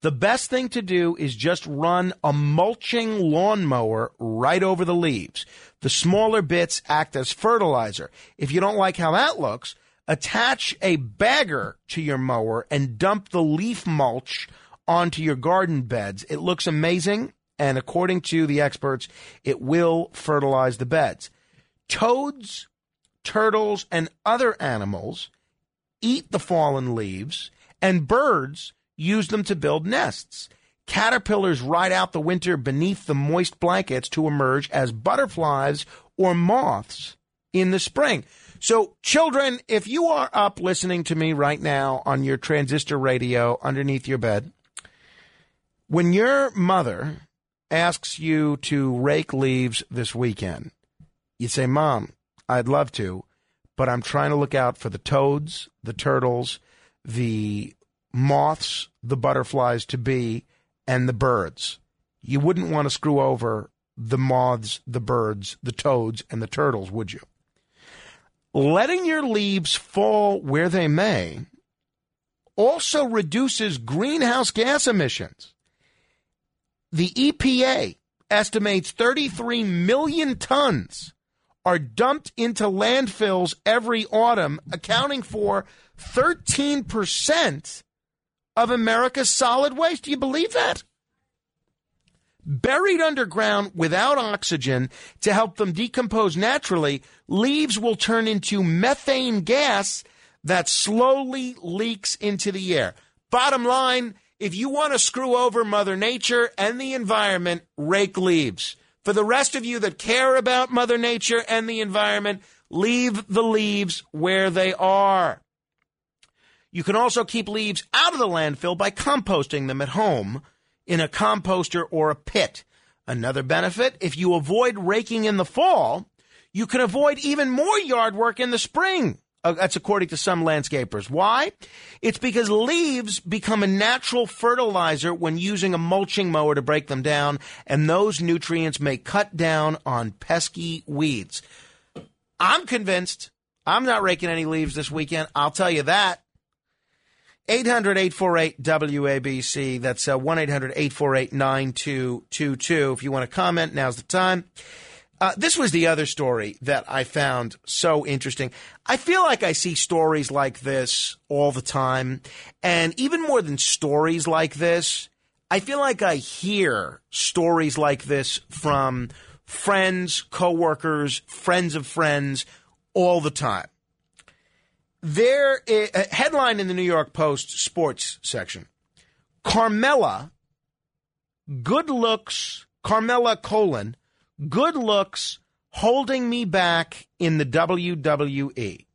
the best thing to do is just run a mulching lawnmower right over the leaves. The smaller bits act as fertilizer. If you don't like how that looks, attach a bagger to your mower and dump the leaf mulch onto your garden beds. It looks amazing, and according to the experts, it will fertilize the beds. Toads, turtles, and other animals eat the fallen leaves, and birds use them to build nests. Caterpillars ride out the winter beneath the moist blankets to emerge as butterflies or moths in the spring. So, children, if you are up listening to me right now on your transistor radio underneath your bed, when your mother asks you to rake leaves this weekend, you say, Mom, I'd love to, but I'm trying to look out for the toads, the turtles, the moths, the butterflies to be, and the birds. You wouldn't want to screw over the moths, the birds, the toads, and the turtles, would you? Letting your leaves fall where they may also reduces greenhouse gas emissions. The E P A estimates thirty-three million tons are dumped into landfills every autumn, accounting for thirteen percent of America's solid waste. Do you believe that? Buried underground without oxygen to help them decompose naturally, leaves will turn into methane gas that slowly leaks into the air. Bottom line, if you want to screw over Mother Nature and the environment, rake leaves. For the rest of you that care about Mother Nature and the environment, leave the leaves where they are. You can also keep leaves out of the landfill by composting them at home in a composter or a pit. Another benefit, if you avoid raking in the fall, you can avoid even more yard work in the spring. Uh, that's according to some landscapers. Why? It's because leaves become a natural fertilizer when using a mulching mower to break them down, and those nutrients may cut down on pesky weeds. I'm convinced I'm not raking any leaves this weekend. I'll tell you that. eight hundred, eight four eight, W A B C. That's uh, one eight hundred, eight four eight, nine two two two. If you want to comment, now's the time. Uh, this was the other story that I found so interesting. I feel like I see stories like this all the time. And even more than stories like this, I feel like I hear stories like this from friends, coworkers, friends of friends all the time. There is a headline in the New York Post sports section. Carmella, good looks, Carmella colon, good looks holding me back in the W W E.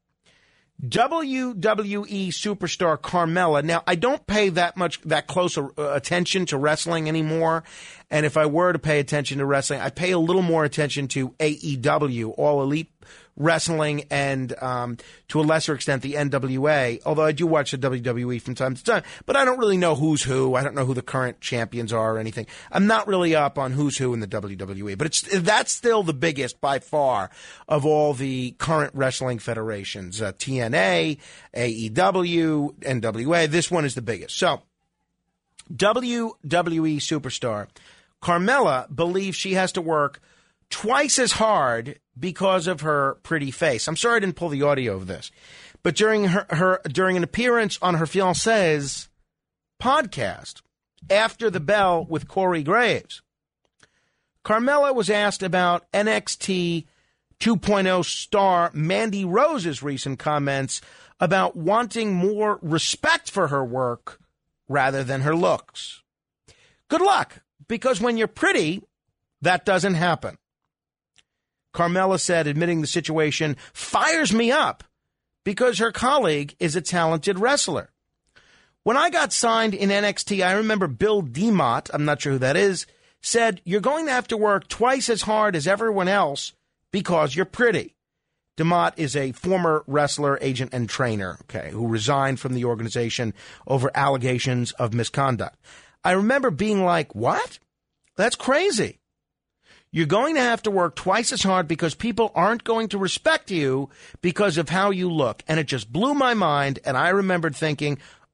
W W E superstar Carmella. Now, I don't pay that much, that close uh, attention to wrestling anymore. And if I were to pay attention to wrestling, I pay a little more attention to A E W, All Elite Wrestling, and um, to a lesser extent, the N W A, although I do watch the W W E from time to time. But I don't really know who's who. I don't know who the current champions are or anything. I'm not really up on who's who in the W W E. But it's that's still the biggest, by far, of all the current wrestling federations. Uh, T N A, A E W, N W A. This one is the biggest. So, W W E superstar Carmella believes she has to work twice as hard because of her pretty face. I'm sorry I didn't pull the audio of this, but during her, her during an appearance on her fiancé's podcast, After the Bell with Corey Graves, Carmella was asked about N X T two point oh star Mandy Rose's recent comments about wanting more respect for her work rather than her looks. Good luck, because when you're pretty, that doesn't happen. Carmella said, admitting the situation fires me up because her colleague is a talented wrestler. When I got signed in N X T, I remember Bill DeMott, I'm not sure who that is, said, you're going to have to work twice as hard as everyone else because you're pretty. DeMott is a former wrestler, agent, and trainer, okay, who resigned from the organization over allegations of misconduct. I remember being like, what? That's crazy. You're going to have to work twice as hard because people aren't going to respect you because of how you look. And it just blew my mind. And I remembered thinking,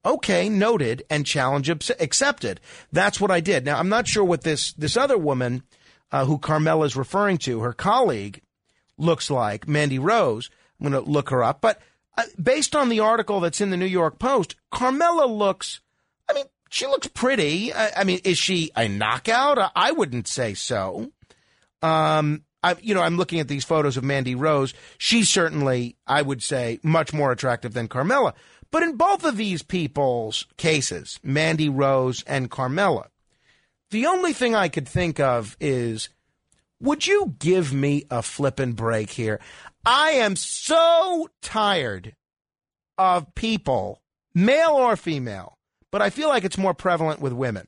Okay, noted, and challenge accepted. That's what I did. Now, I'm not sure what this, this other woman uh, who Carmela is referring to, her colleague, looks like, Mandy Rose. I'm going to look her up. But uh, based on the article that's in the New York Post, Carmela looks, I mean, she looks pretty. I, I mean, is she a knockout? I, I wouldn't say so. Um, I, you know, I'm looking at these photos of Mandy Rose. She's certainly, I would say, much more attractive than Carmela. But in both of these people's cases, Mandy Rose and Carmela, the only thing I could think of is, would you give me a flippin' break here? I am so tired of people, male or female, but I feel like it's more prevalent with women,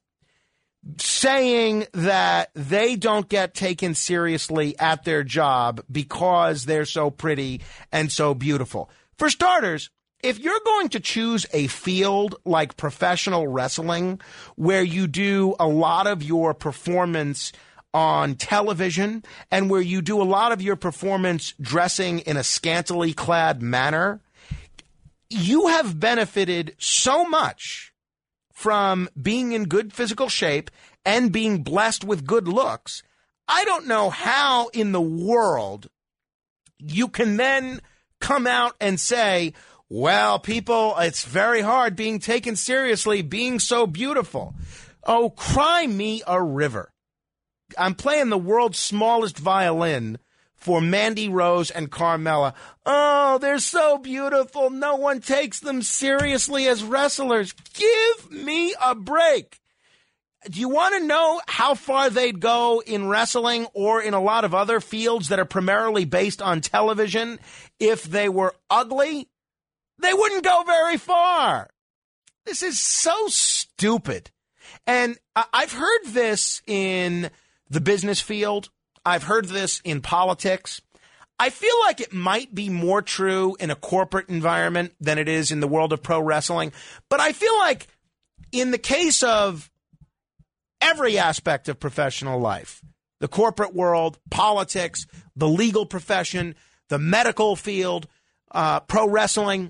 saying that they don't get taken seriously at their job because they're so pretty and so beautiful. For starters, if you're going to choose a field like professional wrestling, where you do a lot of your performance on television and where you do a lot of your performance dressing in a scantily clad manner, you have benefited so much from being in good physical shape and being blessed with good looks. I don't know how in the world you can then come out and say, well, people, it's very hard being taken seriously, being so beautiful. Oh, cry me a river. I'm playing the world's smallest violin for Mandy Rose and Carmela. Oh, they're so beautiful. No one takes them seriously as wrestlers. Give me a break. Do you want to know how far they'd go in wrestling or in a lot of other fields that are primarily based on television if they were ugly? They wouldn't go very far. This is so stupid. And I've heard this in the business field. I've heard this in politics. I feel like it might be more true in a corporate environment than it is in the world of pro wrestling. But I feel like in the case of every aspect of professional life, the corporate world, politics, the legal profession, the medical field, uh, pro wrestling,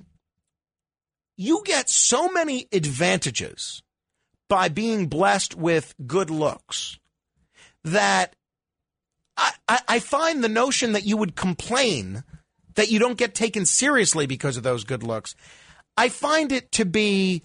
you get so many advantages by being blessed with good looks that I, I, I find the notion that you would complain that you don't get taken seriously because of those good looks, I find it to be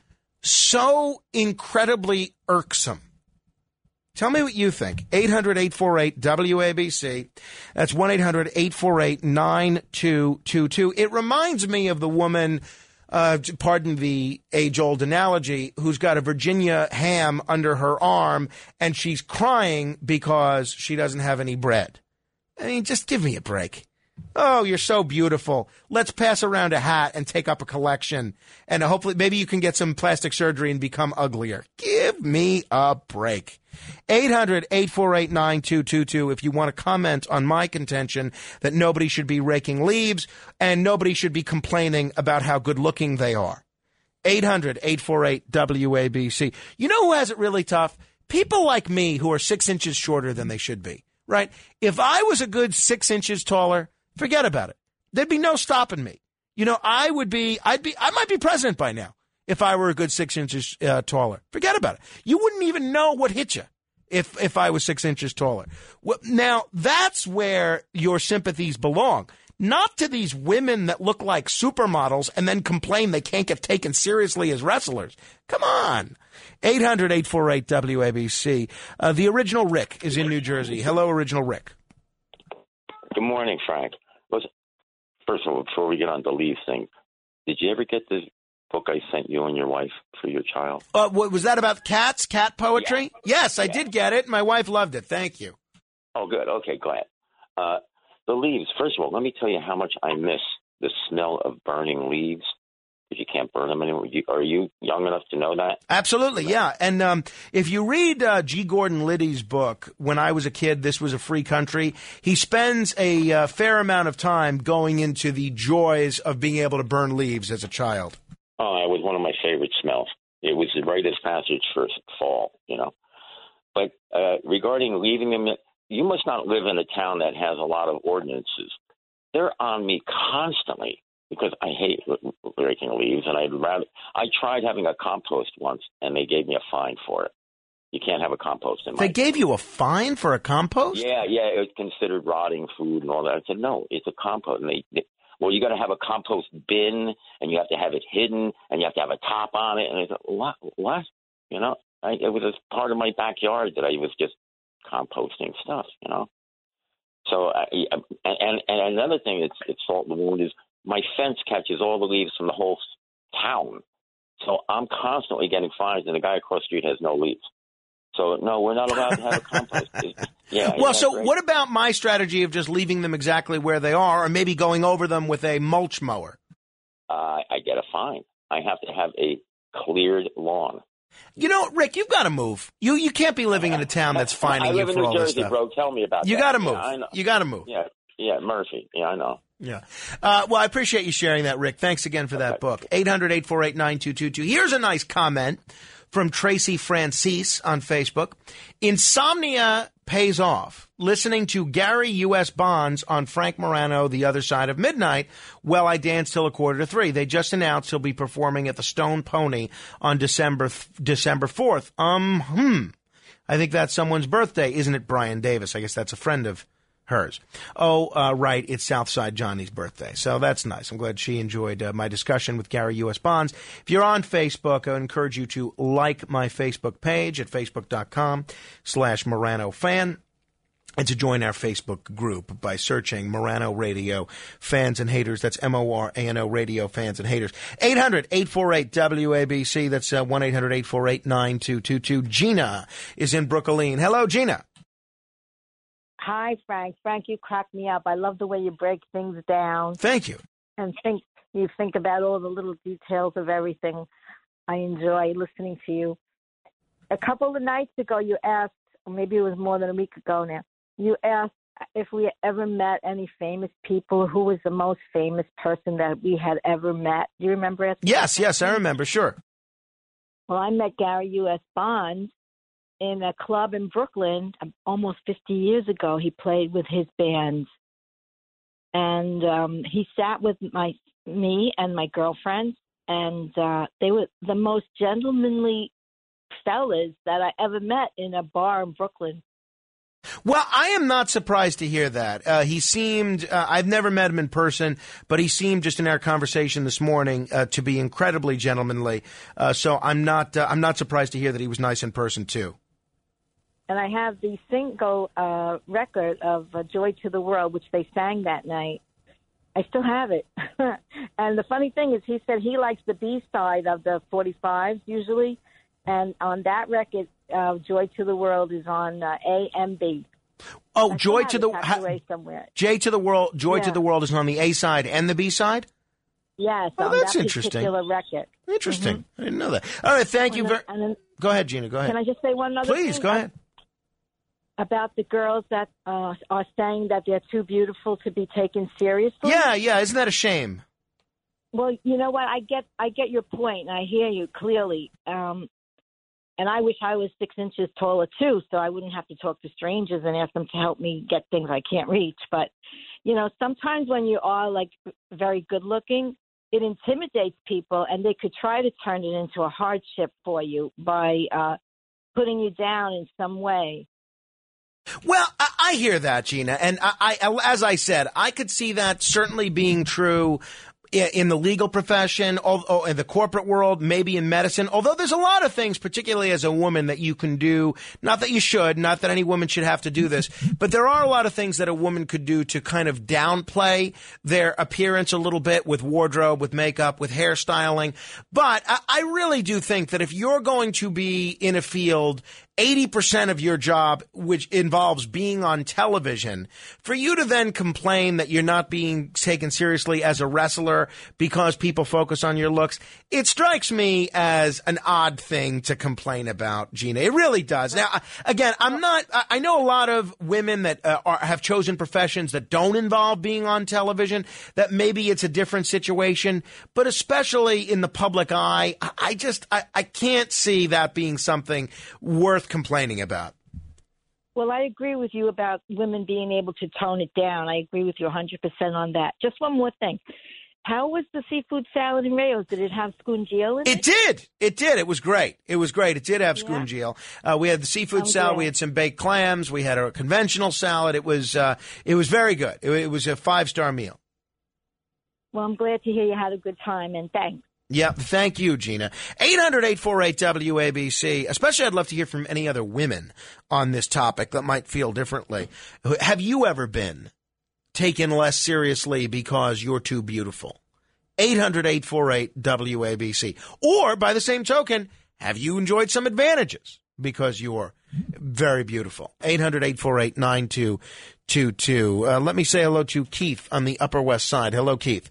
so incredibly irksome. Tell me what you think. eight hundred, eight four eight, W A B C. That's one eight hundred, eight four eight, nine two two two. It reminds me of the woman, uh, pardon the age-old analogy, who's got a Virginia ham under her arm and she's crying because she doesn't have any bread. I mean, just give me a break. Oh, you're so beautiful. Let's pass around a hat and take up a collection. And hopefully, maybe you can get some plastic surgery and become uglier. Give me a break. eight hundred, eight four eight, nine two two two if you want to comment on my contention that nobody should be raking leaves and nobody should be complaining about how good looking they are. eight hundred, eight four eight, W A B C. You know who has it really tough? People like me who are six inches shorter than they should be, right? If I was a good six inches taller, forget about it. There'd be no stopping me. You know, I would be, I'd be, I might be president by now if I were a good six inches uh, taller. Forget about it. You wouldn't even know what hit you if, if I was six inches taller. Well, now, that's where your sympathies belong. Not to these women that look like supermodels and then complain they can't get taken seriously as wrestlers. Come on. eight hundred, eight four eight, W A B C. Uh, the original Rick is in New Jersey. Hello, original Rick. Good morning, Frank. Listen, first of all, before we get on the leave thing, did you ever get the book I sent you and your wife for your child? Uh, what, was that about cats, cat poetry? Yeah. Yes, I yeah. did get it. My wife loved it. Thank you. Oh, good. Okay, glad. Uh, the leaves, first of all, let me tell you how much I miss the smell of burning leaves. Because you can't burn them anymore. You, are you young enough to know that? Absolutely, yeah. And um, if you read uh, G. Gordon Liddy's book, When I Was a Kid, This Was a Free Country, he spends a uh, fair amount of time going into the joys of being able to burn leaves as a child. Oh, it was one of my favorite smells. It was the rite of passage for fall, you know. But uh, regarding leaving them, you must not live in a town that has a lot of ordinances. They're on me constantly. because I hate raking leaves, and I'd rather. I tried having a compost once, and they gave me a fine for it. You can't have a compost in my. They gave you a fine for a compost? Yeah, yeah, it was considered rotting food and all that. I said, no, it's a compost. And they, they well, you got to have a compost bin, and you have to have it hidden, and you have to have a top on it. And I said, what? What? You know, I, it was a part of my backyard that I was just composting stuff. You know. So, I, and and another thing that's it's salt in the wound is my fence catches all the leaves from the whole town. So I'm constantly getting fines, and the guy across the street has no leaves. So, no, we're not allowed to have a compost. Yeah. Well, so great? What about my strategy of just leaving them exactly where they are, or maybe going over them with a mulch mower? Uh, I get a fine. I have to have a cleared lawn. You know, Rick, you've got to move. You you can't be living in a town that's fining you for all this stuff. I live in New Jersey, bro. Tell me about you that. You got to move. Yeah, I know. You got to move. Yeah, yeah, Murphy. Yeah, I know. Yeah. Uh, well, I appreciate you sharing that, Rick. Thanks again for that okay. book. eight hundred, eight four eight, nine two two two. Here's a nice comment from Tracy Francis on Facebook. Insomnia pays off. Listening to Gary U S. Bonds on Frank Morano, The Other Side of Midnight, Well, I Danced Till a Quarter to Three. They just announced he'll be performing at the Stone Pony on December December fourth. Um, hmm. I think that's someone's birthday, isn't it, Brian Davis? I guess that's a friend of hers. Oh, uh, right. It's Southside Johnny's birthday. So that's nice. I'm glad she enjoyed uh, my discussion with Gary U S. Bonds. If you're on Facebook, I encourage you to like my Facebook page at facebook.com slash Morano fan and to join our Facebook group by searching Morano Radio Fans and Haters. That's M O R A N O Radio Fans and Haters. eight hundred, eight four eight, W A B C. That's uh, one eight hundred, eight four eight, nine two two two. Gina is in Brooklyn. Hello, Gina. Hi, Frank. Frank, you crack me up. I love the way you break things down. Thank you. And think you think about all the little details of everything. I enjoy listening to you. A couple of nights ago, you asked, or maybe it was more than a week ago now, you asked if we ever met any famous people. Who was the most famous person that we had ever met? Do you remember it? Yes, yes, I remember, sure. Well, I met Gary U S. Bonds in a club in Brooklyn almost fifty years ago. He played with his bands. And um, he sat with my me and my girlfriend, and uh, they were the most gentlemanly fellas that I ever met in a bar in Brooklyn. Well, I am not surprised to hear that. Uh, he seemed, uh, I've never met him in person, but he seemed just in our conversation this morning uh, to be incredibly gentlemanly. Uh, so I'm not, uh, I'm not surprised to hear that he was nice in person too. And I have the single uh, record of uh, Joy to the World, which they sang that night. I still have it. And the funny thing is he said he likes the B-side of the forty-fives usually. And on that record, uh, Joy to the World is on uh, A and B. Oh, I Joy to the ha- somewhere. J to the World. Joy yeah. to the World is on the A side and the B side. Yes. Oh, on that's that interesting. Particular record. Interesting. Mm-hmm. I didn't know that. All right, thank you very. Then, go ahead, Gina. Go ahead. Can I just say one other thing? Please go ahead. About the girls that uh, are saying that they're too beautiful to be taken seriously. Yeah, yeah. Isn't that a shame? Well, you know what? I get, I get your point, and I hear you clearly. Um, and I wish I was six inches taller too, so I wouldn't have to talk to strangers and ask them to help me get things I can't reach. But you know, sometimes when you are like very good looking, it intimidates people, and they could try to turn it into a hardship for you by uh, putting you down in some way. Well, I, I hear that, Gina, and I, I, as I said, I could see that certainly being true in the legal profession, or in the corporate world, maybe in medicine, although there's a lot of things, particularly as a woman, that you can do. Not that you should, not that any woman should have to do this, but there are a lot of things that a woman could do to kind of downplay their appearance a little bit with wardrobe, with makeup, with hairstyling. But I, I really do think that if you're going to be in a field eighty percent of your job, which involves being on television, for you to then complain that you're not being taken seriously as a wrestler because people focus on your looks, it strikes me as an odd thing to complain about, Gina. It really does. Now, again, I'm not, I know a lot of women that uh, are, have chosen professions that don't involve being on television, that maybe it's a different situation, but especially in the public eye, I just, I, I can't see that being something worth complaining about. Well, I agree with you about women being able to tone it down. I agree with you one hundred percent on that. Just one more thing. How was the seafood salad in Rayo's? Did it have scungio in it? It did. It did. It was great. It was great. It did have Yeah. scungio. Uh, we had the seafood I'm salad. glad. We had some baked clams. We had a conventional salad. It was uh, it was very good. It, it was a five star meal. Well, I'm glad to hear you had a good time, and thanks. Yeah, thank you, Gina. eight hundred, eight four eight, W A B C. Especially, I'd love to hear from any other women on this topic that might feel differently. Have you ever been taken less seriously because you're too beautiful? eight hundred, eight four eight, W A B C. Or, by the same token, have you enjoyed some advantages because you're very beautiful? eight hundred, eight four eight, nine two two two. Uh, let me say hello to Keith on the Upper West Side. Hello, Keith.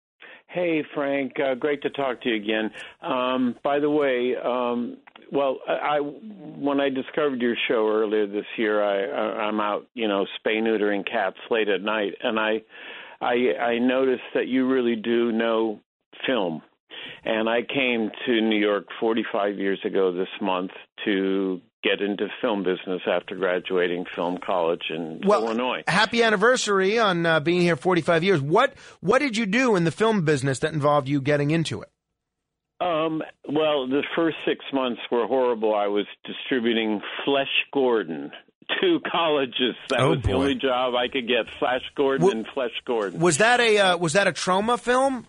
Hey, Frank. Uh, great to talk to you again. Um, by the way, um, well, I, I when I discovered your show earlier this year, I, I, I'm out, you know, spay neutering cats late at night, and I, I, I noticed that you really do know film. And I came to New York forty-five years ago this month to get into film business after graduating film college in Well, Illinois. Happy anniversary on uh, being here forty-five years. What what did you do in the film business that involved you getting into it? Um, well, the first six months were horrible. I was distributing Flesh Gordon to colleges. That Oh, was the boy. only job I could get, Flash Gordon and Flesh Gordon. Was that a uh, was that a trauma film?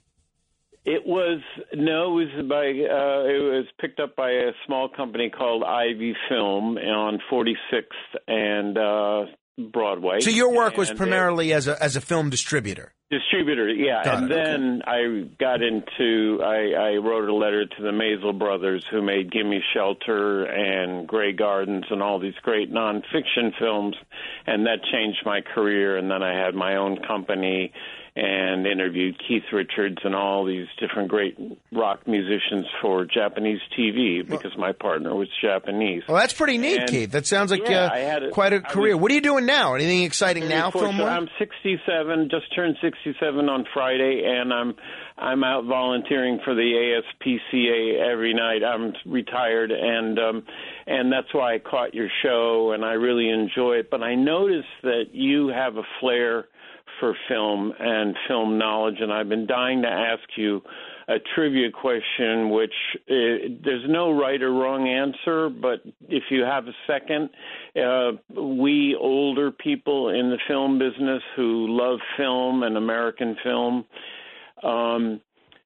It was no, it was by uh, it was picked up by a small company called Ivy Film on forty-sixth and uh, Broadway. So your work was And, uh, primarily as a as a film distributor. Distributor, yeah. Got and it, then I got into, I, I wrote a letter to the Maisel brothers who made Gimme Shelter and Grey Gardens and all these great nonfiction films, and that changed my career. And then I had my own company and interviewed Keith Richards and all these different great rock musicians for Japanese T V because my partner was Japanese. Well, that's pretty neat, And- Keith. That sounds like Yeah, uh, I had a- quite a I career. was- What are you doing now? Anything exciting now, Very film fortunate. wise? I'm sixty-seven, just turned sixty-seven on Friday, and I'm I'm out volunteering for the A S P C A every night. I'm retired, and um, and that's why I caught your show, and I really enjoy it. But I noticed that you have a flair for film and film knowledge, and I've been dying to ask you a trivia question, which uh, there's no right or wrong answer, but if you have a second, uh, we older people in the film business who love film and American film, um,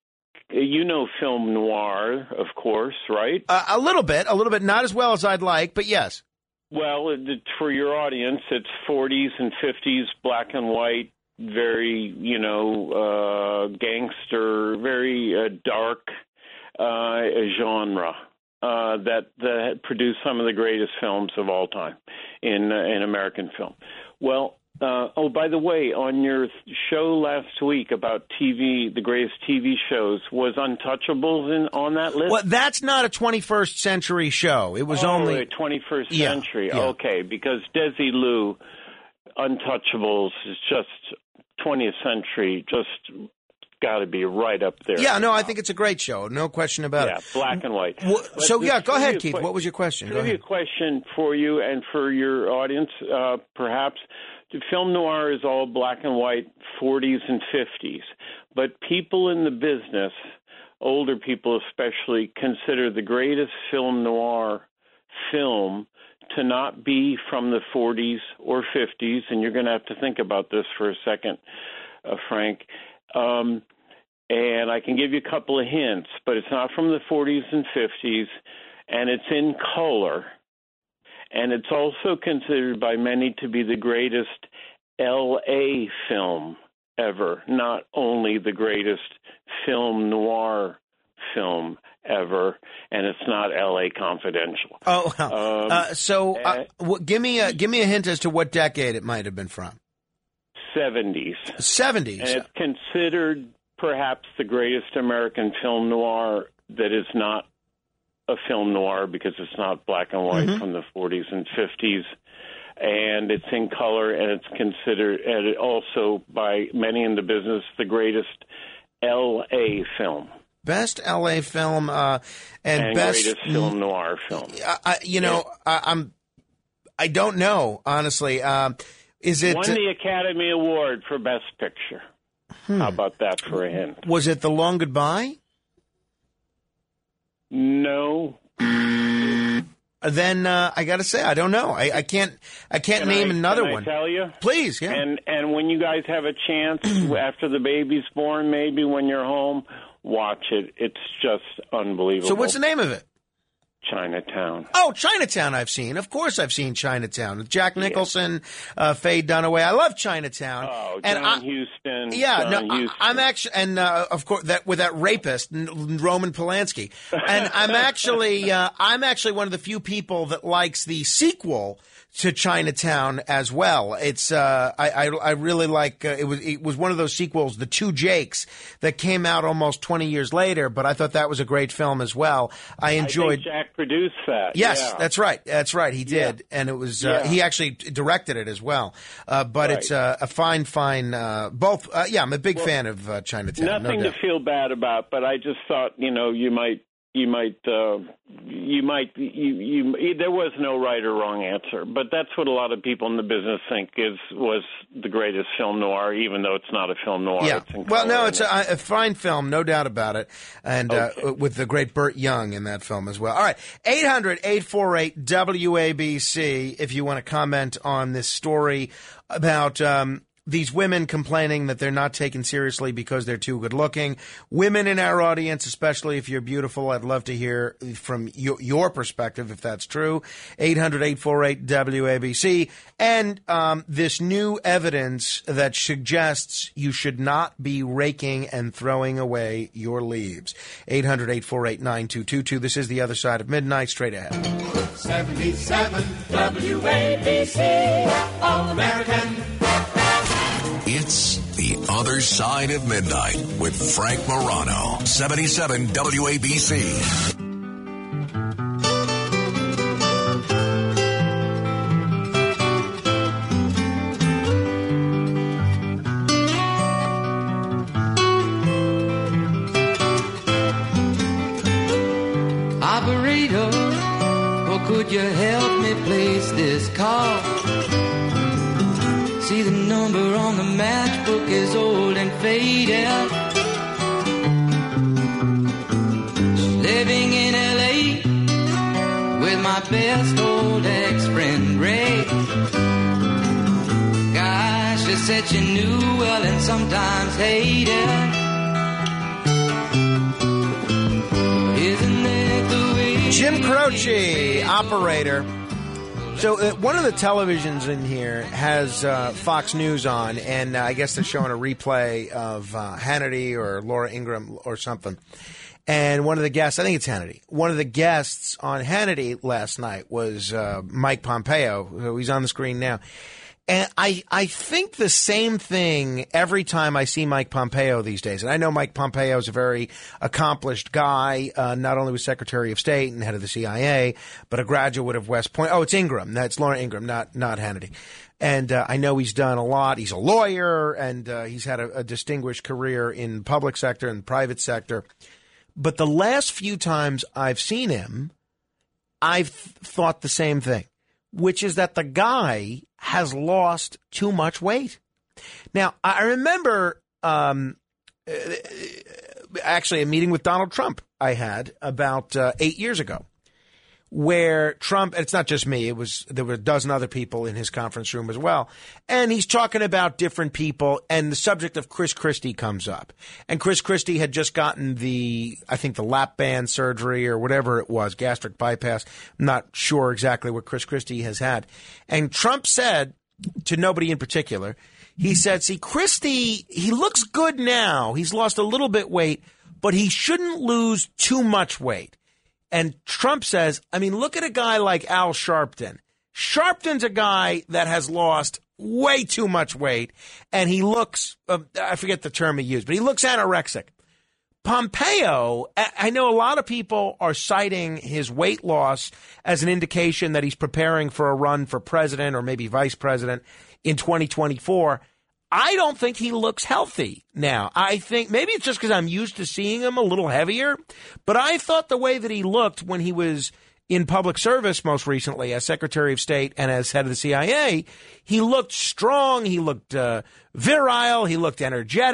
you know film noir, of course, right? Uh, a little bit, a little bit, not as well as I'd like, but yes. Well, it- for your audience, it's forties and fifties, black and white, very, you know, uh, gangster, very uh, dark uh, genre uh, that, that produced some of the greatest films of all time in uh, in American film. Well, uh, oh, by the way, on your show last week about T V, the greatest T V shows, was Untouchables in, on that list? Well, that's not a twenty-first century show. It was oh, only twenty-first Yeah, century. yeah. Okay, because Desilu, Untouchables is just twentieth century, just got to be right up there. Yeah, no, I think it's a great show. No question about Yeah, it. black and white. Wha- But so, the yeah, go ahead, trivia Keith. que- What was your question? Go Trivia ahead. question for you and for your audience, uh, perhaps. The film noir is all black and white, forties and fifties. But people in the business, older people especially, consider the greatest film noir film to not be from the forties or fifties. And you're going to have to think about this for a second, uh, Frank. Um, and I can give you a couple of hints, but it's not from the forties and fifties, and it's in color. And it's also considered by many to be the greatest L A film ever, not only the greatest film noir film ever, and it's not L A Confidential. Oh, Um, uh, so uh, w- give me a give me a hint as to what decade it might have been from. seventies. seventies. And it's considered perhaps the greatest American film noir that is not a film noir because it's not black and white Mhm. from the forties and fifties. And it's in color, and it's considered, and it also by many in the business, the greatest L A film. Best L A film uh, and, And best greatest film noir film. I, I, you know, I, I'm. I don't know honestly. Um, is it? Won the Academy Award for Best Picture. Hmm. How about that for a hint? Was it The Long Goodbye? No. Then uh, I got to say, I don't know. I, I can't. I can't Can name I, another can I one. Tell you, please. Yeah. And and when you guys have a chance after the baby's born, maybe when you're home, watch it. It's just unbelievable. So what's the name of it? Chinatown. Oh, Chinatown I've seen. Of course I've seen Chinatown. With Jack Nicholson, yeah. uh, Faye Dunaway. I love Chinatown. Oh, and John I, Huston. Yeah, John no, Huston. I, I'm actually, and uh, of course, that with that rapist, Roman Polanski. And I'm actually, uh, I'm actually one of the few people that likes the sequel to Chinatown as well. It's uh, I, I I really like uh, it was it was one of those sequels, The Two Jakes, that came out almost twenty years later. But I thought that was a great film as well. I enjoyed. I think Jack produced that. Yes, yeah. that's right. That's right. He did, yeah. and it was uh, yeah. he actually directed it as well. Uh, but right. it's uh, a fine, fine. Uh, both. Uh, yeah, I'm a big well, fan of uh, Chinatown. Nothing no to feel bad about, but I just thought you know you might. You might, uh, you might, you, you, there was no right or wrong answer, but that's what a lot of people in the business think is, was the greatest film noir, even though it's not a film noir. Yeah. It's well, no, it's a, a fine film, no doubt about it. And, okay. uh, with the great Burt Young in that film as well. All right. eight hundred, eight four eight, W A B C. If you want to comment on this story about, um, these women complaining that they're not taken seriously because they're too good looking. Women in our audience, especially if you're beautiful, I'd love to hear from your, your perspective if that's true. eight hundred, eight four eight, W A B C. And um, this new evidence that suggests you should not be raking and throwing away your leaves. eight hundred, eight four eight, nine two two two. This is The Other Side of Midnight. Straight ahead. seventy-seven W A B C, All American. It's The Other Side of Midnight with Frank Morano, seventy-seven W A B C. Operator, or could you help me place this call? See, the number on the matchbook is old and faded. Living in L A with my best old ex-friend Ray. Gosh, she said she knew well and sometimes hated. Isn't that the way? Jim Croce, Operator. So uh, one of the televisions in here has uh, Fox News on, and uh, I guess they're showing a replay of uh, Hannity or Laura Ingraham or something. And one of the guests, I think it's Hannity, one of the guests on Hannity last night was uh, Mike Pompeo, who he's on the screen now. And I, I think the same thing every time I see Mike Pompeo these days. And I know Mike Pompeo is a very accomplished guy, uh, not only was Secretary of State and head of the C I A, but a graduate of West Point. Oh, it's Ingram. That's Laura Ingraham, not not Hannity. And uh, I know he's done a lot. He's a lawyer, and uh, he's had a, a distinguished career in public sector and private sector. But the last few times I've seen him, I've th- thought the same thing, which is that the guy has lost too much weight. Now, I remember um, actually a meeting with Donald Trump I had about uh, eight years ago, where Trump, and it's not just me, it was there were a dozen other people in his conference room as well, and he's talking about different people, and the subject of Chris Christie comes up. And Chris Christie had just gotten the, I think the lap band surgery or whatever it was, gastric bypass. I'm not sure exactly what Chris Christie has had. And Trump said, to nobody in particular, he said, see, Christie, he looks good now. He's lost a little bit weight, but he shouldn't lose too much weight. And Trump says, I mean, look at a guy like Al Sharpton. Sharpton's a guy that has lost way too much weight, and he looks, uh, I forget the term he used, but he looks anorexic. Pompeo, I know a lot of people are citing his weight loss as an indication that he's preparing for a run for president or maybe vice president in twenty twenty-four. I don't think he looks healthy now. I think maybe it's just because I'm used to seeing him a little heavier, but I thought the way that he looked when he was in public service most recently as Secretary of State and as head of the C I A, he looked strong, he looked uh, virile, he looked energetic.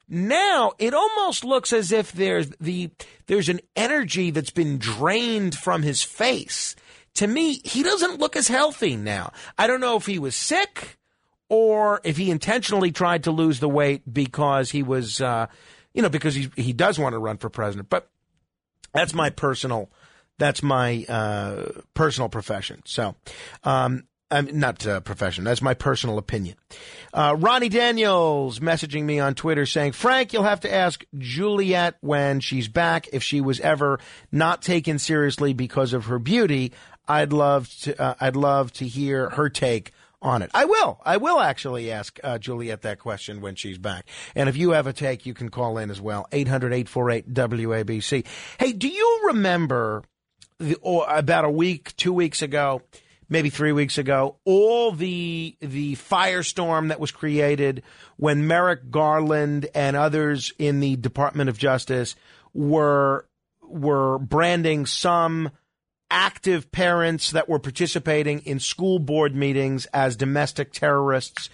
Now it almost looks as if there's the there's an energy that's been drained from his face. To me, he doesn't look as healthy now. I don't know if he was sick or if he intentionally tried to lose the weight because he was, uh, you know, because he he does want to run for president. But that's my personal, that's my uh, personal profession. So, um, I'm not uh, profession. That's my personal opinion. Uh, Ronnie Daniels messaging me on Twitter saying, Frank, you'll have to ask Juliet when she's back if she was ever not taken seriously because of her beauty. I'd love to. Uh, I'd love to hear her take on it. I will. I will actually ask uh, Juliet that question when she's back. And if you have a take, you can call in as well. eight hundred, eight four eight, W A B C. Hey, do you remember the, or about a week, two weeks ago, maybe three weeks ago, all the the firestorm that was created when Merrick Garland and others in the Department of Justice were were branding some active parents that were participating in school board meetings as domestic terrorists?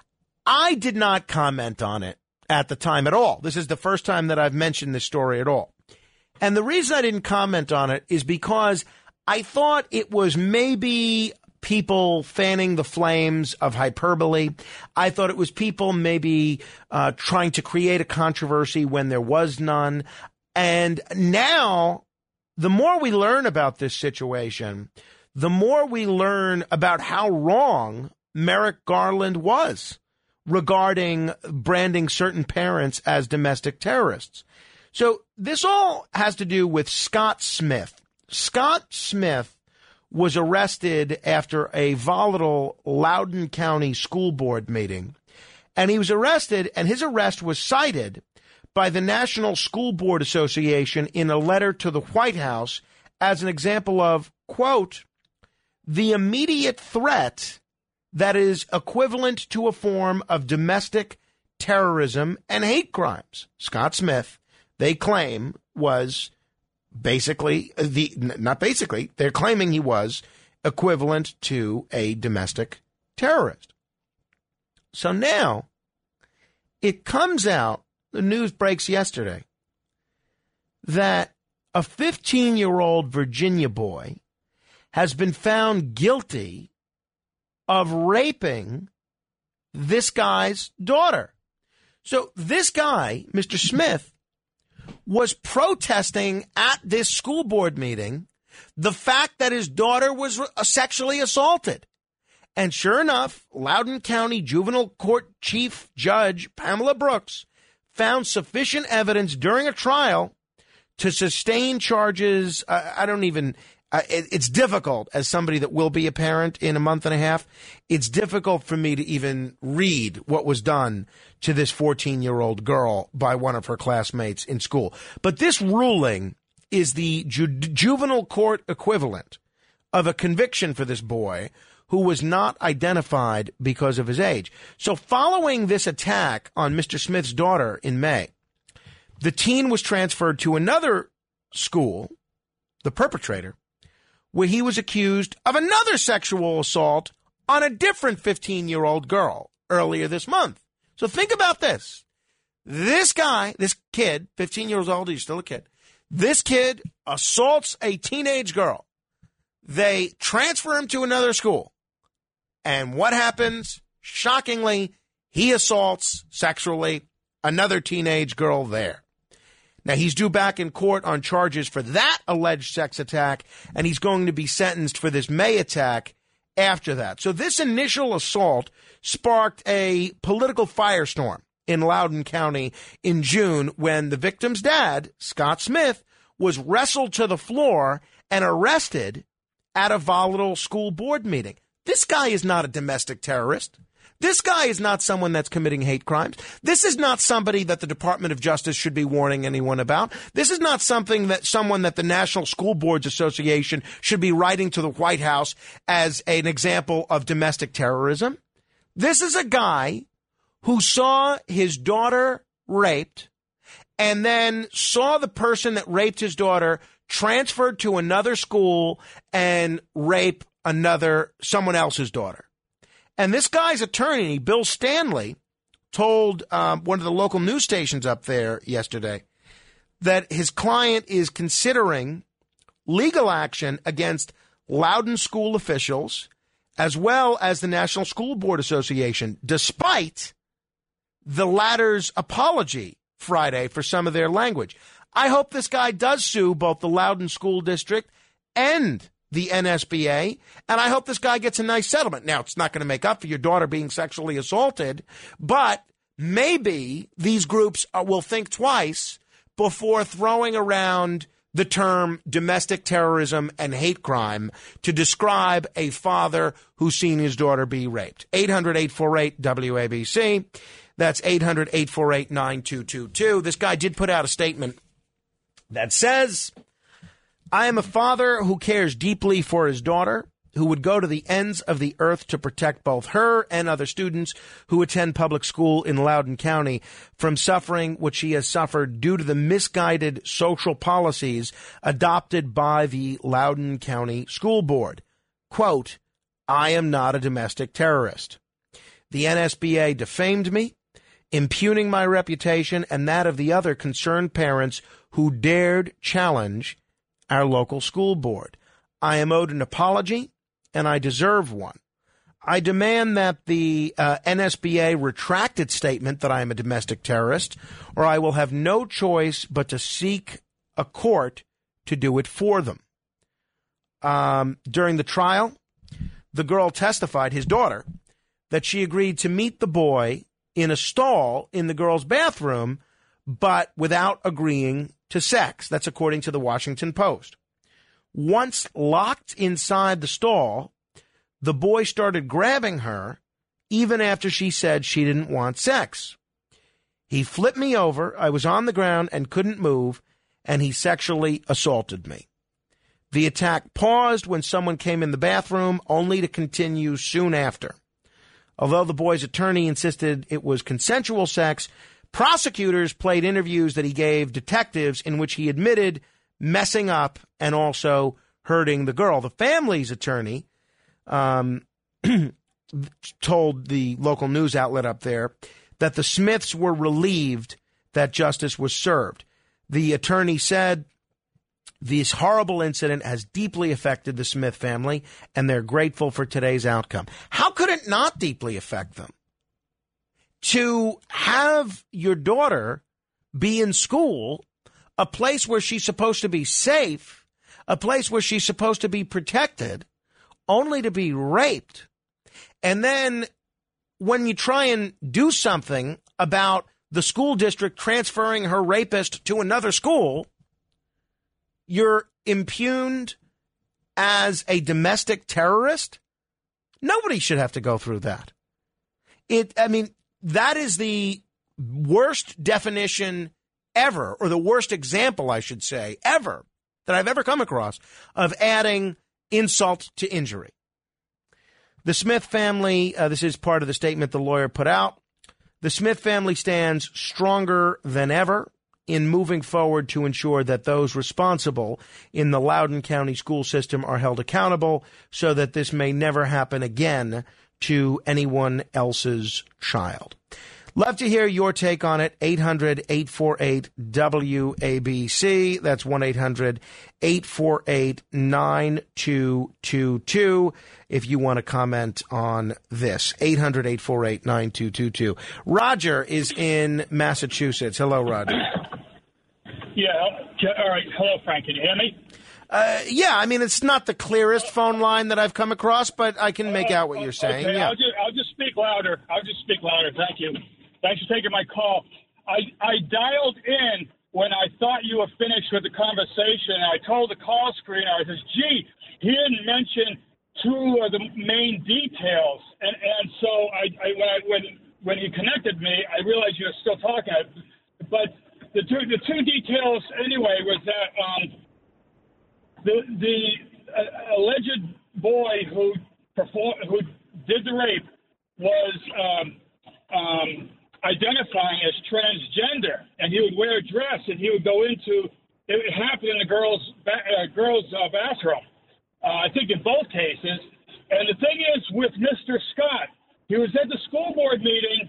I did not comment on it at the time at all. This is the first time that I've mentioned this story at all. And the reason I didn't comment on it is because I thought it was maybe people fanning the flames of hyperbole. I thought it was people maybe uh, trying to create a controversy when there was none. And now, the more we learn about this situation, the more we learn about how wrong Merrick Garland was regarding branding certain parents as domestic terrorists. So this all has to do with Scott Smith. Scott Smith was arrested after a volatile Loudoun County school board meeting, and he was arrested, and his arrest was cited by the National School Board Association in a letter to the White House as an example of, quote, the immediate threat that is equivalent to a form of domestic terrorism and hate crimes. Scott Smith, they claim, was basically, the not basically, they're claiming he was equivalent to a domestic terrorist. So now it comes out, the news breaks yesterday, that a fifteen-year-old Virginia boy has been found guilty of raping this guy's daughter. So this guy, Mister Smith, was protesting at this school board meeting the fact that his daughter was sexually assaulted. And sure enough, Loudoun County Juvenile Court Chief Judge Pamela Brooks found sufficient evidence during a trial to sustain charges. Uh, I don't even, uh, it, it's difficult as somebody that will be a parent in a month and a half. It's difficult for me to even read what was done to this fourteen-year-old girl by one of her classmates in school. But this ruling is the ju- juvenile court equivalent of a conviction for this boy who was not identified because of his age. So following this attack on Mister Smith's daughter in May, the teen was transferred to another school, the perpetrator, where he was accused of another sexual assault on a different fifteen-year-old girl earlier this month. So think about this. This guy, this kid, fifteen years old, he's still a kid. This kid assaults a teenage girl. They transfer him to another school. And what happens? Shockingly, he assaults sexually another teenage girl there. Now, he's due back in court on charges for that alleged sex attack, and he's going to be sentenced for this May attack after that. So this initial assault sparked a political firestorm in Loudoun County in June when the victim's dad, Scott Smith, was wrestled to the floor and arrested at a volatile school board meeting. This guy is not a domestic terrorist. This guy is not someone that's committing hate crimes. This is not somebody that the Department of Justice should be warning anyone about. This is not something that someone that the National School Boards Association should be writing to the White House as an example of domestic terrorism. This is a guy who saw his daughter raped and then saw the person that raped his daughter transferred to another school and rape another, someone else's daughter. And this guy's attorney, Bill Stanley, told um, one of the local news stations up there yesterday that his client is considering legal action against Loudoun school officials as well as the National School Board Association, despite the latter's apology Friday for some of their language. I hope this guy does sue both the Loudoun School District and the N S B A, and I hope this guy gets a nice settlement. Now, it's not going to make up for your daughter being sexually assaulted, but maybe these groups will think twice before throwing around the term domestic terrorism and hate crime to describe a father who's seen his daughter be raped. eight hundred, eight four eight, W A B C. That's eight hundred, eight four eight, nine two two two. This guy did put out a statement that says, I am a father who cares deeply for his daughter, who would go to the ends of the earth to protect both her and other students who attend public school in Loudoun County from suffering what she has suffered due to the misguided social policies adopted by the Loudoun County School Board. Quote, I am not a domestic terrorist. The N S B A defamed me, impugning my reputation and that of the other concerned parents who dared challenge our local school board. I am owed an apology, and I deserve one. I demand that the uh, N S B A retract its statement that I am a domestic terrorist, or I will have no choice but to seek a court to do it for them. Um, during the trial, the girl testified, his daughter, that she agreed to meet the boy in a stall in the girl's bathroom, but without agreeing to sex. That's according to the Washington Post. Once locked inside the stall, the boy started grabbing her even after she said she didn't want sex. He flipped me over. I was on the ground and couldn't move, and he sexually assaulted me. The attack paused when someone came in the bathroom, only to continue soon after. Although the boy's attorney insisted it was consensual sex, prosecutors played interviews that he gave detectives in which he admitted messing up and also hurting the girl. The family's attorney um, told the local news outlet up there that the Smiths were relieved that justice was served. The attorney said, this horrible incident has deeply affected the Smith family, and they're grateful for today's outcome. How could it not deeply affect them? To have your daughter be in school, a place where she's supposed to be safe, a place where she's supposed to be protected, only to be raped. And then when you try and do something about the school district transferring her rapist to another school, you're impugned as a domestic terrorist? Nobody should have to go through that. It, I mean, that is the worst definition ever, or the worst example, I should say, ever, that I've ever come across of adding insult to injury. The Smith family, uh, this is part of the statement the lawyer put out. The Smith family stands stronger than ever in moving forward to ensure that those responsible in the Loudoun County school system are held accountable so that this may never happen again to anyone else's child. Love to hear your take on it. eight hundred, eight four eight, W A B C. That's one eight hundred, eight four eight, nine two two two if you want to comment on this. eight hundred, eight four eight, nine two two two. Roger is in Massachusetts. Hello, Roger. Yeah. All right. Hello, Frank. Can you hear me? Uh, yeah, I mean, it's not the clearest phone line that I've come across, but I can make out what you're saying. Okay, yeah. I'll just, I'll just speak louder. I'll just speak louder. Thank you. Thanks for taking my call. I, I dialed in when I thought you were finished with the conversation. And I told the call screener, I says, gee, he didn't mention two of the main details. And and so I, I when I, when when you connected me, I realized you were still talking. But the two the two details anyway was that um, the the uh, alleged boy who perform who did the rape was um, um, identifying as transgender, and he would wear a dress, and he would go into it happened in the girls' ba- uh, girls' uh, bathroom. Uh, I think in both cases. And the thing is, with Mister Scott, he was at the school board meeting,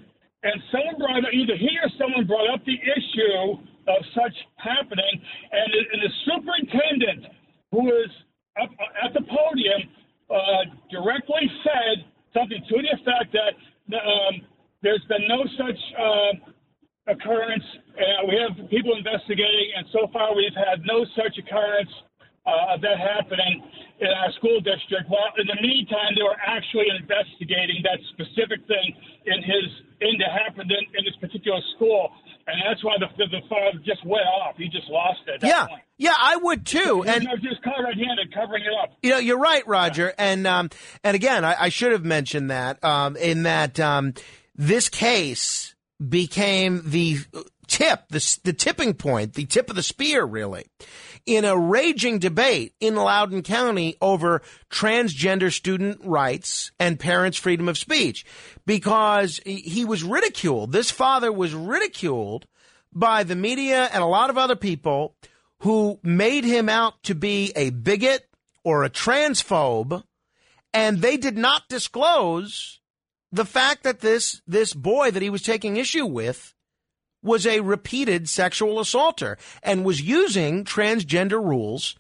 and someone brought up, either he or someone brought up the issue of such happening, and, and the superintendent, who is up at the podium, uh, directly said something to the effect that um, there's been no such uh, occurrence. Uh, we have people investigating, and so far we've had no such occurrence uh, of that happening in our school district. Well, in the meantime, they were actually investigating that specific thing in his in that happened in, in this particular school, and that's why the the, the father just went off. He just lost it. At that Yeah, point. yeah, I would too. He And was just caught red-handed covering it up. you know, you're right, Roger. And um, and again, I, I should have mentioned that um, in that um, this case became the tip, the the tipping point, the tip of the spear, really, in a raging debate in Loudoun County over transgender student rights and parents' freedom of speech, because he was ridiculed. This father was ridiculed by the media and a lot of other people who made him out to be a bigot or a transphobe, and they did not disclose the fact that this this boy that he was taking issue with was a repeated sexual assaulter and was using transgender rules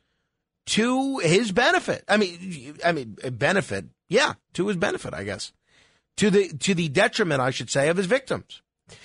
to his benefit. I mean, I mean, benefit, yeah, to his benefit, I guess, to the to the detriment, I should say, of his victims.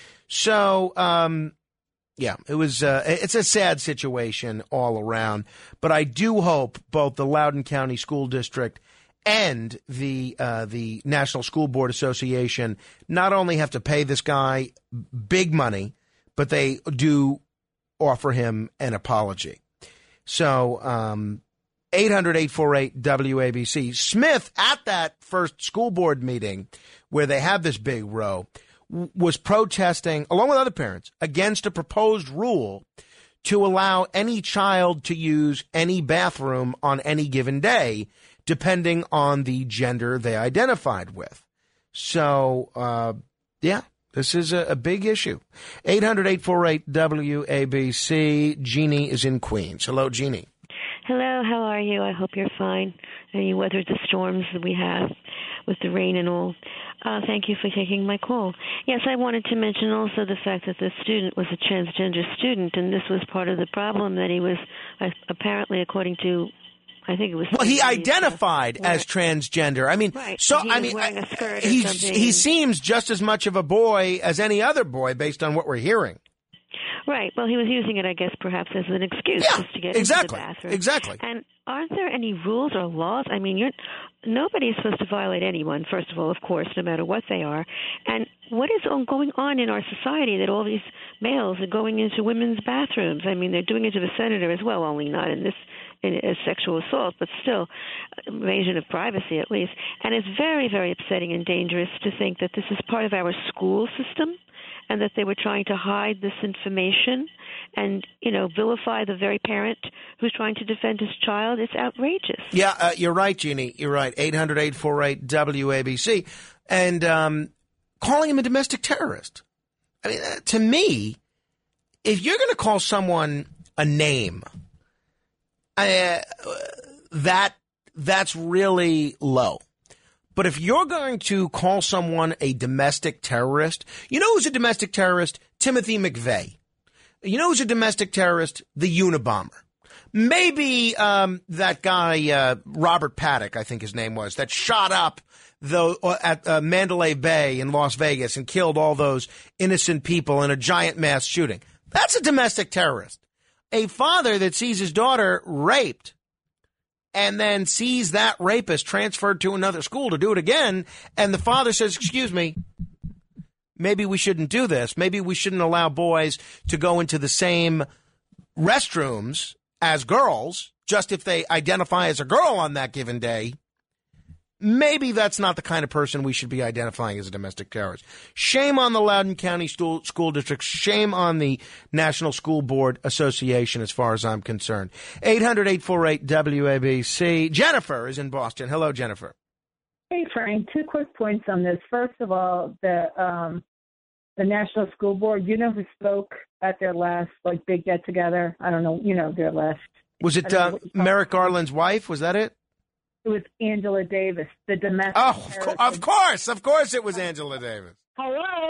So, um, yeah, it was. Uh, it's a sad situation all around, but I do hope both the Loudoun County School District and the uh, the National School Board Association not only have to pay this guy big money, but they do offer him an apology. So, um, eight hundred, eight four eight, W A B C. Smith, at that first school board meeting where they had this big row, w- was protesting, along with other parents, against a proposed rule to allow any child to use any bathroom on any given day, depending on the gender they identified with. So, uh, yeah. This is a, a big issue. eight hundred, eight four eight, W A B C. Jeannie is in Queens. Hello, Jeannie. Hello, how are you? I hope you're fine. And you weathered the storms that we have with the rain and all. Uh, thank you for taking my call. Yes, I wanted to mention also the fact that the student was a transgender student, and this was part of the problem that he was, uh, apparently, according to I think it was. Well, he identified as transgender. I mean, right. so he I was mean, wearing a skirt or he something. he seems just as much of a boy as any other boy, based on what we're hearing. Right. Well, he was using it, I guess, perhaps as an excuse Yeah, just to get exactly, into the bathroom. exactly. And aren't there any rules or laws? I mean, you're nobody's supposed to violate anyone. First of all, of course, no matter what they are. And what is on, going on in our society that all these males are going into women's bathrooms? I mean, they're doing it to the senator as well, only not in this. In a sexual assault, but still invasion of privacy at least. And it's very, very upsetting and dangerous to think that this is part of our school system and that they were trying to hide this information and, you know, vilify the very parent who's trying to defend his child. It's outrageous. Yeah, uh, you're right, Jeannie. You're right. eight hundred, eight four eight, W A B C. And um, calling him a domestic terrorist. I mean, uh, to me, if you're going to call someone a name, Uh, that that's really low. But if you're going to call someone a domestic terrorist, you know who's a domestic terrorist? Timothy McVeigh. You know who's a domestic terrorist? The Unabomber. Maybe um, that guy, uh, Robert Paddock, I think his name was, that shot up the, uh, at uh, Mandalay Bay in Las Vegas and killed all those innocent people in a giant mass shooting. That's a domestic terrorist. A father that sees his daughter raped and then sees that rapist transferred to another school to do it again, and the father says, excuse me, maybe we shouldn't do this. Maybe we shouldn't allow boys to go into the same restrooms as girls, just if they identify as a girl on that given day. Maybe that's not the kind of person we should be identifying as a domestic terrorist. Shame on the Loudoun County School, school District. Shame on the National School Board Association, as far as I'm concerned. eight hundred, eight four eight, W A B C. Jennifer is in Boston. Hello, Jennifer. Hey, Frank. Two quick points on this. First of all, the um, the National School Board, you know who spoke at their last, like, big get-together? I don't know, you know, their last. Was it uh, Merrick Garland's wife? Was that it? It was Angela Davis, the domestic. Oh, of, co- of course, of course, it was Angela Davis. Hello,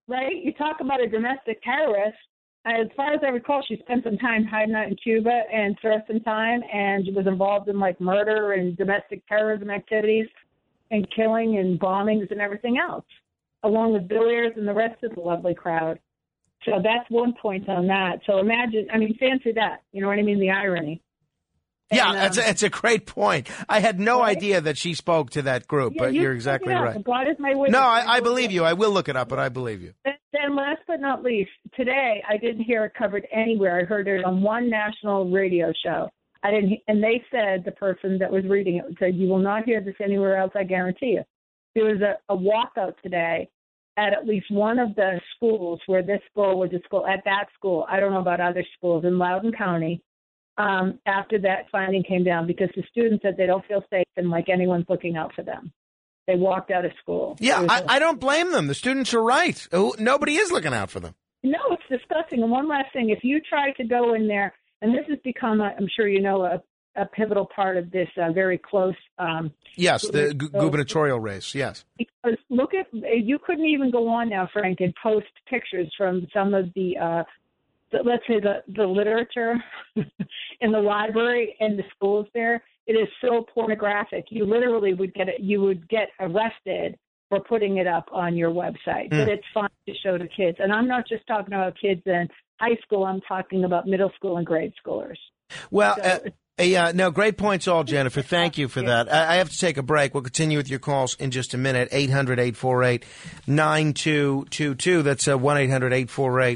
right? You talk about a domestic terrorist. As far as I recall, she spent some time hiding out in Cuba and served some time, and was involved in like murder and domestic terrorism activities and killing and bombings and everything else, along with Bill Ayers and the rest of the lovely crowd. So that's one point on that. So imagine, I mean, fancy that. You know what I mean? The irony. Yeah, And, um, that's, a, that's a great point. I had no right? idea that she spoke to that group, Yeah, but you you're check exactly it out. right. God is my witness. No, I, I believe you. I will look it up, but I believe you. And then last but not least, today I didn't hear it covered anywhere. I heard it on one national radio show. I didn't, and they said, the person that was reading it said, "You will not hear this anywhere else, I guarantee you." There was a, a walkout today at at least one of the schools where this school was a school, at that school. I don't know about other schools in Loudoun County. Um, after that finding came down, because the students said they don't feel safe and like anyone's looking out for them. They walked out of school. Yeah, I, I don't blame them. The students are right. Nobody is looking out for them. No, it's disgusting. And one last thing, if you try to go in there, and this has become, a, I'm sure you know, a, a pivotal part of this uh, very close. Um, Yes, the gu- gubernatorial race, yes. Because look at, you couldn't even go on now, Frank, and post pictures from some of the, uh, the let's say the, the literature in the library and the schools there. It is so pornographic. You literally would get it, you would get arrested for putting it up on your website. Mm. But it's fun to show to kids. And I'm not just talking about kids in high school. I'm talking about middle school and grade schoolers. Well, So, uh, yeah, no, great points all, Jennifer. Thank you for that. I, I have to take a break. We'll continue with your calls in just a minute. eight hundred, eight four eight, nine two two two. That's uh, one eight hundred, eight four eight,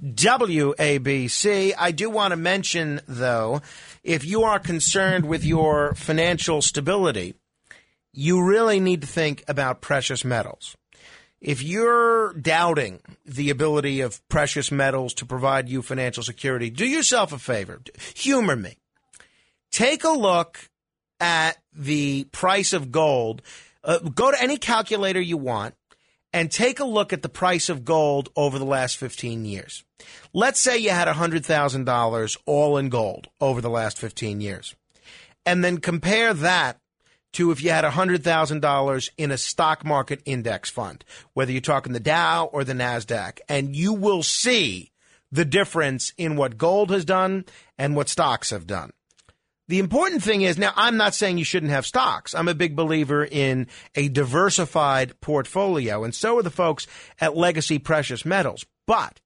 W A B C. I do want to mention, though, if you are concerned with your financial stability, you really need to think about precious metals. If you're doubting the ability of precious metals to provide you financial security, do yourself a favor. Humor me. Take a look at the price of gold. Uh, go to any calculator you want and take a look at the price of gold over the last fifteen years. Let's say you had one hundred thousand dollars all in gold over the last fifteen years. And then compare that to if you had one hundred thousand dollars in a stock market index fund, whether you're talking the Dow or the NASDAQ, and you will see the difference in what gold has done and what stocks have done. The important thing is, now, I'm not saying you shouldn't have stocks. I'm a big believer in a diversified portfolio, and so are the folks at Legacy Precious Metals. But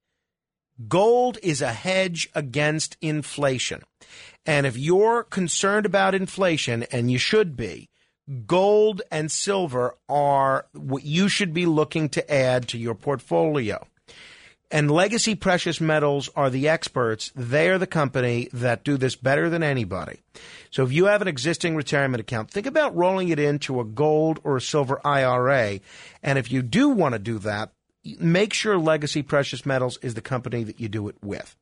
gold is a hedge against inflation. And if you're concerned about inflation, and you should be, gold and silver are what you should be looking to add to your portfolio. And Legacy Precious Metals are the experts. They are the company that do this better than anybody. So if you have an existing retirement account, think about rolling it into a gold or a silver I R A. And if you do want to do that, make sure Legacy Precious Metals is the company that you do it with.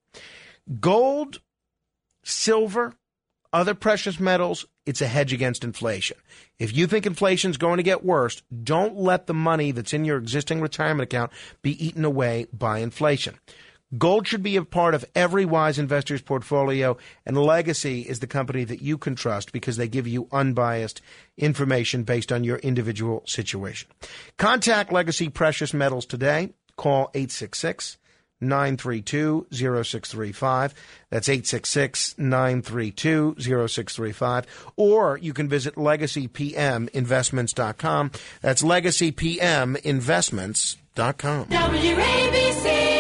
Gold, silver, other precious metals, it's a hedge against inflation. If you think inflation's going to get worse, don't let the money that's in your existing retirement account be eaten away by inflation. Gold should be a part of every wise investor's portfolio, and Legacy is the company that you can trust because they give you unbiased information based on your individual situation. Contact Legacy Precious Metals today. Call eight six six, nine three two, zero six three five. That's eight six six, nine three two, zero six three five. Or you can visit legacy p m investments dot com. That's legacy p m investments dot com. W A B C.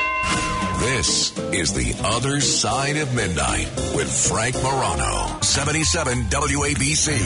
This is The Other Side of Midnight with Frank Morano, seventy-seven W A B C.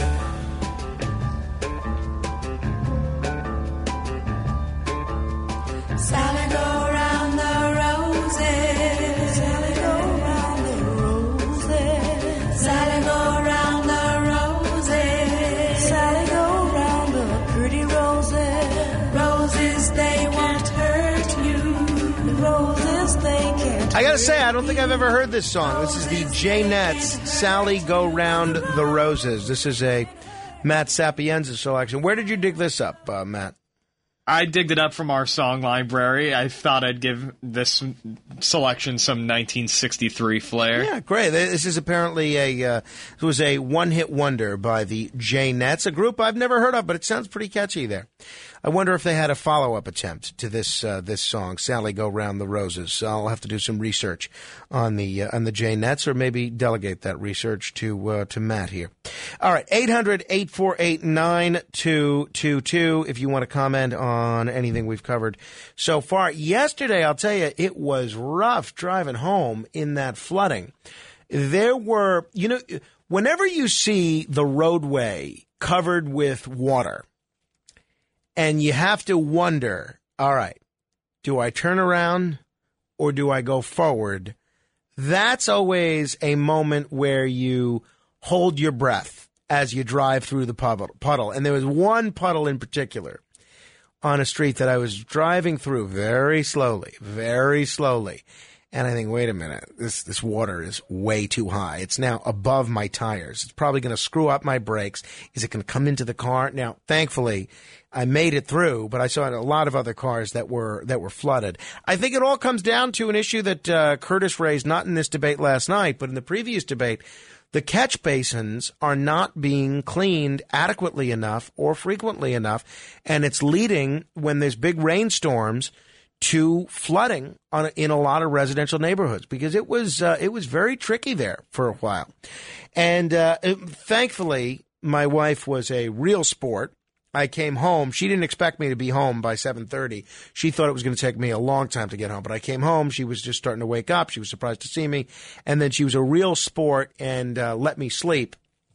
Sally go round the roses. Sally go round the roses. Sally go round the roses. Sally go round the pretty roses. Roses, they won't hurt you. Roses, they can't. I gotta say, I don't think I've ever heard this song. This is the J-Nets, Sally Go Round the Roses. This is a Matt Sapienza selection. Where did you dig this up, uh, Matt? I digged it up from our song library. I thought I'd give this selection some nineteen sixty-three flair. Yeah, great. This is apparently a uh, it was a one-hit wonder by the J-Nets, a group I've never heard of, but it sounds pretty catchy there. I wonder if they had a follow-up attempt to this uh, this song, "Sally Go Round the Roses." So I'll have to do some research on the uh, on the J-Nets, or maybe delegate that research to uh, to Matt here. All right, eight hundred, eight four eight, nine two two two if you want to comment on anything we've covered so far. Yesterday, I'll tell you, it was rough driving home in that flooding. There were, you know, whenever you see the roadway covered with water, and you have to wonder, all right, do I turn around or do I go forward? That's always a moment where you hold your breath as you drive through the puddle. And there was one puddle in particular on a street that I was driving through very slowly, very slowly. And I think, wait a minute, this this water is way too high. It's now above my tires. It's probably going to screw up my brakes. Is it going to come into the car? Now, thankfully, I made it through, but I saw a lot of other cars that were that were flooded. I think it all comes down to an issue that uh, Curtis raised, not in this debate last night, but in the previous debate. The catch basins are not being cleaned adequately enough or frequently enough, and it's leading, when there's big rainstorms, to flooding on, in a lot of residential neighborhoods, because it was uh, it was very tricky there for a while. And uh, it, thankfully, my wife was a real sport. I came home. She didn't expect me to be home by seven thirty. She thought it was going to take me a long time to get home. But I came home. She was just starting to wake up. She was surprised to see me. And then she was a real sport and uh, let me sleep.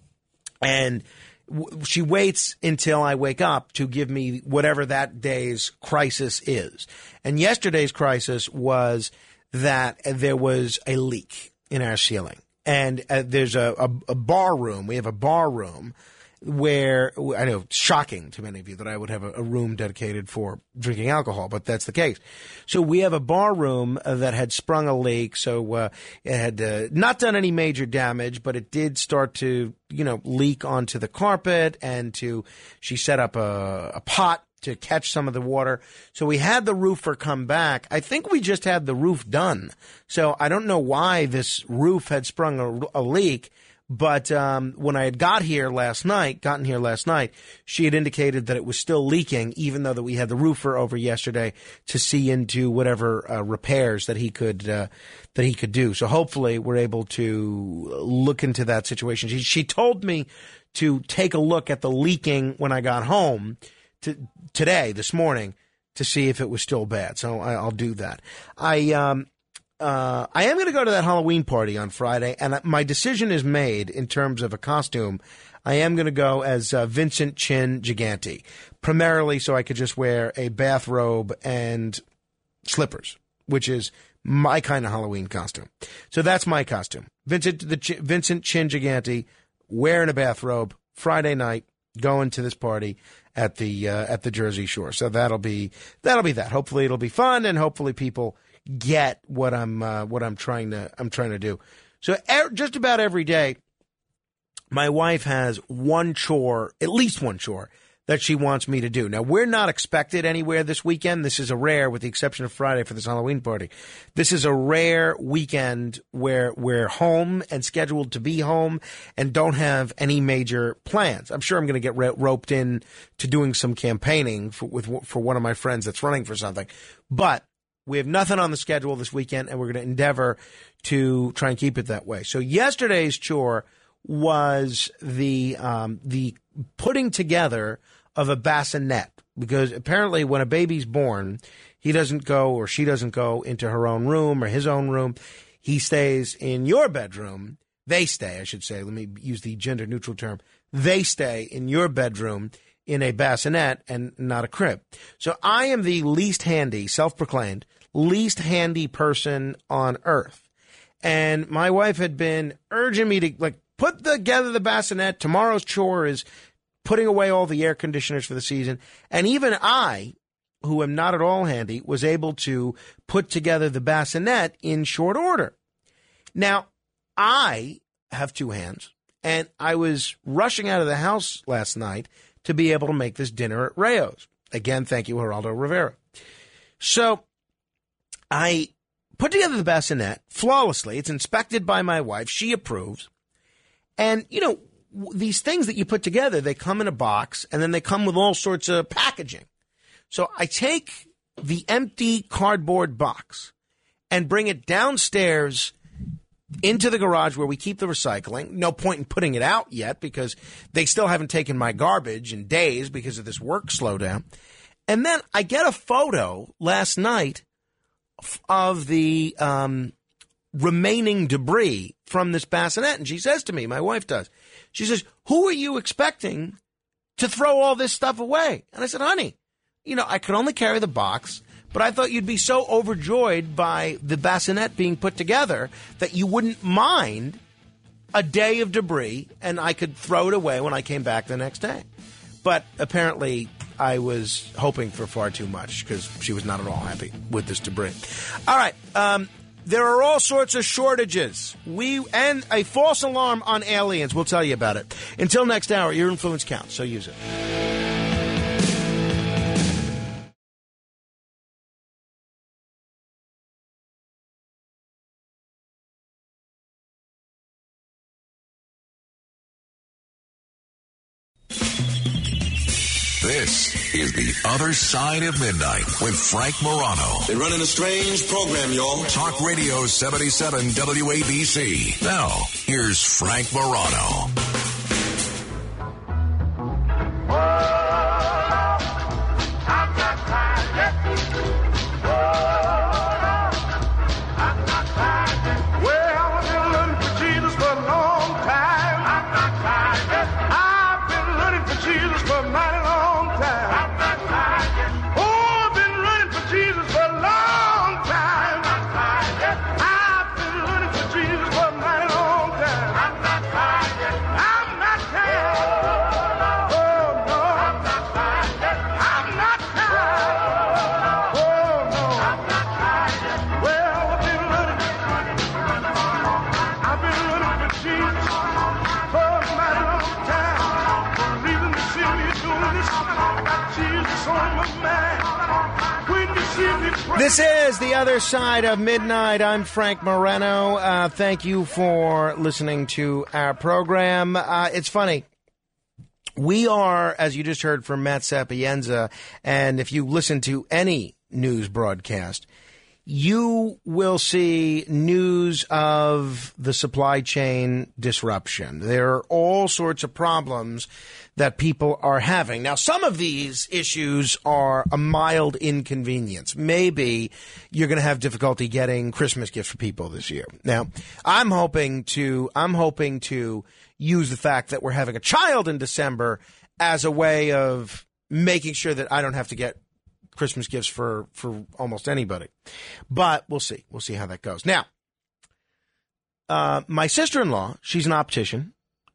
And w- she waits until I wake up to give me whatever that day's crisis is. And yesterday's crisis was that there was a leak in our ceiling. And uh, there's a, a, a bar room. We have a bar room where, I know, it's shocking to many of you that I would have a, a room dedicated for drinking alcohol, but that's the case. So we have a bar room uh, that had sprung a leak. So uh, it had uh, not done any major damage, but it did start to, you know, leak onto the carpet, and to, she set up a, a pot to catch some of the water. So we had the roofer come back. I think we just had the roof done. So I don't know why this roof had sprung a, a leak. But um, when I had got here last night, gotten here last night, she had indicated that it was still leaking, even though that we had the roofer over yesterday to see into whatever uh, repairs that he could uh, that he could do. So hopefully we're able to look into that situation. She, she told me to take a look at the leaking when I got home to, today, this morning, to see if it was still bad. So I, I'll do that. I. Um, Uh, I am going to go to that Halloween party on Friday, and my decision is made in terms of a costume. I am going to go as uh, Vincent Chin Gigante, primarily so I could just wear a bathrobe and slippers, which is my kind of Halloween costume. So that's my costume. Vincent the Ch- Vincent Chin Gigante, wearing a bathrobe, Friday night, going to this party at the uh, at the Jersey Shore. So that'll be that'll be that. Hopefully it'll be fun, and hopefully people get what I'm uh, what I'm trying to I'm trying to do. So er, just about every day, my wife has one chore, at least one chore, that she wants me to do. Now, we're not expected anywhere this weekend. This is a rare, with the exception of Friday for this Halloween party. This is a rare weekend where we're home and scheduled to be home and don't have any major plans. I'm sure I'm going to get ro- roped in to doing some campaigning for, with for one of my friends that's running for something, but we have nothing on the schedule this weekend, and we're going to endeavor to try and keep it that way. So yesterday's chore was the um, the putting together of a bassinet, because apparently when a baby's born, he doesn't go, or she doesn't go into her own room or his own room. He stays in your bedroom. They stay, I should say. Let me use the gender-neutral term. They stay in your bedroom in a bassinet and not a crib. So I am the least handy, self-proclaimed, least handy person on earth. And my wife had been urging me to, like, put together the bassinet. Tomorrow's chore is putting away all the air conditioners for the season. And even I, who am not at all handy, was able to put together the bassinet in short order. Now, I have two hands, and I was rushing out of the house last night to be able to make this dinner at Rayo's. Again, thank you, Geraldo Rivera. So I put together the bassinet flawlessly. It's inspected by my wife. She approves. And, you know, w- these things that you put together, they come in a box, and then they come with all sorts of packaging. So I take the empty cardboard box and bring it downstairs into the garage where we keep the recycling. No point in putting it out yet because they still haven't taken my garbage in days because of this work slowdown. And then I get a photo last night of the um, remaining debris from this bassinet. And she says to me, my wife does, she says, who are you expecting to throw all this stuff away? And I said, honey, you know, I could only carry the box, but I thought you'd be so overjoyed by the bassinet being put together that you wouldn't mind a day of debris and I could throw it away when I came back the next day. But apparently I was hoping for far too much because she was not at all happy with this debris. All right. Um, there are all sorts of shortages. We and a false alarm on aliens. We'll tell you about it. Until next hour, your influence counts, so use it. This is The Other Side of Midnight with Frank Morano. They're running a strange program, y'all. Talk Radio seventy-seven W A B C. Now, here's Frank Morano. This is The Other Side of Midnight. I'm Frank Morano. Uh, thank you for listening to our program. Uh, it's funny. We are, as you just heard from Matt Sapienza, and if you listen to any news broadcast, you will see news of the supply chain disruption. There are all sorts of problems that people are having. Now, some of these issues are a mild inconvenience. Maybe you're going to have difficulty getting Christmas gifts for people this year. Now, I'm hoping to, I'm hoping to use the fact that we're having a child in December as a way of making sure that I don't have to get Christmas gifts for, for almost anybody. But we'll see. We'll see how that goes. Now, uh, my sister-in-law, she's an optician.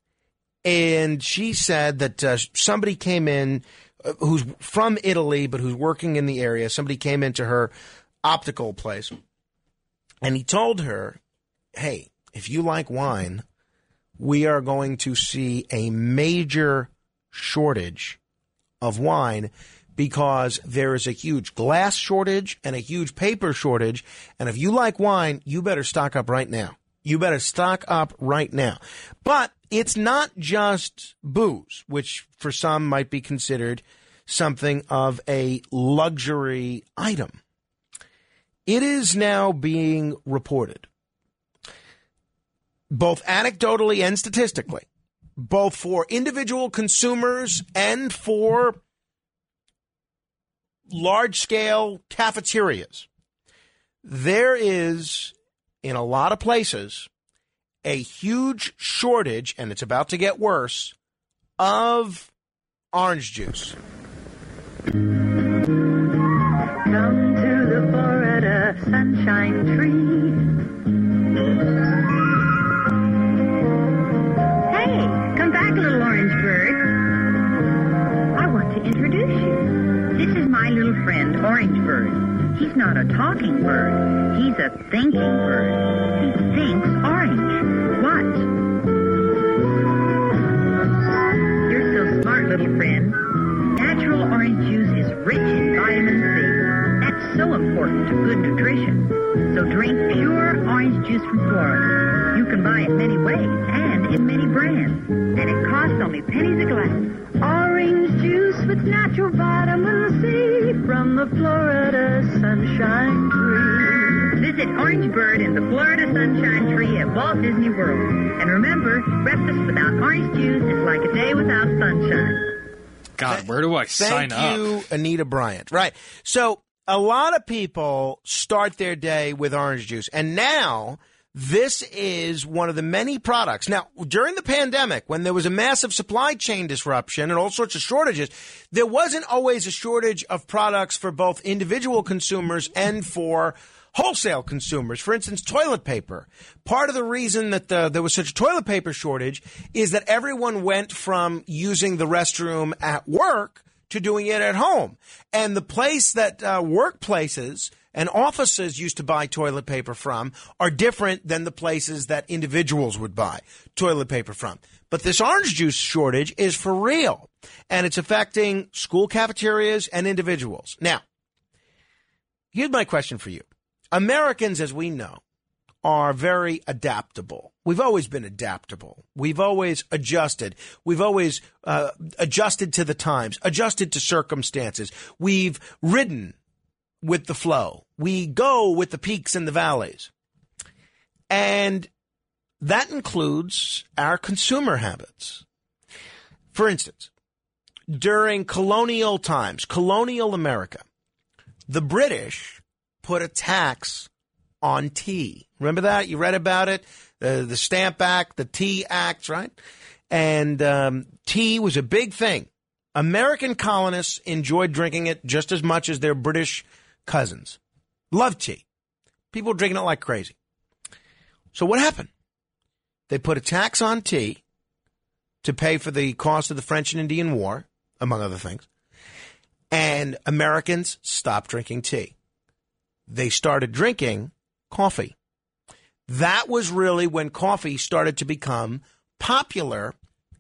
And she said that uh, somebody came in uh, who's from Italy, but who's working in the area. Somebody came into her optical place, and he told her, hey, if you like wine, we are going to see a major shortage of wine because there is a huge glass shortage and a huge paper shortage. And if you like wine, you better stock up right now. You better stock up right now. But it's not just booze, which for some might be considered something of a luxury item. It is now being reported, both anecdotally and statistically, both for individual consumers and for large-scale cafeterias. There is, in a lot of places, a huge shortage, and it's about to get worse, of orange juice. Come to the Florida Sunshine Tree. Hey, come back, little orange bird. I want to introduce you. This is my little friend, Orange Bird. He's not a talking bird. He's a thinking bird. He thinks orange. Watch. You're so smart, little friend. Natural orange juice is rich in vitamin C. That's so important to good nutrition. So drink pure orange juice from Florida. You can buy it many ways and in many brands. And it costs only pennies a glass. Orange juice with natural vitamin C from the Florida Sunshine Tree. Visit Orangeburg and the Florida Sunshine Tree at Walt Disney World. And remember, breakfast without orange juice is like a day without sunshine. God, where do I sign Thank up? you, Anita Bryant. Right. So a lot of people start their day with orange juice. And now this is one of the many products. Now, during the pandemic, when there was a massive supply chain disruption and all sorts of shortages, there wasn't always a shortage of products for both individual consumers and for wholesale consumers. For instance, toilet paper. Part of the reason that the, there was such a toilet paper shortage is that everyone went from using the restroom at work to doing it at home. And the place that uh, workplaces and offices used to buy toilet paper from are different than the places that individuals would buy toilet paper from. But this orange juice shortage is for real, and it's affecting school cafeterias and individuals. Now, here's my question for you. Americans, as we know, are very adaptable. We've always been adaptable. We've always adjusted. We've always uh, adjusted to the times, adjusted to circumstances. We've ridden with the flow. We go with the peaks and the valleys. And that includes our consumer habits. For instance, during colonial times, colonial America, the British put a tax on tea. Remember that? You read about it? The, the Stamp Act, the Tea Act, right? And um, tea was a big thing. American colonists enjoyed drinking it just as much as their British cousins. Loved tea. People were drinking it like crazy. So what happened? They put a tax on tea to pay for the cost of the French and Indian War, among other things. And Americans stopped drinking tea. They started drinking coffee. That was really when coffee started to become popular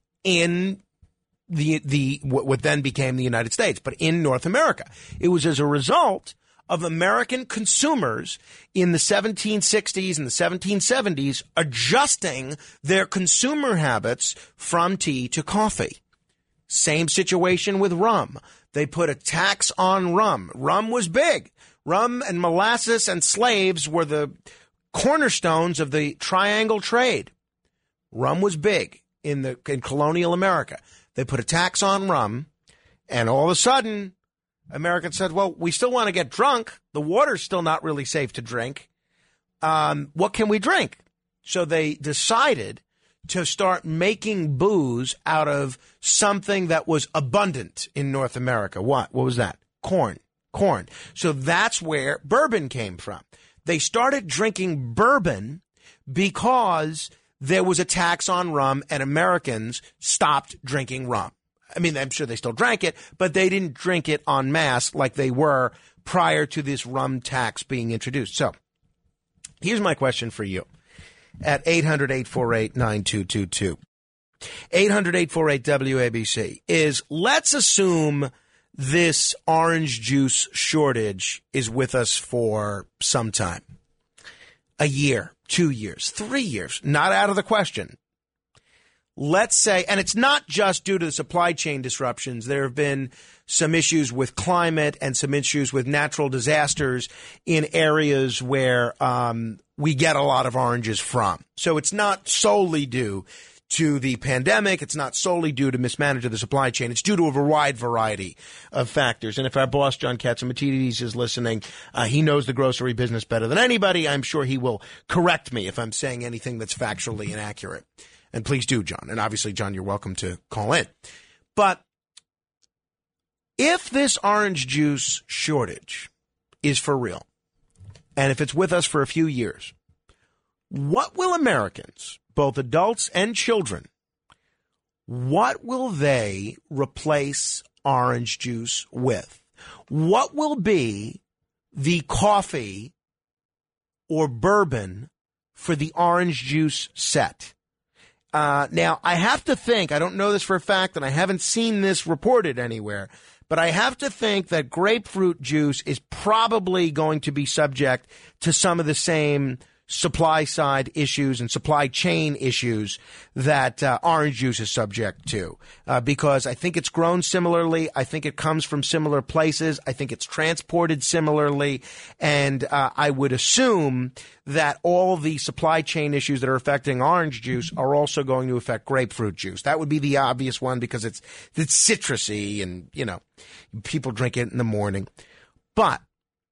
in the the what then became the United States, but in North America. It was as a result of American consumers in the seventeen sixties and the seventeen seventies adjusting their consumer habits from tea to coffee. Same situation with rum. They put a tax on rum. Rum was big. Rum and molasses and slaves were the cornerstones of the triangle trade. Rum was big in the in colonial America. They put a tax on rum, and all of a sudden, Americans said, well, we still want to get drunk. The water's still not really safe to drink. Um, what can we drink? So they decided to start making booze out of something that was abundant in North America. What? What was that? Corn. Corn. So that's where bourbon came from. They started drinking bourbon because there was a tax on rum and Americans stopped drinking rum. I mean, I'm sure they still drank it, but they didn't drink it en masse like they were prior to this rum tax being introduced. So here's my question for you at eight hundred, eight four eight, nine two two two. eight hundred, eight four eight, W A B C is, let's assume this orange juice shortage is with us for some time. A year, two years, three years, not out of the question. Let's say, and it's not just due to the supply chain disruptions. There have been some issues with climate and some issues with natural disasters in areas where um, we get a lot of oranges from. So it's not solely due to the pandemic. It's not solely due to mismanagement of the supply chain. It's due to a wide variety of factors. And if our boss, John Catsimatidis, is listening, uh, he knows the grocery business better than anybody. I'm sure he will correct me if I'm saying anything that's factually inaccurate. And please do, John. And obviously, John, you're welcome to call in. But if this orange juice shortage is for real, and if it's with us for a few years, what will Americans, both adults and children, what will they replace orange juice with? What will be the coffee or bourbon for the orange juice set? Uh, now, I have to think, I don't know this for a fact, and I haven't seen this reported anywhere, but I have to think that grapefruit juice is probably going to be subject to some of the same supply side issues and supply chain issues that uh, orange juice is subject to, uh, because I think it's grown similarly. I think it comes from similar places. I think it's transported similarly. And uh, I would assume that all the supply chain issues that are affecting orange juice are also going to affect grapefruit juice. That would be the obvious one because it's, it's citrusy and, you know, people drink it in the morning. But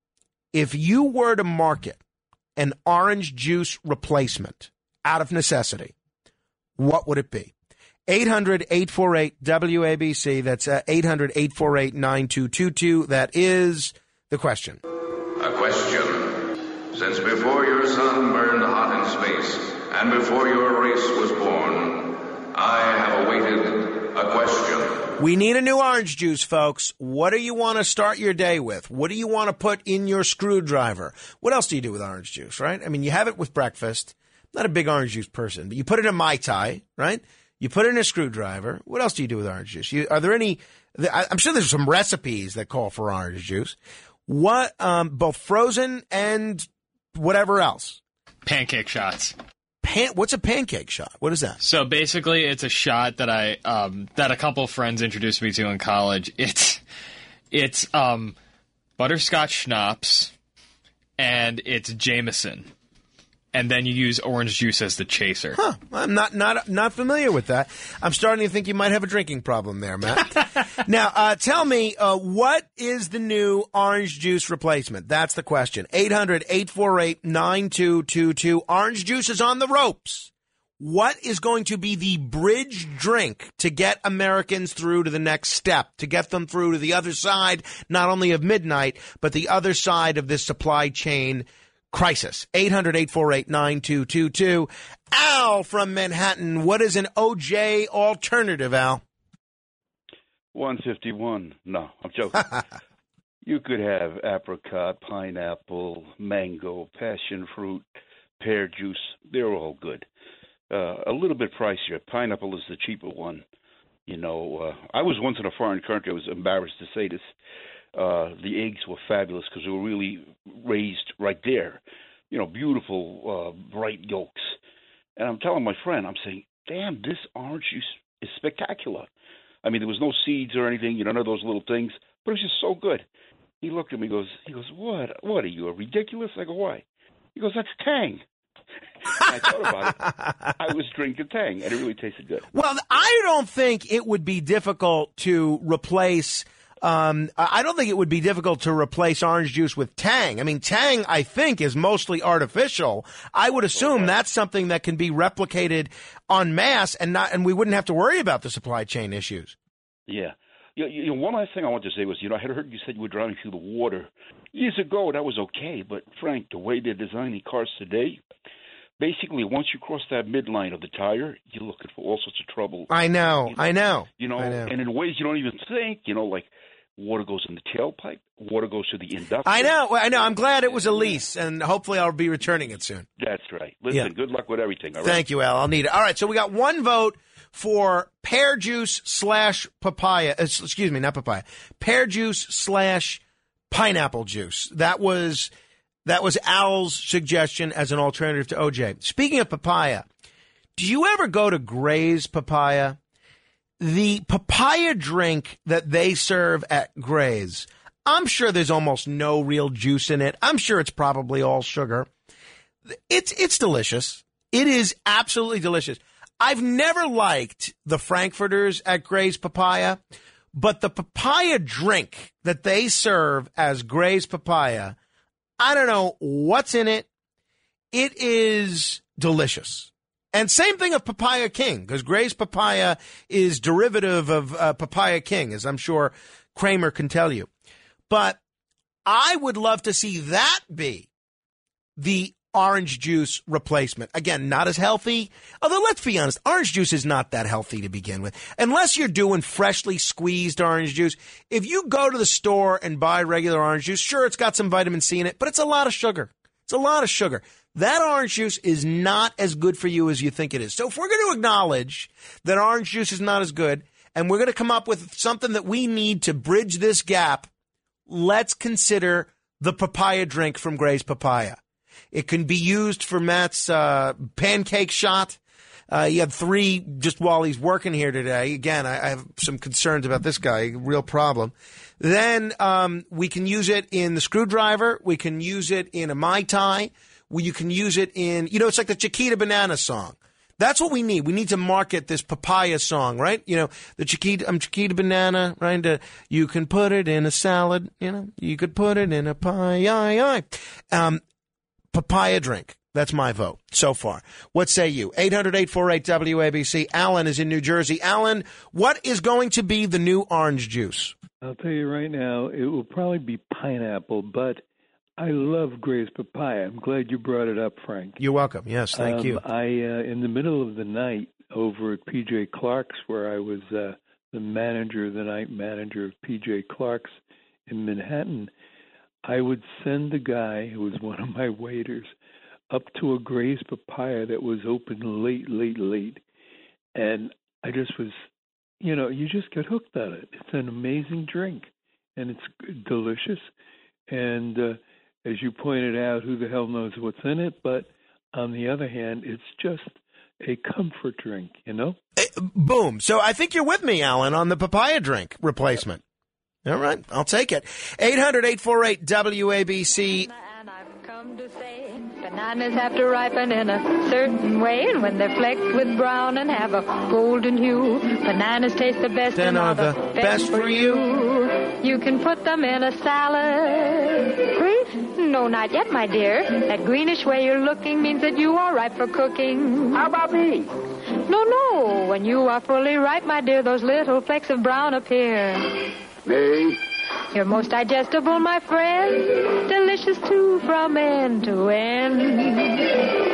if you were to market an orange juice replacement out of necessity, what would it be? eight hundred, eight four eight, W A B C. That's uh, eight hundred, eight four eight, nine two two two. That is the question. A question. Since before your sun burned hot in space and before your race was born, I have awaited a question. We need a new orange juice, folks. What do you want to start your day with? What do you want to put in your screwdriver? What else do you do with orange juice, right? I mean, you have it with breakfast. I'm not a big orange juice person, but you put it in Mai Tai, right? You put it in a screwdriver. What else do you do with orange juice? You, are there any, I'm sure there's some recipes that call for orange juice. What, um, both frozen and whatever else? Pancake shots. Pan, what's a pancake shot? What is that? So basically, it's a shot that I um, that a couple of friends introduced me to in college. It's it's um, butterscotch schnapps, and it's Jameson, and then you use orange juice as the chaser. Huh? I'm not not not familiar with that. I'm starting to think you might have a drinking problem there, Matt. Now, uh, tell me, uh, what is the new orange juice replacement? That's the question. eight hundred, eight four eight, nine two two two. Orange juice is on the ropes. What is going to be the bridge drink to get Americans through to the next step, to get them through to the other side, not only of midnight, but the other side of this supply chain crisis? eight hundred, eight four eight, nine two two two. Al from Manhattan, what is an O J alternative, Al? one fifty-one. No, I'm joking. You could have apricot, pineapple, mango, passion fruit, pear juice. They're all good. Uh, a little bit pricier. Pineapple is the cheaper one. You know, uh, I was once in a foreign country. I was embarrassed to say this. Uh, the eggs were fabulous because they were really raised right there. You know, beautiful, uh, bright yolks. And I'm telling my friend, I'm saying, damn, this orange juice is spectacular. I mean, there was no seeds or anything, you know, none of those little things, but it was just so good. He looked at me, goes, he goes, what? What are you, a ridiculous? I go, why? He goes, that's Tang. And I thought about it. I was drinking Tang, and it really tasted good. Well, I don't think it would be difficult to replace. Um, I don't think it would be difficult to replace orange juice with Tang. I mean, Tang, I think, is mostly artificial. I would assume okay. that's something that can be replicated en masse, and not, and we wouldn't have to worry about the supply chain issues. Yeah. You know, you know, one last thing I want to say was, you know, I had heard you said you were driving through the water. Years ago, that was okay, but, Frank, the way they're designing cars today, basically, once you cross that midline of the tire, you're looking for all sorts of trouble. I know, you know I know. You know, I know. And in ways you don't even think, you know, like water goes in the tailpipe, water goes to the inductor. I know, I know. I'm glad it was a lease, and hopefully I'll be returning it soon. That's right. Listen, yeah. good luck with everything. All right? Thank you, Al. I'll need it. All right, so we got one vote for pear juice slash papaya. Uh, excuse me, not papaya. Pear juice slash pineapple juice. That was that was Al's suggestion as an alternative to O J. Speaking of papaya, do you ever go to Gray's Papaya? The papaya drink that they serve at Gray's, I'm sure there's almost no real juice in it. I'm sure it's probably all sugar. It's it's delicious. It is absolutely delicious. I've never liked the Frankfurters at Gray's Papaya, but the papaya drink that they serve as Gray's Papaya, I don't know what's in it. It is delicious. And same thing of Papaya King, because Gray's Papaya is derivative of uh, Papaya King, as I'm sure Kramer can tell you. But I would love to see that be the orange juice replacement. Again, not as healthy. Although, let's be honest, orange juice is not that healthy to begin with. Unless you're doing freshly squeezed orange juice. If you go to the store and buy regular orange juice, sure, it's got some vitamin C in it, but it's a lot of sugar. It's a lot of sugar. that orange juice is not as good for you as you think it is. So if we're going to acknowledge that orange juice is not as good, and we're going to come up with something that we need to bridge this gap, let's consider the papaya drink from Gray's Papaya. It can be used for Matt's uh, pancake shot. Uh, he had three just while he's working here today. Again, I, I have some concerns about this guy, real problem. Then um, we can use it in the screwdriver. We can use it in a Mai Tai. We, you can use it in, you know, it's like the Chiquita Banana song. That's what we need. We need to market this papaya song, right? You know, the Chiquita, I'm Chiquita Banana, right? Uh, you can put it in a salad, you know, you could put it in a pie. Um, papaya drink. That's my vote so far. What say you? eight hundred, eight four eight, W A B C. Alan is in New Jersey. Alan, what is going to be the new orange juice? I'll tell you right now, it will probably be pineapple, but I love Gray's Papaya. I'm glad you brought it up, Frank. You're welcome. Yes, thank um, you. I, uh, in the middle of the night over at P J Clark's, where I was uh, the manager, the night manager of P J Clark's in Manhattan, I would send the guy who was one of my waiters up to a Gray's Papaya that was open late, late, late. And I just was, you know, you just get hooked on it. It's an amazing drink, and it's delicious. And uh, as you pointed out, who the hell knows what's in it? But on the other hand, it's just a comfort drink, you know? Boom. So I think you're with me, Alan, on the papaya drink replacement. All right, I'll take it. eight hundred, eight four eight, W A B C. Bananas have to ripen in a certain way, and when they're flecked with brown and have a golden hue, bananas taste the best Then and are are the the best, best for for you. You can put them in a salad. Green? No, not yet, my dear. That greenish way you're looking means that you are ripe for cooking. How about me? No, no. When you are fully ripe, my dear, those little flecks of brown appear. Me? You're most digestible, my friend. Delicious, too, from end to end.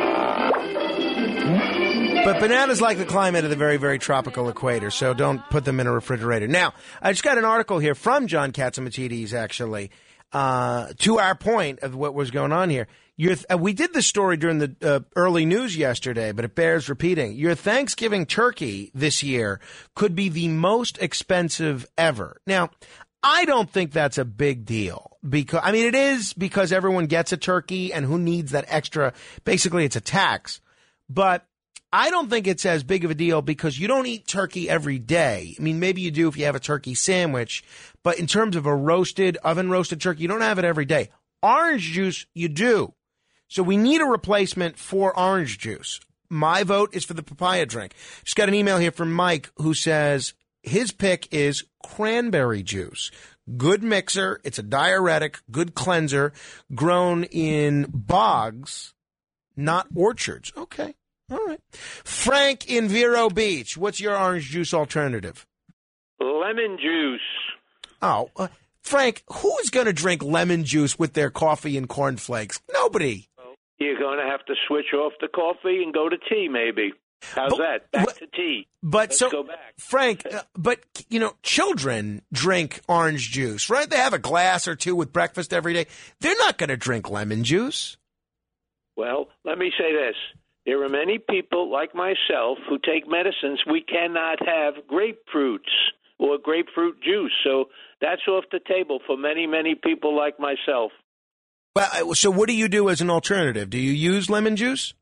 But bananas like the climate of the very, very tropical equator, so don't put them in a refrigerator. Now, I just got an article here from John Catsimatidis, actually, uh, to our point of what was going on here. Your th- uh, we did this story during the uh, early news yesterday, but it bears repeating. Your Thanksgiving turkey this year could be the most expensive ever. Now, I don't think that's a big deal because, I mean, it is because everyone gets a turkey and who needs that extra, basically it's a tax, but I don't think it's as big of a deal because you don't eat turkey every day. I mean, maybe you do if you have a turkey sandwich, but in terms of a roasted, oven roasted turkey, you don't have it every day. Orange juice, you do. So we need a replacement for orange juice. My vote is for the papaya drink. Just got an email here from Mike who says his pick is cranberry juice. Good mixer. It's a diuretic, good cleanser, grown in bogs, not orchards. Okay. All right. Frank in Vero Beach, what's your orange juice alternative? Lemon juice. Oh, uh, Frank, who is going to drink lemon juice with their coffee and cornflakes? Nobody. You're going to have to switch off the coffee and go to tea, maybe. How's but, that? Back but, to tea. But Let's so, go back. Frank, uh, but, you know, children drink orange juice, right? They have a glass or two with breakfast every day. They're not going to drink lemon juice. Well, let me say this. There are many people like myself who take medicines. We cannot have grapefruits or grapefruit juice. So that's off the table for many, many people like myself. Well, so what do you do as an alternative? Do you use lemon juice?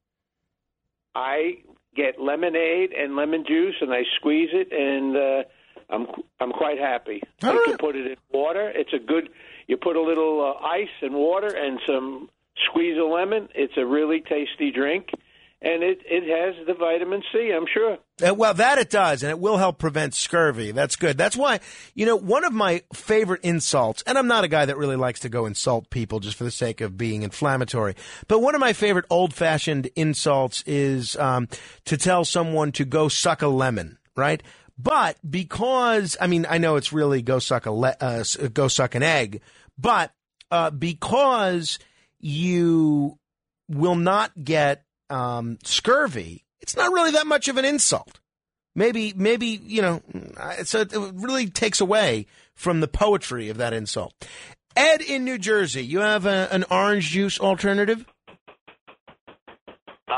I get lemonade and lemon juice, and I squeeze it, and uh, I'm I'm quite happy. All you right. can put it in water. It's a good. You put a little uh, ice and water and some squeeze of lemon. It's a really tasty drink, and it it has the vitamin C, I'm sure. Uh, well, that it does, and it will help prevent scurvy. That's good. That's why, you know, one of my favorite insults, and I'm not a guy that really likes to go insult people just for the sake of being inflammatory, but one of my favorite old-fashioned insults is um, to tell someone to go suck a lemon, right? But because, I mean, I know it's really go suck a le- uh, go suck an egg, but uh, because you will not get um, scurvy, it's not really that much of an insult. Maybe, maybe, you know, so it really takes away from the poetry of that insult. Ed in New Jersey, you have a, an orange juice alternative?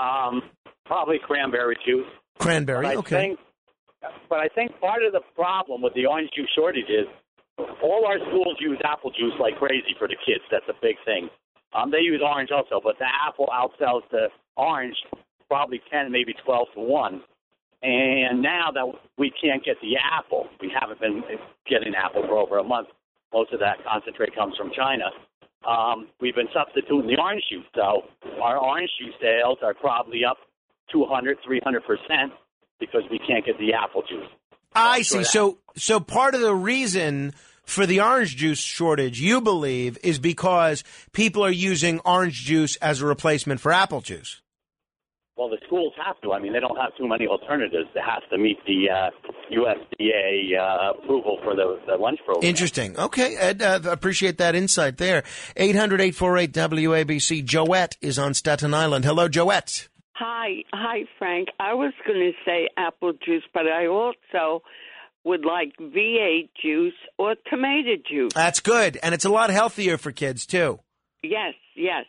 Um, probably cranberry juice. Cranberry, But I okay. Think, but I think part of the problem with the orange juice shortage is all our schools use apple juice like crazy for the kids. That's a big thing. Um, they use orange also, but the apple outsells the orange probably ten, maybe twelve to one. And now that we can't get the apple, we haven't been getting apple for over a month. Most of that concentrate comes from China. Um, we've been substituting the orange juice. So our orange juice sales are probably up two hundred, three hundred percent because we can't get the apple juice. I see. So, so part of the reason for the orange juice shortage, you believe, is because people are using orange juice as a replacement for apple juice. Well, the schools have to. I mean, they don't have too many alternatives. They have to meet the uh, U S D A uh, approval for the, the lunch program. Interesting. Okay, Ed, uh, appreciate that insight there. eight hundred, eight four eight, W A B C. Joette is on Staten Island. Hello, Joette. Hi, hi, Frank. I was going to say apple juice, but I also would like V eight juice or tomato juice. That's good, and it's a lot healthier for kids, too. Yes, yes.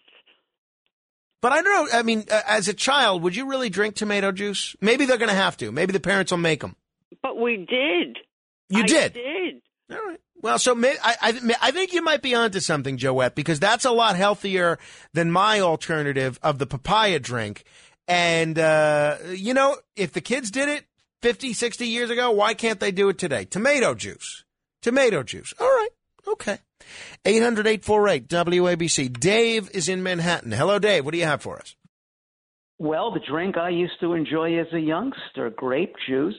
But I don't know, I mean, uh, as a child, would you really drink tomato juice? Maybe they're going to have to. Maybe the parents will make them. But we did. You I did? did. All right. Well, so may, I, I, I think you might be onto something, Joette, because that's a lot healthier than my alternative of the papaya drink. And, uh, you know, if the kids did it fifty, sixty years ago, why can't they do it today? Tomato juice. Tomato juice. All right. Okay. eight hundred, eight four eight, W A B C. Dave is in Manhattan. Hello, Dave. What do you have for us? Well, the drink I used to enjoy as a youngster, grape juice.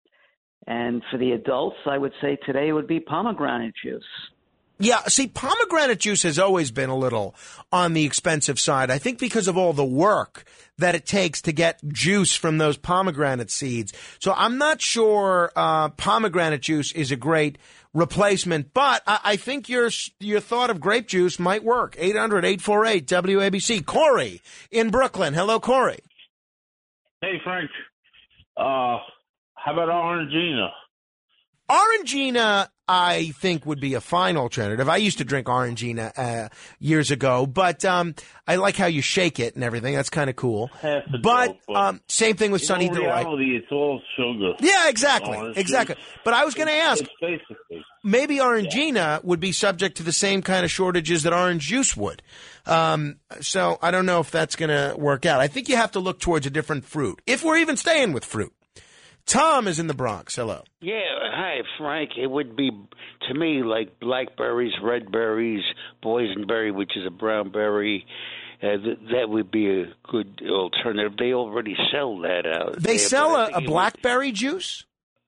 And for the adults, I would say today would be pomegranate juice. Yeah, see, pomegranate juice has always been a little on the expensive side. I think because of all the work that it takes to get juice from those pomegranate seeds. So I'm not sure uh, pomegranate juice is a great replacement, but I, I think your your thought of grape juice might work. eight hundred, eight four eight, W A B C. Corey in Brooklyn. Hello, Corey. Hey, Frank. Uh, how about Orangina? Orangina, I think, would be a fine alternative. I used to drink Orangina uh, years ago, but um, I like how you shake it and everything. That's kind of cool. Half a But dope, but um, same thing with in Sunny all Delight. reality, it's all sugar. Yeah, exactly, Orange exactly. juice. But I was going to ask, It's basically. maybe Orangina would be subject to the same kind of shortages that orange juice would. Um, so I don't know if that's going to work out. I think you have to look towards a different fruit, if we're even staying with fruit. Tom is in the Bronx. Hello. Yeah, hi, Frank. It would be, to me, like blackberries, red berries, boysenberry, which is a brown berry. Uh, th- that would be a good alternative. They already sell that out. They there, sell but I a, think a it would- blackberry juice?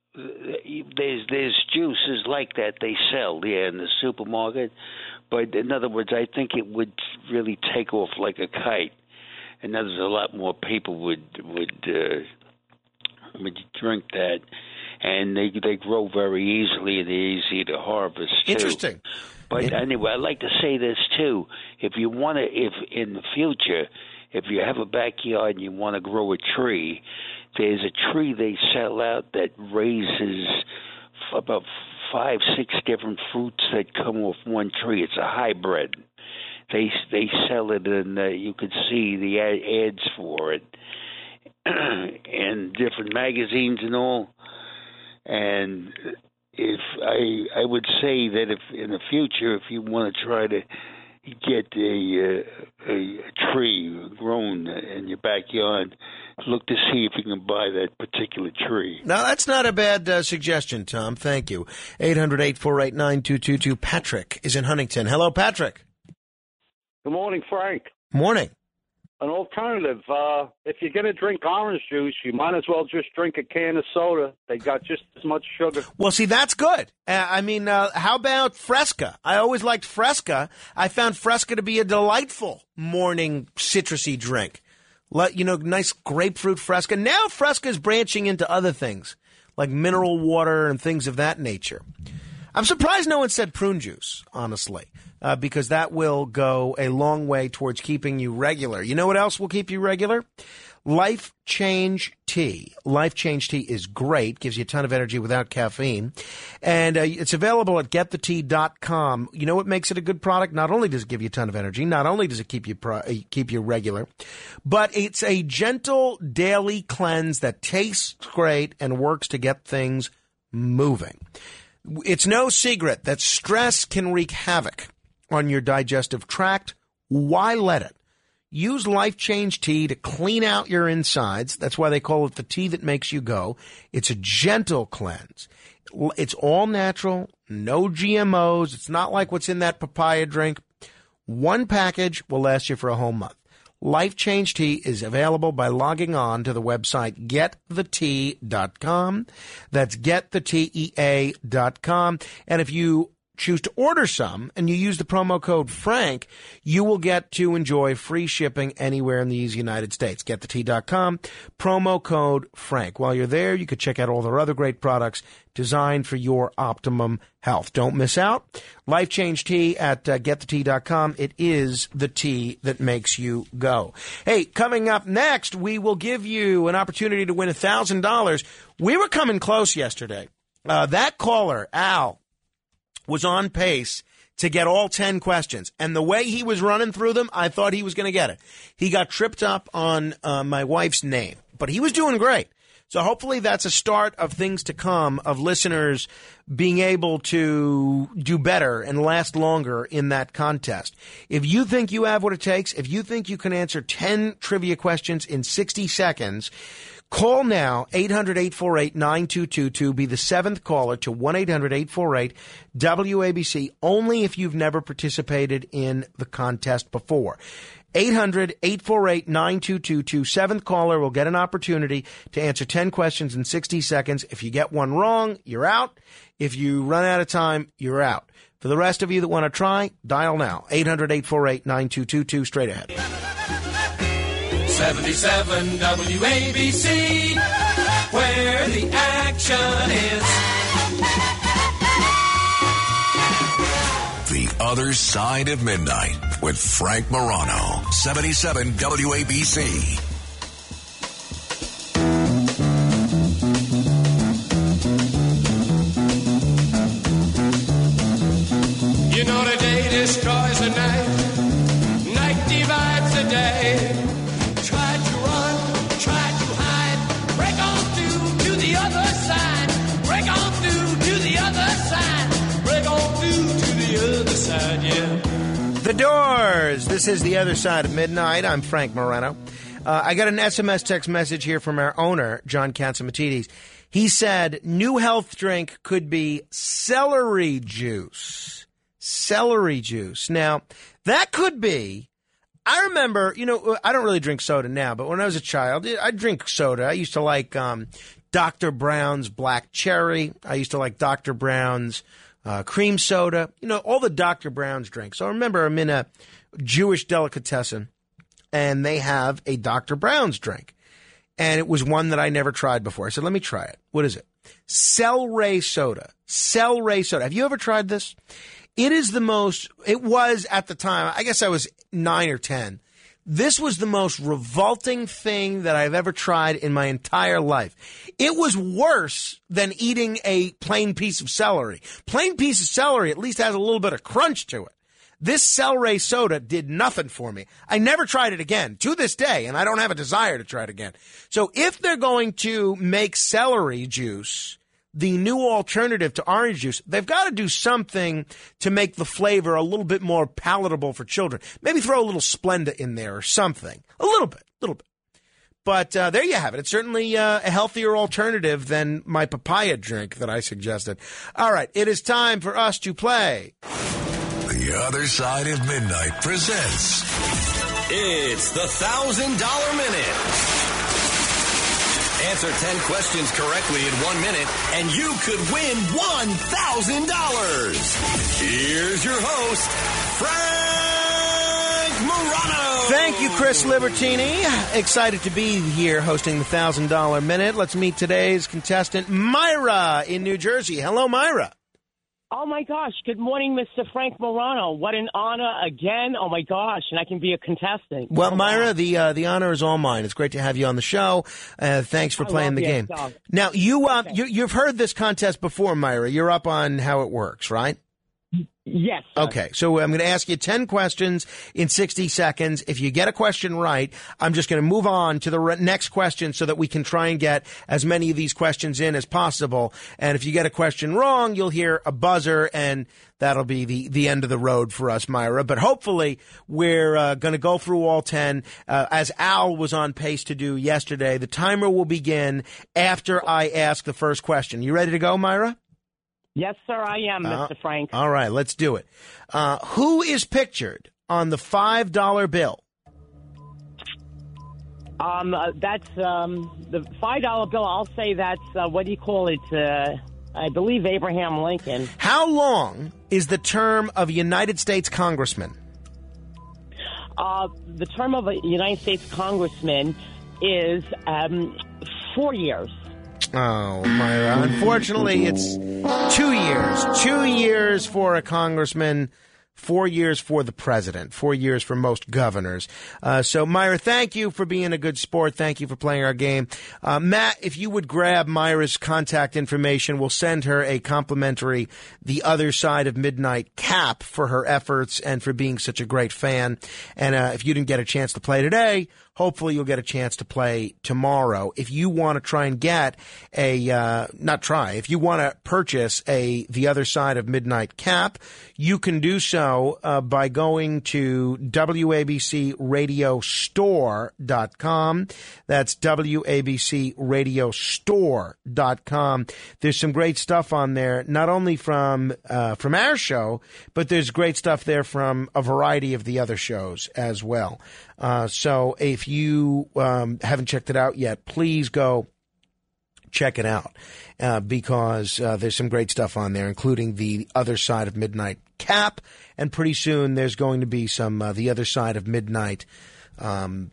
There's there's juices like that they sell, yeah, in the supermarket. But in other words, I think it would really take off like a kite. And there's a lot more people would would uh, would drink that, and they they grow very easily and they're easy to harvest too. Interesting. But anyway, I'd like to say this too. If you want to, if in the future, if you have a backyard and you want to grow a tree, there's a tree they sell out that raises f- about five, six different fruits that come off one tree. It's a hybrid. They they sell it, and uh, you could see the ad- ads for it in different magazines and all. And if I I would say that if in the future, if you want to try to get a, uh, a tree grown in your backyard, look to see if you can buy that particular tree. No, that's not a bad uh, suggestion, Tom. Thank you. eight hundred, eight four eight, nine two two two. Patrick is in Huntington. Hello, Patrick. Good morning, Frank. Morning. An alternative, uh, if you're going to drink orange juice, you might as well just drink a can of soda. They got just as much sugar. Well, see, that's good. Uh, I mean, uh, how about Fresca? I always liked Fresca. I found Fresca to be a delightful morning citrusy drink. Let, you know, nice grapefruit Fresca. Now Fresca is branching into other things, like mineral water and things of that nature. I'm surprised no one said prune juice, honestly, uh, because that will go a long way towards keeping you regular. You know what else will keep you regular? Life Change Tea. Life Change Tea is great, gives you a ton of energy without caffeine, and uh, it's available at get the tea dot com. You know what makes it a good product? Not only does it give you a ton of energy, not only does it keep you pro- keep you regular, but it's a gentle daily cleanse that tastes great and works to get things moving. It's no secret that stress can wreak havoc on your digestive tract. Why let it? Use Life Change Tea to clean out your insides. That's why they call it the tea that makes you go. It's a gentle cleanse. It's all natural, no G M Os. It's not like what's in that papaya drink. One package will last you for a whole month. Life Change Tea is available by logging on to the website get the tea dot com. That's get the tea dot com. And if you choose to order some and you use the promo code Frank, you will get to enjoy free shipping anywhere in the United States. get the tea dot com, promo code Frank. While you're there, you could check out all their other great products designed for your optimum health. Don't miss out. Life Change Tea at uh, get the tea dot com. It is the tea that makes you go. Hey, coming up next, we will give you an opportunity to win one thousand dollars. We were coming close yesterday. Uh, that caller, Al, was on pace to get all ten questions. And the way he was running through them, I thought he was going to get it. He got tripped up on uh, my wife's name, but he was doing great. So hopefully that's a start of things to come, of listeners being able to do better and last longer in that contest. If you think you have what it takes, if you think you can answer ten trivia questions in sixty seconds, call now, eight hundred, eight four eight, nine two two two. Be the seventh caller to one eight hundred, eight four eight, W A B C, only if you've never participated in the contest before. eight hundred, eight four eight, nine two two two. Seventh caller will get an opportunity to answer ten questions in sixty seconds. If you get one wrong, you're out. If you run out of time, you're out. For the rest of you that want to try, dial now, eight hundred, eight four eight, nine two two two, straight ahead. seventy-seven W A B C, where the action is. The Other Side of Midnight with Frank Morano. seventy-seven W A B C. You know the day destroys the night, night divides the day. Try to run, try to hide, break on through to the other side, break on through to the other side, break on through to the other side, yeah. The Doors. This is The Other Side of Midnight. I'm Frank Morano. Uh, I got an S M S text message here from our owner, John Catsimatidis. He said, new health drink could be celery juice. Celery juice. Now, that could be, I remember, you know, I don't really drink soda now, but when I was a child, I drink soda. I used to like um, Doctor Brown's Black Cherry. I used to like Doctor Brown's uh, cream soda. You know, all the Doctor Brown's drinks. So I remember I'm in a Jewish delicatessen, and they have a Doctor Brown's drink. And it was one that I never tried before. I said, let me try it. What is it? Celery soda. Celery soda. Have you ever tried this? It is the most, it was at the time, I guess I was nine or ten. This was the most revolting thing that I've ever tried in my entire life. It was worse than eating a plain piece of celery. Plain piece of celery at least has a little bit of crunch to it. This celery soda did nothing for me. I never tried it again to this day, and I don't have a desire to try it again. So if they're going to make celery juice the new alternative to orange juice, they've got to do something to make the flavor a little bit more palatable for children. Maybe throw a little Splenda in there or something. A little bit, a little bit. But uh, there you have it. It's certainly uh, a healthier alternative than my papaya drink that I suggested. All right, it is time for us to play. The Other Side of Midnight presents... It's the one thousand dollar Minute. Answer ten questions correctly in one minute, and you could win one thousand dollars. Here's your host, Frank Morano. Thank you, Chris Libertini. Excited to be here hosting the one thousand dollar Minute. Let's meet today's contestant, Myra in New Jersey. Hello, Myra. Oh, my gosh. Good morning, Mister Frank Morano. What an honor again. Oh, my gosh. And I can be a contestant. Well, oh, Myra, wow. the uh, the honor is all mine. It's great to have you on the show. Uh, thanks for I playing love the you, game. dog. Now, you, uh, you, you've heard this contest before, Myra. You're up on how it works, right? Yes. Sir. Okay, so I'm going to ask you ten questions in sixty seconds. If you get a question right, I'm just going to move on to the re- next question so that we can try and get as many of these questions in as possible. And if you get a question wrong, you'll hear a buzzer, and that'll be the, the end of the road for us, Myra. But hopefully we're uh, going to go through all ten. Uh, as Al was on pace to do yesterday, the timer will begin after I ask the first question. You ready to go, Myra? Yes, sir, I am, Uh, Mister Frank. All right, let's do it. Uh, who is pictured on the five dollar bill? Um, uh, that's um, the five dollar bill. I'll say that's, uh, what do you call it? Uh, I believe Abraham Lincoln. How long is the term of a United States congressman? Uh, the term of a United States congressman is um, four years. Oh, Myra. Unfortunately, it's two years. Two years for a congressman, four years for the president, four years for most governors. Uh, so, Myra, thank you for being a good sport. Thank you for playing our game. Uh, Matt, if you would grab Myra's contact information, we'll send her a complimentary The Other Side of Midnight cap for her efforts and for being such a great fan. And uh, if you didn't get a chance to play today, hopefully you'll get a chance to play tomorrow. If you want to try and get a, uh, not try, if you want to purchase a The Other Side of Midnight cap, you can do so uh, by going to W A B C radio store dot com. That's W A B C radio store dot com. There's some great stuff on there, not only from, uh, from our show, but there's great stuff there from a variety of the other shows as well. Uh, so if you um, haven't checked it out yet, please go check it out uh, because uh, there's some great stuff on there, including The Other Side of Midnight cap. And pretty soon there's going to be some uh, The Other Side of Midnight um,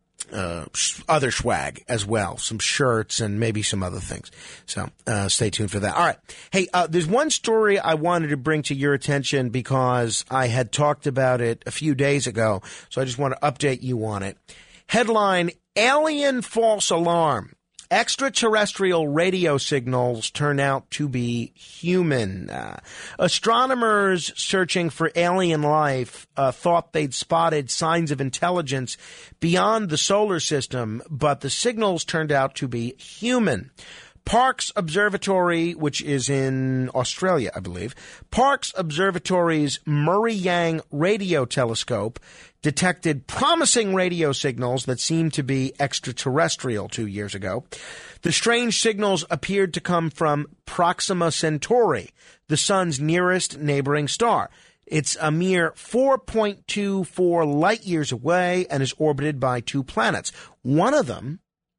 uh, other swag as well, some shirts and maybe some other things. So uh, stay tuned for that. All right. Hey, uh, there's one story I wanted to bring to your attention because I had talked about it a few days ago. So I just want to update you on it. Headline, Alien False Alarm. Extraterrestrial radio signals turn out to be human. Uh, astronomers searching for alien life uh, thought they'd spotted signs of intelligence beyond the solar system, but the signals turned out to be human. Parkes Observatory, which is in Australia, I believe, Parkes Observatory's Murray-Yang radio telescope detected promising radio signals that seemed to be extraterrestrial two years ago. The strange signals appeared to come from Proxima Centauri, the sun's nearest neighboring star. It's a mere four point two four light years away and is orbited by two planets. One of them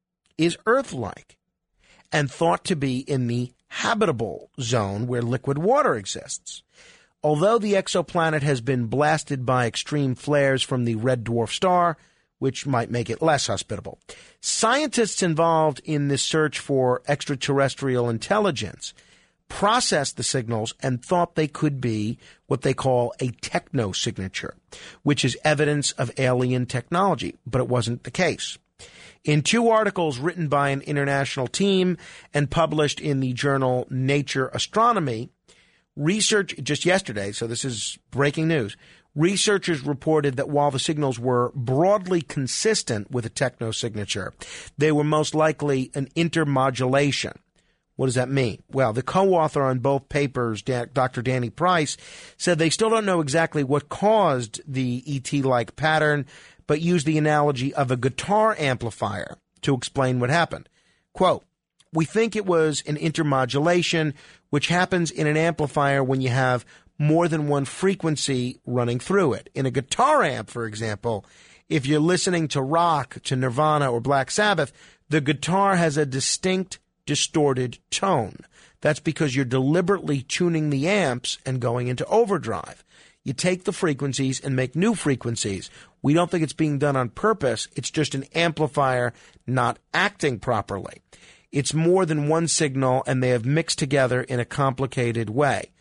is Earth-like and thought to be in the habitable zone where liquid water exists. Although the exoplanet has been blasted by extreme flares from the red dwarf star, which might make it less hospitable, scientists involved in this search for extraterrestrial intelligence processed the signals and thought they could be what they call a technosignature, which is evidence of alien technology, but it wasn't the case. In two articles written by an international team and published in the journal Nature Astronomy, research just yesterday, so this is breaking news, researchers reported that while the signals were broadly consistent with a technosignature, they were most likely an intermodulation. What does that mean? Well, the co-author on both papers, Doctor Danny Price, said they still don't know exactly what caused the E T-like pattern, but used the analogy of a guitar amplifier to explain what happened. Quote, we think it was an intermodulation, which happens in an amplifier when you have more than one frequency running through it. In a guitar amp, for example, if you're listening to rock, to Nirvana or Black Sabbath, the guitar has a distinct, distorted tone. That's because you're deliberately tuning the amps and going into overdrive. You take the frequencies and make new frequencies. We don't think it's being done on purpose. It's just an amplifier not acting properly. It's more than one signal, and they have mixed together in a complicated way.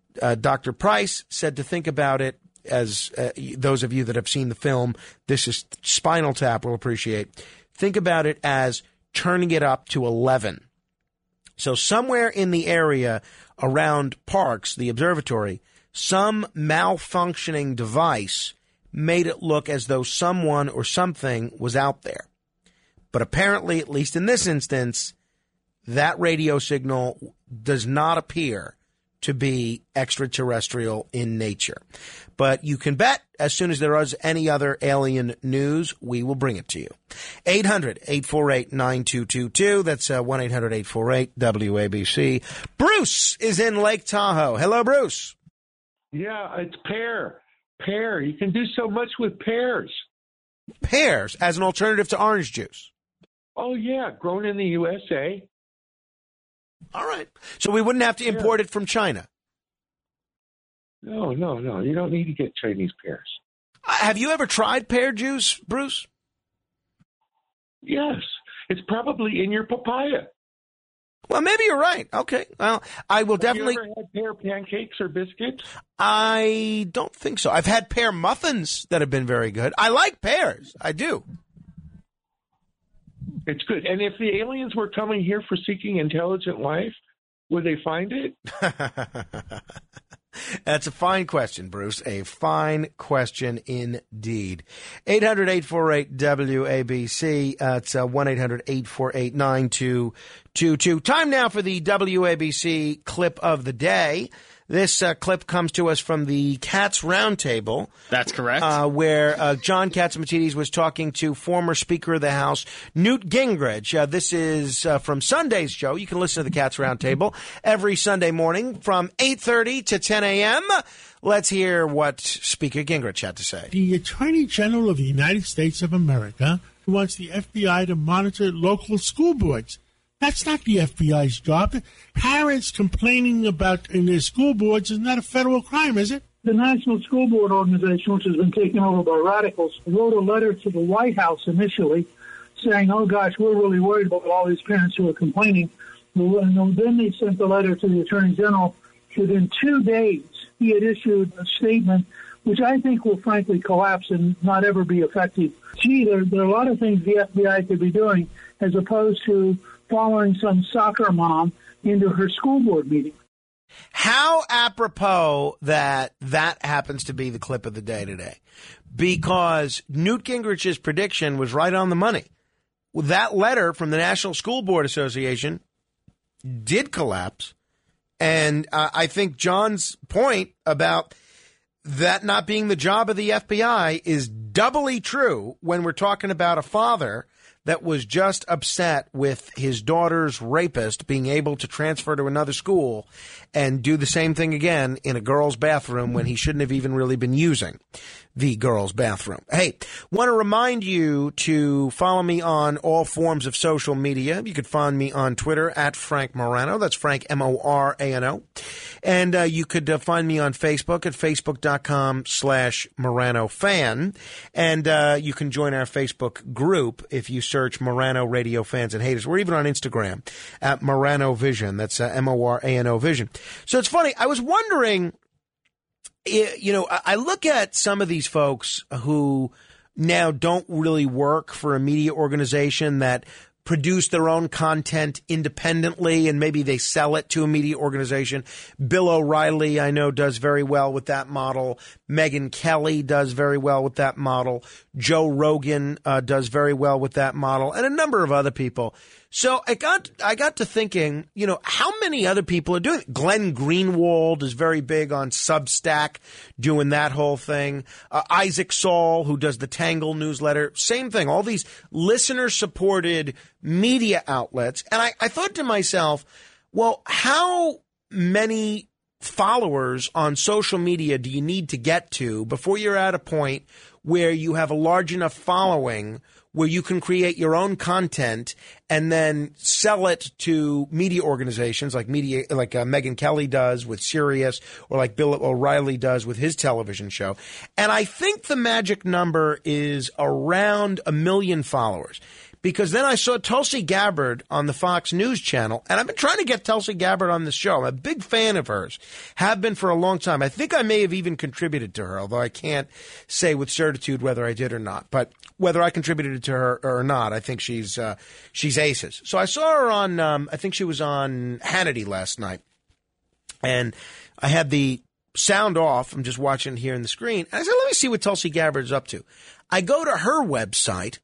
uh, Doctor Price said to think about it as uh, those of you that have seen the film, this is Spinal Tap will appreciate. Think about it as turning it up to eleven. So somewhere in the area around Parks, the observatory, some malfunctioning device made it look as though someone or something was out there. But apparently, at least in this instance, that radio signal does not appear to be extraterrestrial in nature. But you can bet as soon as there is any other alien news, we will bring it to you. eight hundred, eight four eight, nine two two two. That's uh, one eight hundred, eight four eight, W A B C. Bruce is in Lake Tahoe. Hello, Bruce. Yeah, it's pear. Pear. You can do so much with pears. Pears as an alternative to orange juice. Oh, yeah, grown in the U S A. All right. So we wouldn't have to import yeah. it from China. No, no, no. You don't need to get Chinese pears. Uh, have you ever tried pear juice, Bruce? Yes. It's probably in your papaya. Well, maybe you're right. Okay. Well, I will have definitely. Have you ever had pear pancakes or biscuits? I don't think so. I've had pear muffins that have been very good. I like pears. I do. It's good. And if the aliens were coming here for seeking intelligent life, would they find it? That's a fine question, Bruce. A fine question indeed. eight hundred, eight four eight, W A B C. Uh, it's uh, one eight hundred, eight four eight, nine two two two. Time now for the W A B C clip of the day. This uh, clip comes to us from the Cats Roundtable. That's correct. Uh, where uh, John Catsimatidis was talking to former Speaker of the House, Newt Gingrich. Uh, this is uh, from Sunday's show. You can listen to the Cats Roundtable every Sunday morning from eight thirty to ten a.m. Let's hear what Speaker Gingrich had to say. The Attorney General of the United States of America wants the F B I to monitor local school boards. That's not the F B I's job. Parents complaining about in their school boards is not a federal crime, is it? The National School Board Organization, which has been taken over by radicals, wrote a letter to the White House initially saying, oh, gosh, we're really worried about all these parents who are complaining. And then they sent the letter to the Attorney General. Within two days, he had issued a statement which I think will frankly collapse and not ever be effective. Gee, there, there are a lot of things the F B I could be doing as opposed to following some soccer mom into her school board meeting. How apropos that that happens to be the clip of the day today, because Newt Gingrich's prediction was right on the money. That letter from the National School Board Association did collapse, and uh, I think John's point about that not being the job of the F B I is doubly true when we're talking about a father that was just upset with his daughter's rapist being able to transfer to another school and do the same thing again in a girl's bathroom when he shouldn't have even really been using the girl's bathroom. Hey, want to remind you to follow me on all forms of social media. You can find me on Twitter at Frank Morano. That's Frank, M O R A N O. And uh, you could uh, find me on Facebook at facebook.com slash Morano fan. And uh, you can join our Facebook group if you search Morano Radio Fans and Haters. We're even on Instagram at Morano Vision. That's uh, M O R A N O Vision. So it's funny. I was wondering, you know, I look at some of these folks who now don't really work for a media organization that produce their own content independently, and maybe they sell it to a media organization. Bill O'Reilly, I know, does very well with that model. Megyn Kelly does very well with that model. Joe Rogan uh, does very well with that model, and a number of other people. So I got I got to thinking, you know, how many other people are doing it? Glenn Greenwald is very big on Substack, doing that whole thing. Uh, Isaac Saul, who does the Tangle newsletter, same thing. All these listener-supported media outlets. And I, I thought to myself, well, how many followers on social media do you need to get to before you're at a point where you have a large enough following where you can create your own content and then sell it to media organizations like media, like uh, Megyn Kelly does with Sirius, or like Bill O'Reilly does with his television show. And I think the magic number is around a million followers. because then I saw Tulsi Gabbard on the Fox News channel, and I've been trying to get Tulsi Gabbard on the show. I'm a big fan of hers, have been for a long time. I think I may have even contributed to her, although I can't say with certitude whether I did or not. But whether I contributed to her or not, I think she's uh, she's aces. So I saw her on, um, I think she was on Hannity last night, and I had the sound off. I'm just watching it here on the screen. And I said, let me see what Tulsi Gabbard's up to. I go to her website,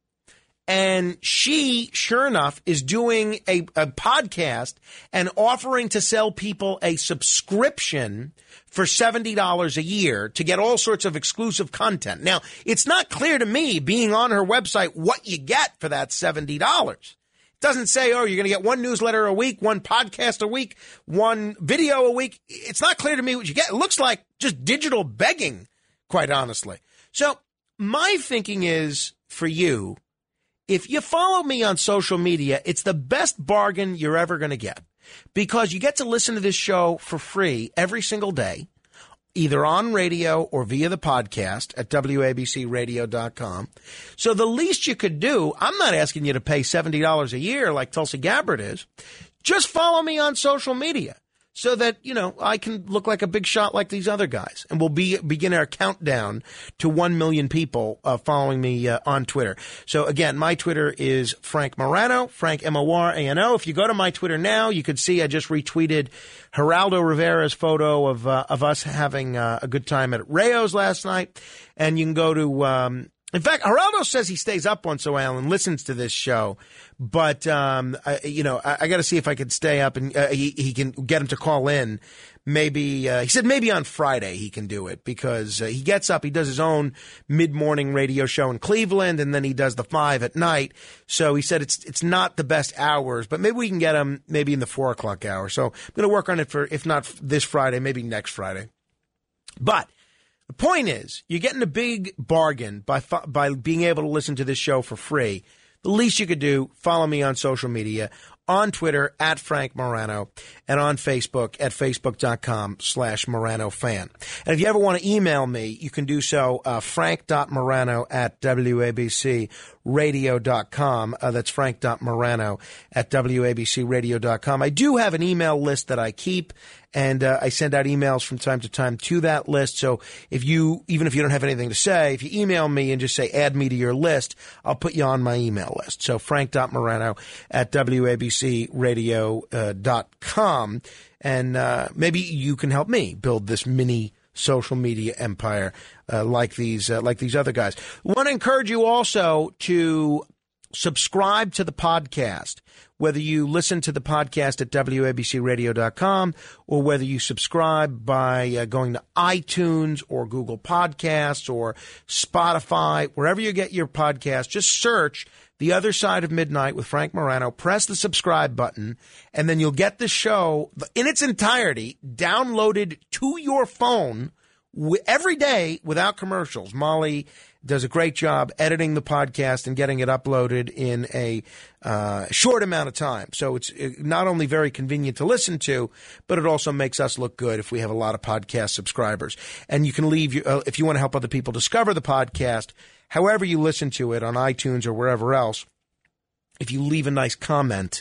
and she, sure enough, is doing a, a podcast and offering to sell people a subscription for seventy dollars a year to get all sorts of exclusive content. Now, it's not clear to me, being on her website, what you get for that seventy dollars. It doesn't say, oh, you're going to get one newsletter a week, one podcast a week, one video a week. It's not clear to me what you get. It looks like just digital begging, quite honestly. So my thinking is, for you, if you follow me on social media, it's the best bargain you're ever going to get, because you get to listen to this show for free every single day, either on radio or via the podcast at W A B C radio dot com. So the least you could do, I'm not asking you to pay seventy dollars a year like Tulsi Gabbard is. Just follow me on social media so that, you know, I can look like a big shot like these other guys. And we'll be begin our countdown to one million people uh, following me uh, on Twitter. So, again, my Twitter is Frank Morano, Frank M O R A N O. If you go to my Twitter now, you could see I just retweeted Geraldo Rivera's photo of uh, of us having uh, a good time at Rayo's last night. And you can go to um, – in fact, Geraldo says he stays up once in a while and listens to this show. But, um, I, you know, I, I got to see if I can stay up and uh, he, he can get him to call in. Maybe, uh, he said maybe on Friday he can do it, because uh, he gets up, he does his own mid-morning radio show in Cleveland, and then he does the five at night. So he said it's it's not the best hours, but maybe we can get him maybe in the four o'clock hour. So I'm going to work on it for, if not this Friday, maybe next Friday. But the point is, you're getting a big bargain by by being able to listen to this show for free. The least you could do, follow me on social media, on Twitter at Frank Morano, and on Facebook at facebook.com slash Morano fan. And if you ever want to email me, you can do so, uh, frank.morano at wabc radio dot com. Uh, that's frank.morano at wabc radio dot com. I do have an email list that I keep, and uh, I send out emails from time to time to that list. So if you, even if you don't have anything to say, if you email me and just say, add me to your list, I'll put you on my email list. So frank.morano at wabc radio dot com. And uh, maybe you can help me build this mini social media empire uh, like these uh, like these other guys. I want to encourage you also to subscribe to the podcast, whether you listen to the podcast at w a b c radio dot com or whether you subscribe by uh, going to iTunes or Google Podcasts or Spotify, wherever you get your podcast. Just search The Other Side of Midnight with Frank Morano, press the subscribe button, and then you'll get the show in its entirety downloaded to your phone every day without commercials. Molly does a great job editing the podcast and getting it uploaded in a uh, short amount of time. So it's not only very convenient to listen to, but it also makes us look good if we have a lot of podcast subscribers. And you can leave, your, uh, if you want to help other people discover the podcast, however you listen to it on iTunes or wherever else, if you leave a nice comment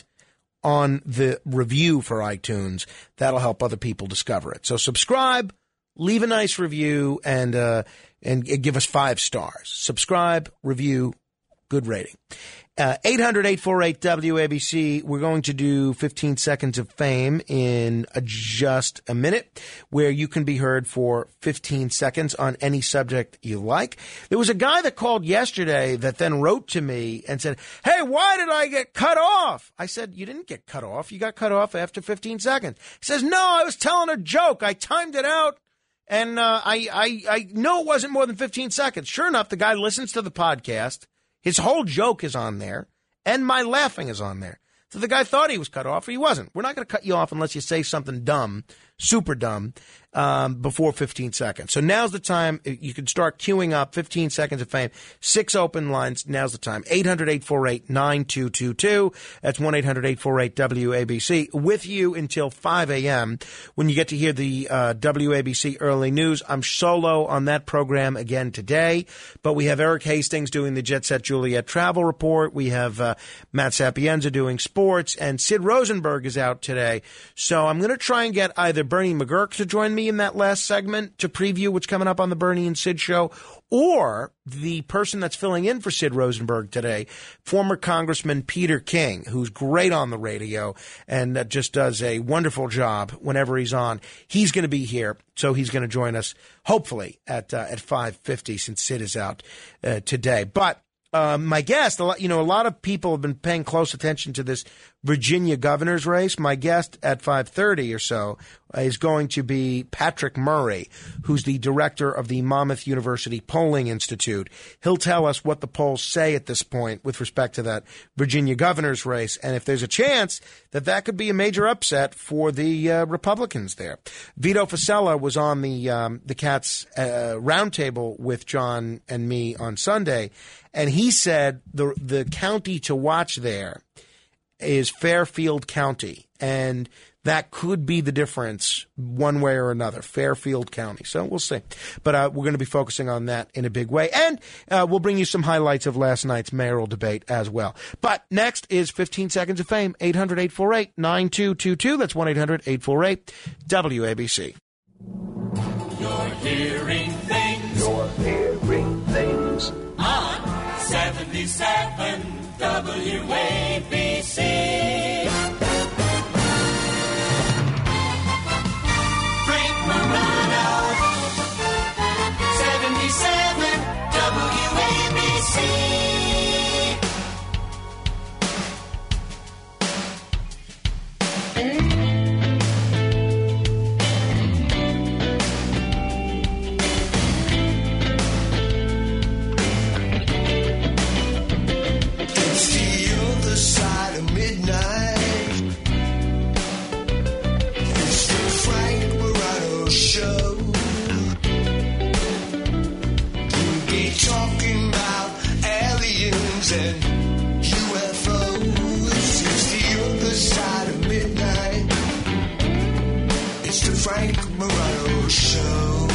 on the review for iTunes, that'll help other people discover it. So subscribe, leave a nice review, and uh, and give us five stars. Subscribe, review, good rating. Uh, eight hundred, eight four eight, W A B C. We're going to do fifteen seconds of fame in a, just a minute, where you can be heard for fifteen seconds on any subject you like. There was a guy that called yesterday that then wrote to me and said, hey, why did I get cut off? I said, you didn't get cut off. You got cut off after fifteen seconds. He says, no, I was telling a joke. I timed it out. And uh, I, I, I know it wasn't more than fifteen seconds. Sure enough, the guy listens to the podcast. His whole joke is on there, and my laughing is on there. So the guy thought he was cut off, but he wasn't. We're not going to cut you off unless you say something dumb super dumb, um, before fifteen seconds. So now's the time. You can start queuing up fifteen seconds of fame. Six open lines. Now's the time. eight hundred, eight four eight, nine two two two. That's one eight hundred, eight four eight, W A B C. With you until five a.m. when you get to hear the uh, W A B C Early News. I'm solo on that program again today, but we have Eric Hastings doing the Jet Set Juliet Travel Report. We have uh, Matt Sapienza doing sports, and Sid Rosenberg is out today. So I'm going to try and get either Bernie McGurk to join me in that last segment to preview what's coming up on the Bernie and Sid show, or the person that's filling in for Sid Rosenberg today, former Congressman Peter King, who's great on the radio and uh, just does a wonderful job whenever he's on. He's going to be here, so he's going to join us hopefully at uh, at five fifty since Sid is out uh, today. But Uh, my guest, a lot, you know, a lot of people have been paying close attention to this Virginia governor's race. My guest at five thirty or so is going to be Patrick Murray, who's the director of the Monmouth University Polling Institute. He'll tell us what the polls say at this point with respect to that Virginia governor's race, and if there's a chance that that could be a major upset for the uh, Republicans there. Vito Fossella was on the um, the Cats uh, roundtable with John and me on Sunday, and he said the the county to watch there is Fairfield County, and that could be the difference one way or another, Fairfield County. So we'll see. But uh, we're going to be focusing on that in a big way. And uh, we'll bring you some highlights of last night's mayoral debate as well. But next is fifteen Seconds of Fame, eight hundred, eight four eight, nine two two two. That's one eight hundred, eight four eight, W A B C. You're hearing things. You're hearing things. On seventy-seven W A B C. Frank Morano. seventy-seven W A B C. And U F Os, it's the other side of midnight. It's the Frank Morano Show.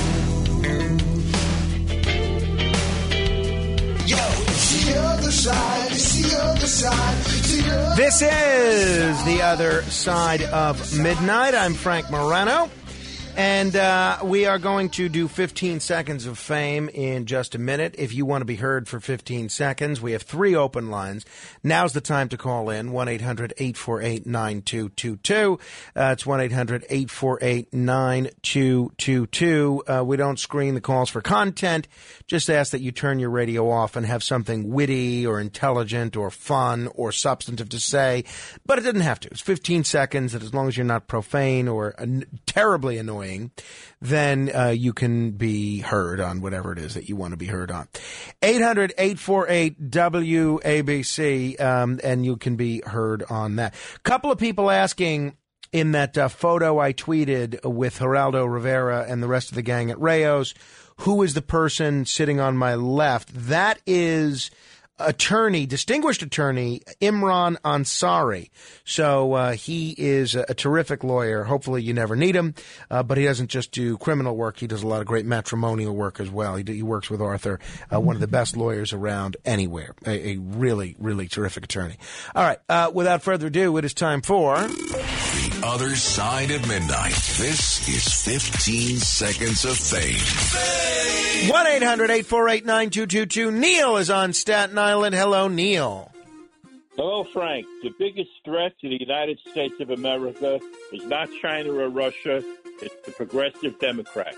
Yo, it's the other side, it's the other side, it's the other This is The Other Side of Midnight. I'm Frank Morano. And uh, we are going to do fifteen seconds of fame in just a minute. If you want to be heard for fifteen seconds, we have three open lines. Now's the time to call in, one eight hundred, eight four eight, nine two two two. Uh, it's one eight hundred, eight four eight, nine two two two. Uh, we don't screen the calls for content. Just ask that you turn your radio off and have something witty or intelligent or fun or substantive to say. But it doesn't have to. It's fifteen seconds, and as long as you're not profane or uh, terribly annoying, then uh, you can be heard on whatever it is that you want to be heard on. eight hundred, eight four eight, W A B C, um, and you can be heard on that. Couple of people asking in that uh, photo I tweeted with Geraldo Rivera and the rest of the gang at Rayos, who is the person sitting on my left? That is attorney, distinguished attorney, Imran Ansari. So uh, he is a, a terrific lawyer. Hopefully you never need him, uh, but he doesn't just do criminal work. He does a lot of great matrimonial work as well. He, he works with Arthur, uh, one of the best lawyers around anywhere. A, a really, really terrific attorney. All right, uh, without further ado, it is time for... The Other Side of Midnight. This is fifteen Seconds of Fame. one eight hundred, eight four eight, nine two two two. Neil is on Staten Island. Hello, Neil. Hello, Frank. The biggest threat to the United States of America is not China or Russia. It's the progressive Democrats.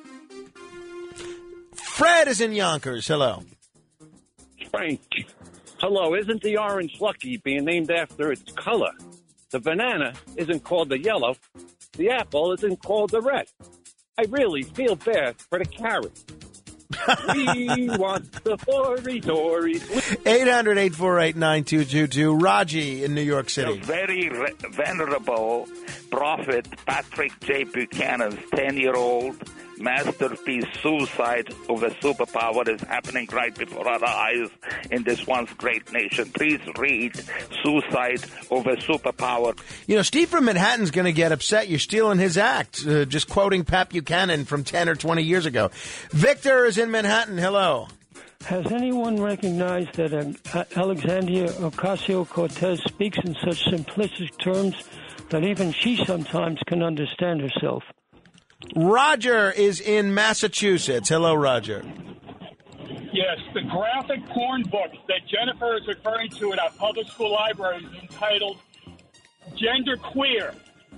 Fred is in Yonkers. Hello. Frank. Hello. Isn't the orange lucky being named after its color? The banana isn't called the yellow. The apple isn't called the red. I really feel bad for the carrot. We want the Tory Tories. eight hundred, eight four eight, nine two two two. Raji in New York City. The very re- venerable prophet Patrick J. Buchanan's ten-year-old masterpiece, Suicide of a Superpower, is happening right before our eyes in this once great nation. Please read Suicide of a Superpower. You know, Steve from Manhattan's going to get upset. You're stealing his act, uh, just quoting Pat Buchanan from ten or twenty years ago. Victor is in Manhattan. Hello. Has anyone recognized that uh, Alexandria Ocasio-Cortez speaks in such simplistic terms that even she sometimes can understand herself? Roger is in Massachusetts. Hello, Roger. Yes, the graphic porn book that Jennifer is referring to in our public school library is entitled Gender Queer.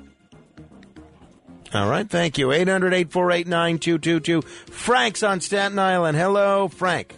All right, thank you. eight hundred, eight four eight, nine two two two. Frank's on Staten Island. Hello, Frank.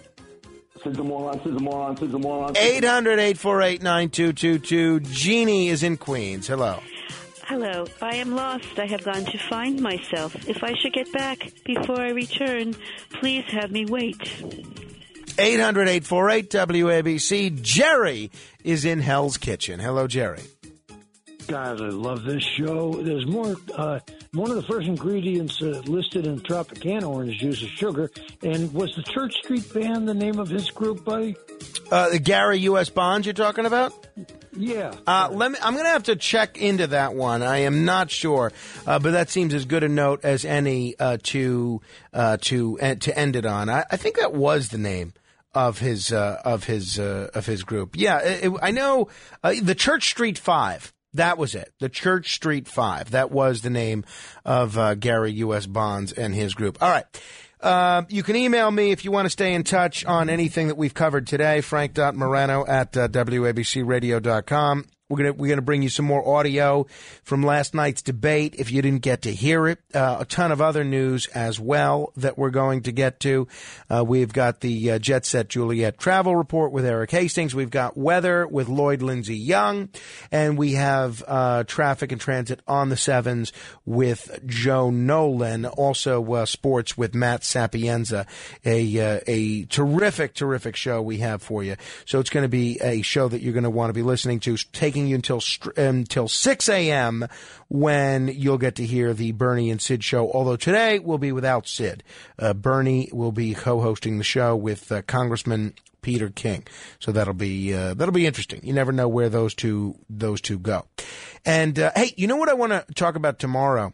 eight hundred, eight four eight, nine two two two. Jeannie is in Queens. Hello. Hello. I am lost. I have gone to find myself. If I should get back before I return, please have me wait. eight hundred, eight four eight, W A B C. Jerry is in Hell's Kitchen. Hello, Jerry. Guys, I love this show. There's more. Uh, one of the first ingredients uh, listed in Tropicana orange juice is sugar. And was the Church Street Band the name of his group, buddy? Uh, the Gary U S Bonds you're talking about? Yeah. Uh, let me. I'm going to have to check into that one. I am not sure, uh, but that seems as good a note as any uh, to uh, to uh, to end it on. I, I think that was the name of his uh, of his uh, of his group. Yeah, it, it, I know uh, the Church Street Five. That was it. The Church Street Five. That was the name of uh, Gary U S Bonds and his group. All right. Uh, you can email me if you want to stay in touch on anything that we've covered today, frank dot morano at uh, w a b c radio dot com. We're going to we're going to bring you some more audio from last night's debate if you didn't get to hear it. Uh, a ton of other news as well that we're going to get to. Uh, we've got the uh, Jet Set Juliet travel report with Eric Hastings. We've got weather with Lloyd Lindsay Young. And we have uh, traffic and transit on the sevens with Joe Nolan. Also uh, sports with Matt Sapienza. A, uh, a terrific, terrific show we have for you. So it's going to be a show that you're going to want to be listening to. Taking you until until six a.m. when you'll get to hear the Bernie and Sid show, although today we'll be without Sid. Uh, Bernie will be co-hosting the show with uh, Congressman Peter King. So that'll be uh, that'll be interesting. You never know where those two those two go. And uh, hey, you know what I want to talk about tomorrow?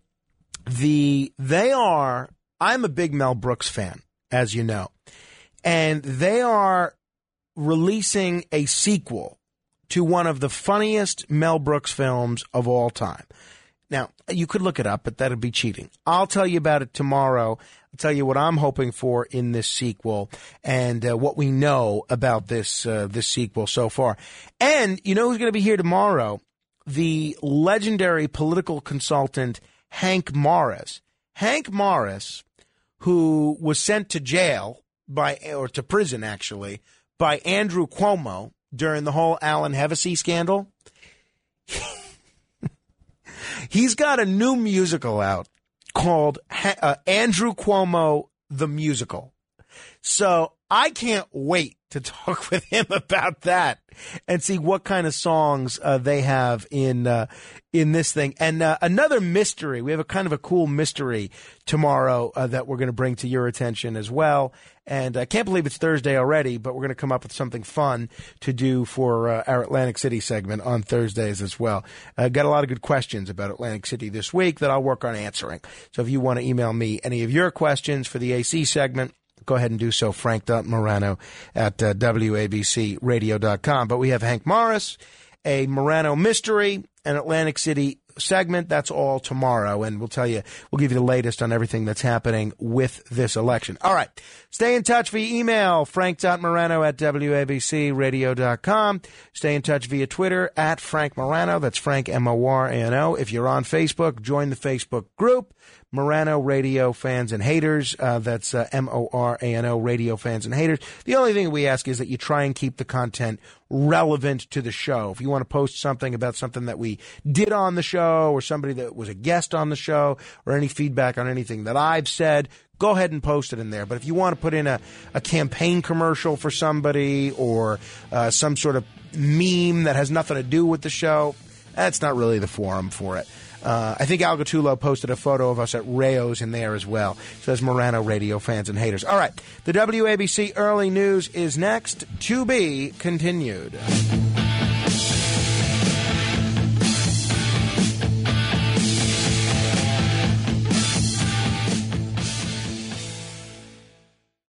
The they are I'm a big Mel Brooks fan, as you know. And they are releasing a sequel to one of the funniest Mel Brooks films of all time. Now, you could look it up, but that'd be cheating. I'll tell you about it tomorrow. I'll tell you what I'm hoping for in this sequel and uh, what we know about this uh, this sequel so far. And you know who's going to be here tomorrow? The legendary political consultant Hank Morris. Hank Morris, who was sent to jail by, or to prison actually, by Andrew Cuomo during the whole Alan Hevesy scandal. He's got a new musical out called uh, Andrew Cuomo the Musical. So I can't wait to talk with him about that and see what kind of songs uh, they have in uh, in this thing. And uh, another mystery. We have a kind of a cool mystery tomorrow uh, that we're going to bring to your attention as well. And I can't believe it's Thursday already, but we're going to come up with something fun to do for uh, our Atlantic City segment on Thursdays as well. Uh, got a lot of good questions about Atlantic City this week that I'll work on answering. So if you want to email me any of your questions for the A C segment, go ahead and do so, frank dot morano at uh, w a b c radio dot com. But we have Hank Morris, a Morano mystery, an Atlantic City segment. That's all tomorrow, and we'll tell you, we'll give you the latest on everything that's happening with this election. All right. Stay in touch via email, frank dot morano at w a b c radio dot com. Stay in touch via Twitter, at Frank Morano. That's Frank, M O R A N O. If you're on Facebook, join the Facebook group. Morano Radio Fans and Haters. Uh, that's uh, M O R A N O, Radio Fans and Haters. The only thing we ask is that you try and keep the content relevant to the show. If you want to post something about something that we did on the show or somebody that was a guest on the show or any feedback on anything that I've said, go ahead and post it in there. But if you want to put in a, a campaign commercial for somebody or uh, some sort of meme that has nothing to do with the show, that's not really the forum for it. Uh, I think Al Gattullo posted a photo of us at Rayo's in there as well. It says Morano Radio Fans and Haters. All right, the W A B C Early News is next, to be continued.